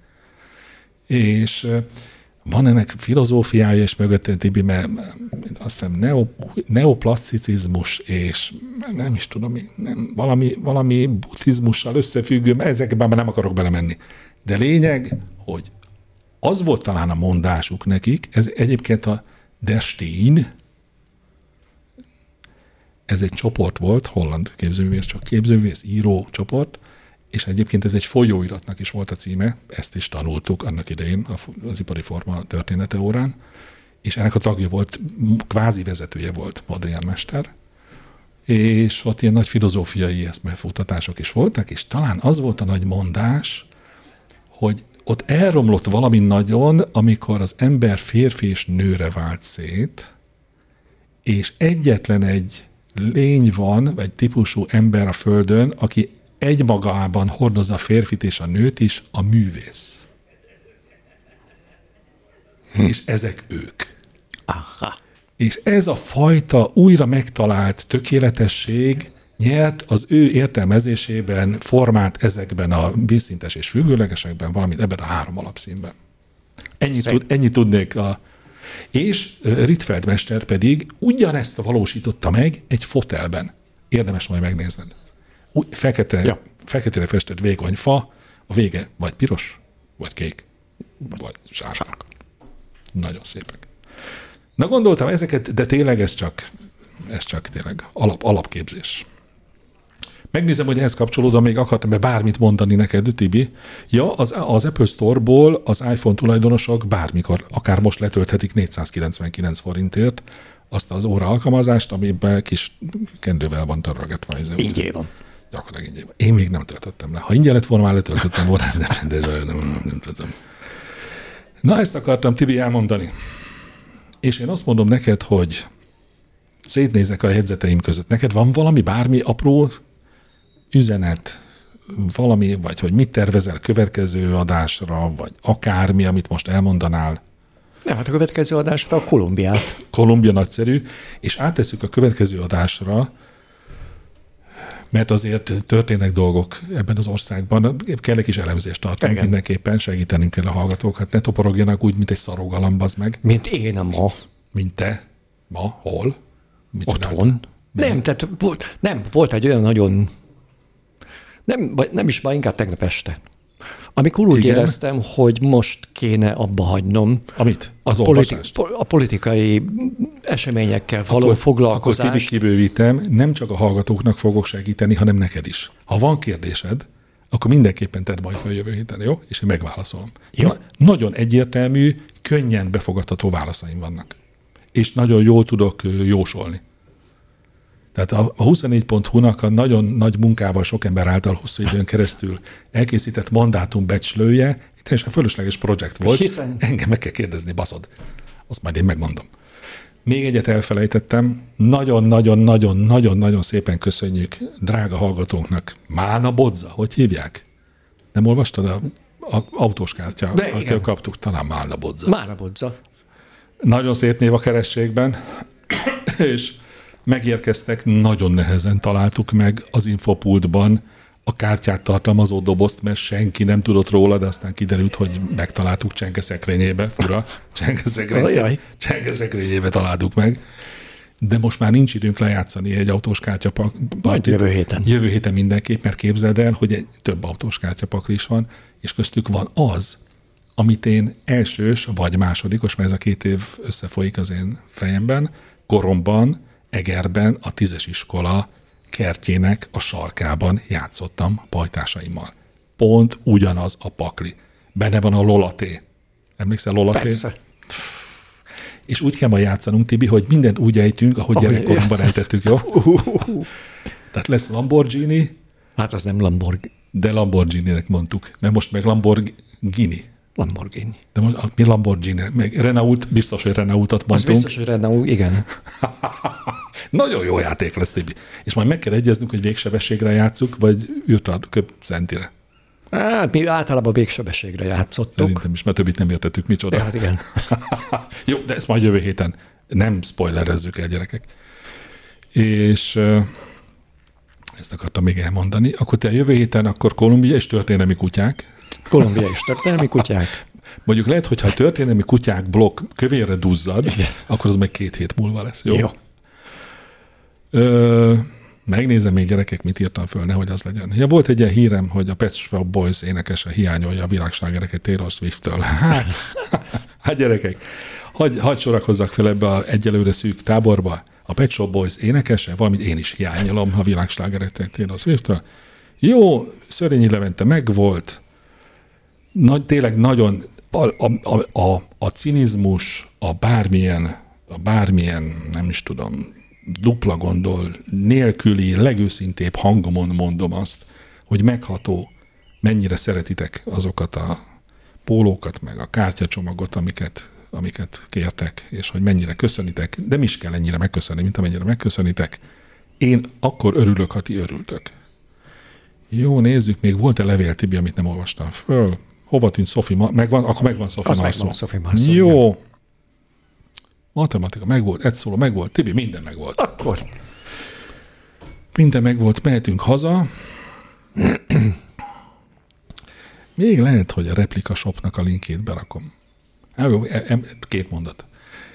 És van ennek filozófiája, és mögötte Tibi, mert azt hiszem neo, neoplaszticizmus, és nem is tudom, nem, valami, valami buddhizmussal összefüggő, mert ezekben már nem akarok belemenni. De lényeg, hogy az volt talán a mondásuk nekik, ez egyébként a Der Steen, ez egy csoport volt, holland képzőművész, csak képzőművész, író csoport, és egyébként ez egy folyóiratnak is volt a címe, ezt is tanultuk annak idején az ipari forma története órán, és ennek a tagja volt, kvázi vezetője volt Mondrian mester, és ott ilyen nagy filozófiai eszmefutatások is voltak, és talán az volt a nagy mondás, hogy ott elromlott valami nagyon, amikor az ember férfi és nőre vált szét, és egyetlen egy lény van, egy típusú ember a Földön, aki egymagában hordozza a férfit és a nőt is, a művész. Hm. És ezek ők. Aha. És ez a fajta újra megtalált tökéletesség nyert az ő értelmezésében formát ezekben a vízszintes és függőlegesekben, valamint ebben a három alapszínben. Ennyit, tud, ennyit tudnék. A... És Rietveld mester pedig ugyanezt valósította meg egy fotelben. Érdemes majd megnézned. Úgy, fekete, ja. Feketére festett vékony fa, a vége vagy piros, vagy kék, vagy sárga. Nagyon szépek. Na gondoltam ezeket, de tényleg ez csak, ez csak tényleg alap, alapképzés. Megnézem, hogy ehhez kapcsolódom, még akartam-e bármit mondani neked, Tibi. Ja, az, az Apple Store-ból az iPhone tulajdonosok bármikor, akár most letölthetik négyszázkilencvenkilenc forintért azt az óra alkalmazást, amiben kis kendővel van tarragatva. Ingyen van. Gyakorlatilag ingyen van. Én még nem töltöttem le. Ha ingyen lett volna, már letöltöttem volna, de, de nem, nem, nem töltöttem. Na, ezt akartam, Tibi, elmondani. És én azt mondom neked, hogy szétnézek a jegyzeteim között. Neked van valami, bármi apró üzenet, valami, vagy hogy mit tervezel következő adásra, vagy akármi, amit most elmondanál? Nem, hát a következő adásra a Kolumbiát. Kolumbia nagyszerű, és áttesszük a következő adásra, mert azért történnek dolgok ebben az országban. Kell egy kis elemzést tartani mindenképpen, segítenünk kell a hallgatókat. Ne toporogjanak úgy, mint egy szaroggalamb, az meg. Mint én a ma. Mint te? Ma? Hol? Mit Otthon? Nem, tehát volt, nem, volt egy olyan nagyon, nem, nem is ma, inkább tegnap este, amikor úgy Igen. éreztem, hogy most kéne abba hagynom. Amit? Az a, politi- a politikai eseményekkel való akkor, foglalkozást. Akkor Tibi, kibővítem, nem csak a hallgatóknak fogok segíteni, hanem neked is. Ha van kérdésed, akkor mindenképpen tedd majd fel jövő héten, jó? És én megválaszolom. Jó. Na, nagyon egyértelmű, könnyen befogadható válaszaim vannak. És nagyon jól tudok jósolni. Tehát a huszonnégy pont hu-nak a nagyon nagy munkával sok ember által hosszú időn keresztül elkészített mandátum becslője, teljesen fölösleges projekt volt. Hiszen... Engem meg kell kérdezni, baszod. Azt majd én megmondom. Még egyet elfelejtettem. Nagyon-nagyon-nagyon-nagyon-nagyon szépen köszönjük drága hallgatónknak. Mána Bodza, hogy hívják? Nem olvastad a, a autóskártya? Azt kaptuk, talán Mána Bodza. Mána Bodza. Nagyon szép név a kerességben, és megérkeztek, nagyon nehezen találtuk meg az infopultban a kártyát tartalmazó dobozt, mert senki nem tudott róla, de aztán kiderült, hogy megtaláltuk Csenke szekrényébe, fura, Csenke szekrényébe, Csenke szekrényébe találtuk meg. De most már nincs időnk lejátszani egy autós kártyapartit. Jövő héten. Jövő héten mindenképp, mert képzeld el, hogy egy több autós kártyapakli is van, és köztük van az, amit én elsős vagy másodikos, mert ez a két év összefolyik az én fejemben, koromban, Egerben a tízes iskola kertjének a sarkában játszottam pajtásaimmal. Pont ugyanaz a pakli. Benne van a Lolaté. Emlékszel Lolaté? Persze. És úgy kell ma játszanunk, Tibi, hogy mindent úgy ejtünk, ahogy oh, gyerekkorunkban ejtettük, jó? Tehát lesz Lamborghini. Hát az nem Lamborghini. De Lamborghini-nek mondtuk. Mert most meg Lamborghini. Lamborghini. De most mi Lamborghini? Meg Renault, biztos, hogy Renaultot mondtunk. Az biztos, hogy Renault, igen. Nagyon jó játék lesz, Tibi. És majd meg kell egyeznünk, hogy végsebességre játszuk, vagy űrtöbb centire. Hát mi általában végsebességre játszottuk. Szerintem is, mert többit nem értettük, micsoda. Ja, hát igen. Jó, de ezt majd jövő héten nem spoilerezzük el, gyerekek. És ezt akartam még elmondani. Akkor te a jövő héten akkor Kolumbia és történelmi kutyák. Kolumbia és történelmi kutyák. Mondjuk lehet, hogyha a történelmi kutyák blokk kövérre duzzad, igen. Akkor az meg két hét múlva lesz. Jó? Jó. Ö, megnézem még, gyerekek, mit írtam föl, nehogy az legyen. Ja, volt egy ilyen hírem, hogy a Pet Shop Boys énekese hiányolja a világslágereket Taylor Swift-től. Hát, hát gyerekek, hagy, hagy sorakozzak fel ebbe a egyelőre szűk táborba. A Pet Shop Boys énekese, valamit én is hiányolom a világslágereket Taylor Swift-től. Jó, Szörényi Levente megvolt. Nagy, tényleg nagyon a, a, a, a cinizmus, a bármilyen, a bármilyen, nem is tudom, dupla gondol, nélküli, legőszintébb hangomon mondom azt, hogy megható, mennyire szeretitek azokat a pólókat, meg a kártyacsomagot, amiket, amiket kértek, és hogy mennyire köszönitek, de is kell ennyire megköszönni, mint amennyire megköszönitek. Én akkor örülök, ha ti örültök. Jó, nézzük, még volt-e levél, Tibi, amit nem olvastam föl? Hova tűnt Sophie? Ma- megvan? Akkor megvan Sophie Marceau. Sophie Marceau. Jó. Igen. Matematika megvolt, egy szóló megvolt, Tibi, minden megvolt. Akkor. Minden megvolt, mehetünk haza. Még lehet, hogy a Replika Shopnak a linkjét berakom. Há, jó, két mondat.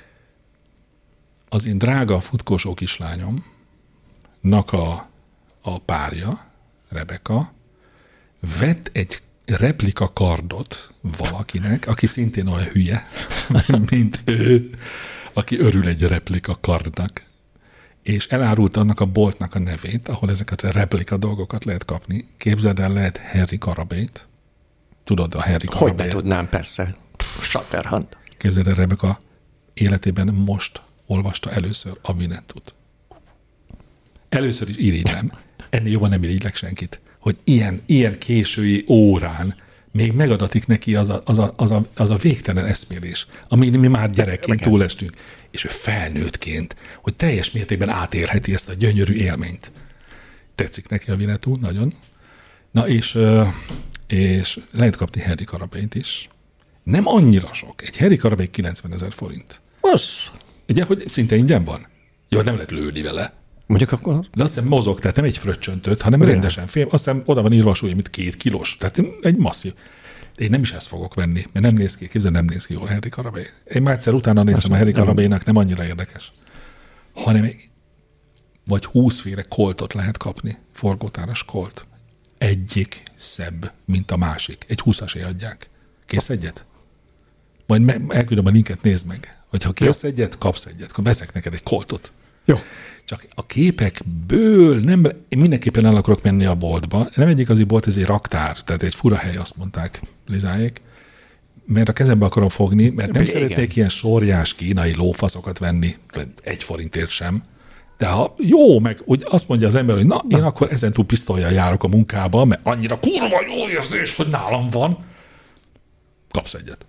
Az én drága futkósó kislányomnak a, a párja, Rebeka, vett egy replika kardot valakinek, aki szintén olyan hülye, mint ő, aki örül egy replika kardnak, és elárult annak a boltnak a nevét, ahol ezeket a replika dolgokat lehet kapni. Képzeld el, lehet Harry Karabét. Tudod, a Harry Karabét. Hogy ne tudnám, persze. Shatterhand. Képzeld el, Rebeka életében most olvasta először a Winnetut. Először is irigylem. Ennél jobban nem irigylek senkit. Hogy ilyen, ilyen késői órán még megadatik neki az a, az a, az a, az a végtelen eszmélés, amin mi már gyerekként túlestünk, és ő felnőttként, hogy teljes mértékben átélheti ezt a gyönyörű élményt. Tetszik neki a Winnetou, nagyon. Na és, és lehet kapni Harry Karabényt is. Nem annyira sok. Egy Harry Karabé kilencvenezer forint. Az. Ugye, hogy szinte ingyen van? Jó, nem lehet lőni vele. Mondjuk akkor... De azt hiszem mozog, tehát nem egy fröccsöntött, hanem Olyan. rendesen fém. Azt hiszem oda van írva a súly, mint két kilós. Tehát egy masszív. De én nem is ezt fogok venni, mert nem néz ki, képzel, nem néz ki jól Harry Karabé. Én már egyszer utána néztem, a Harry Karabénak nem annyira érdekes. Hanem vagy húszféle koltot lehet kapni, forgótáras kolt. Egyik szebb, mint a másik. Egy húszasé adják. Kész egyet? Majd elküldöm a linket, nézd meg. Hogy ha kész Jó. egyet, kapsz egyet. Akkor veszek neked egy koltot. Jó. Csak a képekből nem, én mindenképpen el akarok menni a boltba. Nem egy igazi bolt, ez egy raktár, tehát egy fura hely, azt mondták Lizáék, mert a kezembe akarom fogni, mert nem Igen. szeretnék ilyen sorjás kínai lófaszokat venni, egy forintért sem. De ha jó, meg úgy azt mondja az ember, hogy na, én akkor ezentúl pisztollyal járok a munkába, mert annyira kurva jó érzés, hogy nálam van, kapsz egyet.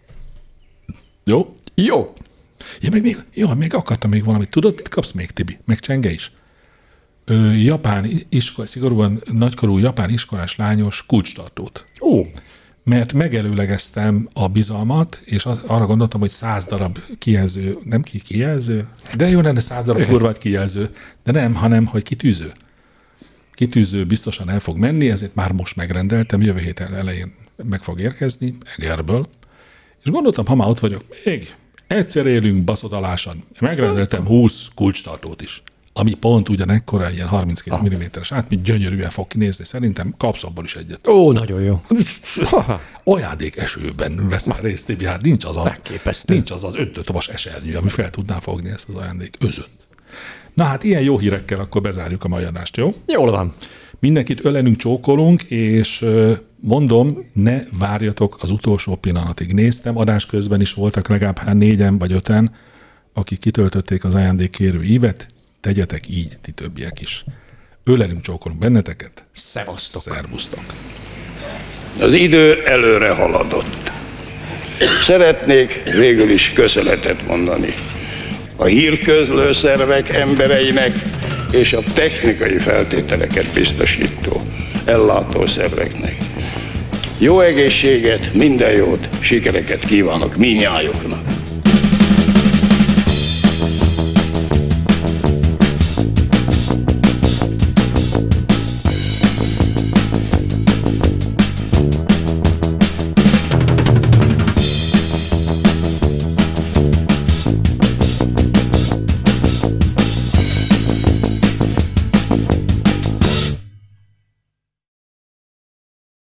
Jó? Jó. Ja, meg még, jó, még akartam még valamit. Tudod, mit kapsz még, Tibi? Meg csenge is. Ö, japán iskola, szigorúan nagykorú japán iskolás lányos kulcstartót. Ó. Mert megelőlegeztem a bizalmat, és arra gondoltam, hogy száz darab kijelző, nem ki kijelző, de jó lenne száz darab kurvát kijelző, de nem, hanem, hogy kitűző. Kitűző biztosan el fog menni, ezért már most megrendeltem, jövő hét elején meg fog érkezni, Egerből. És gondoltam, ha már ott vagyok, még egyszer élünk baszodalásan. Megrendeltem húsz kulcstartót is, ami pont ugyanekkora, ilyen harminckét ah. milliméteres át, mint gyönyörűen fog kinézni. Szerintem kapsz abból is egyet. Ó, nagyon jó. Ajándék esőben veszel részt, Tibi, hát nincs az, a, nincs az az öntött vas esernyő, ami fel tudná fogni ezt az ajándék özönt. Na hát ilyen jó hírekkel akkor bezárjuk a mai adást, jó? Jól van. Mindenkit ölelünk, csókolunk, és mondom, ne várjatok az utolsó pillanatig. Néztem, adás közben is voltak legalább hát négyen vagy öten, akik kitöltötték az ajándékkérő ívet, tegyetek így, ti többiek is. Ölelünk, csókolunk benneteket. Szevasztok. Szervusztok. Az idő előre haladott. Szeretnék végül is köszönetet mondani a hírközlő szervek embereinek és a technikai feltételeket biztosító ellátó szerveknek. Jó egészséget, minden jót, sikereket kívánok mindnyájuknak.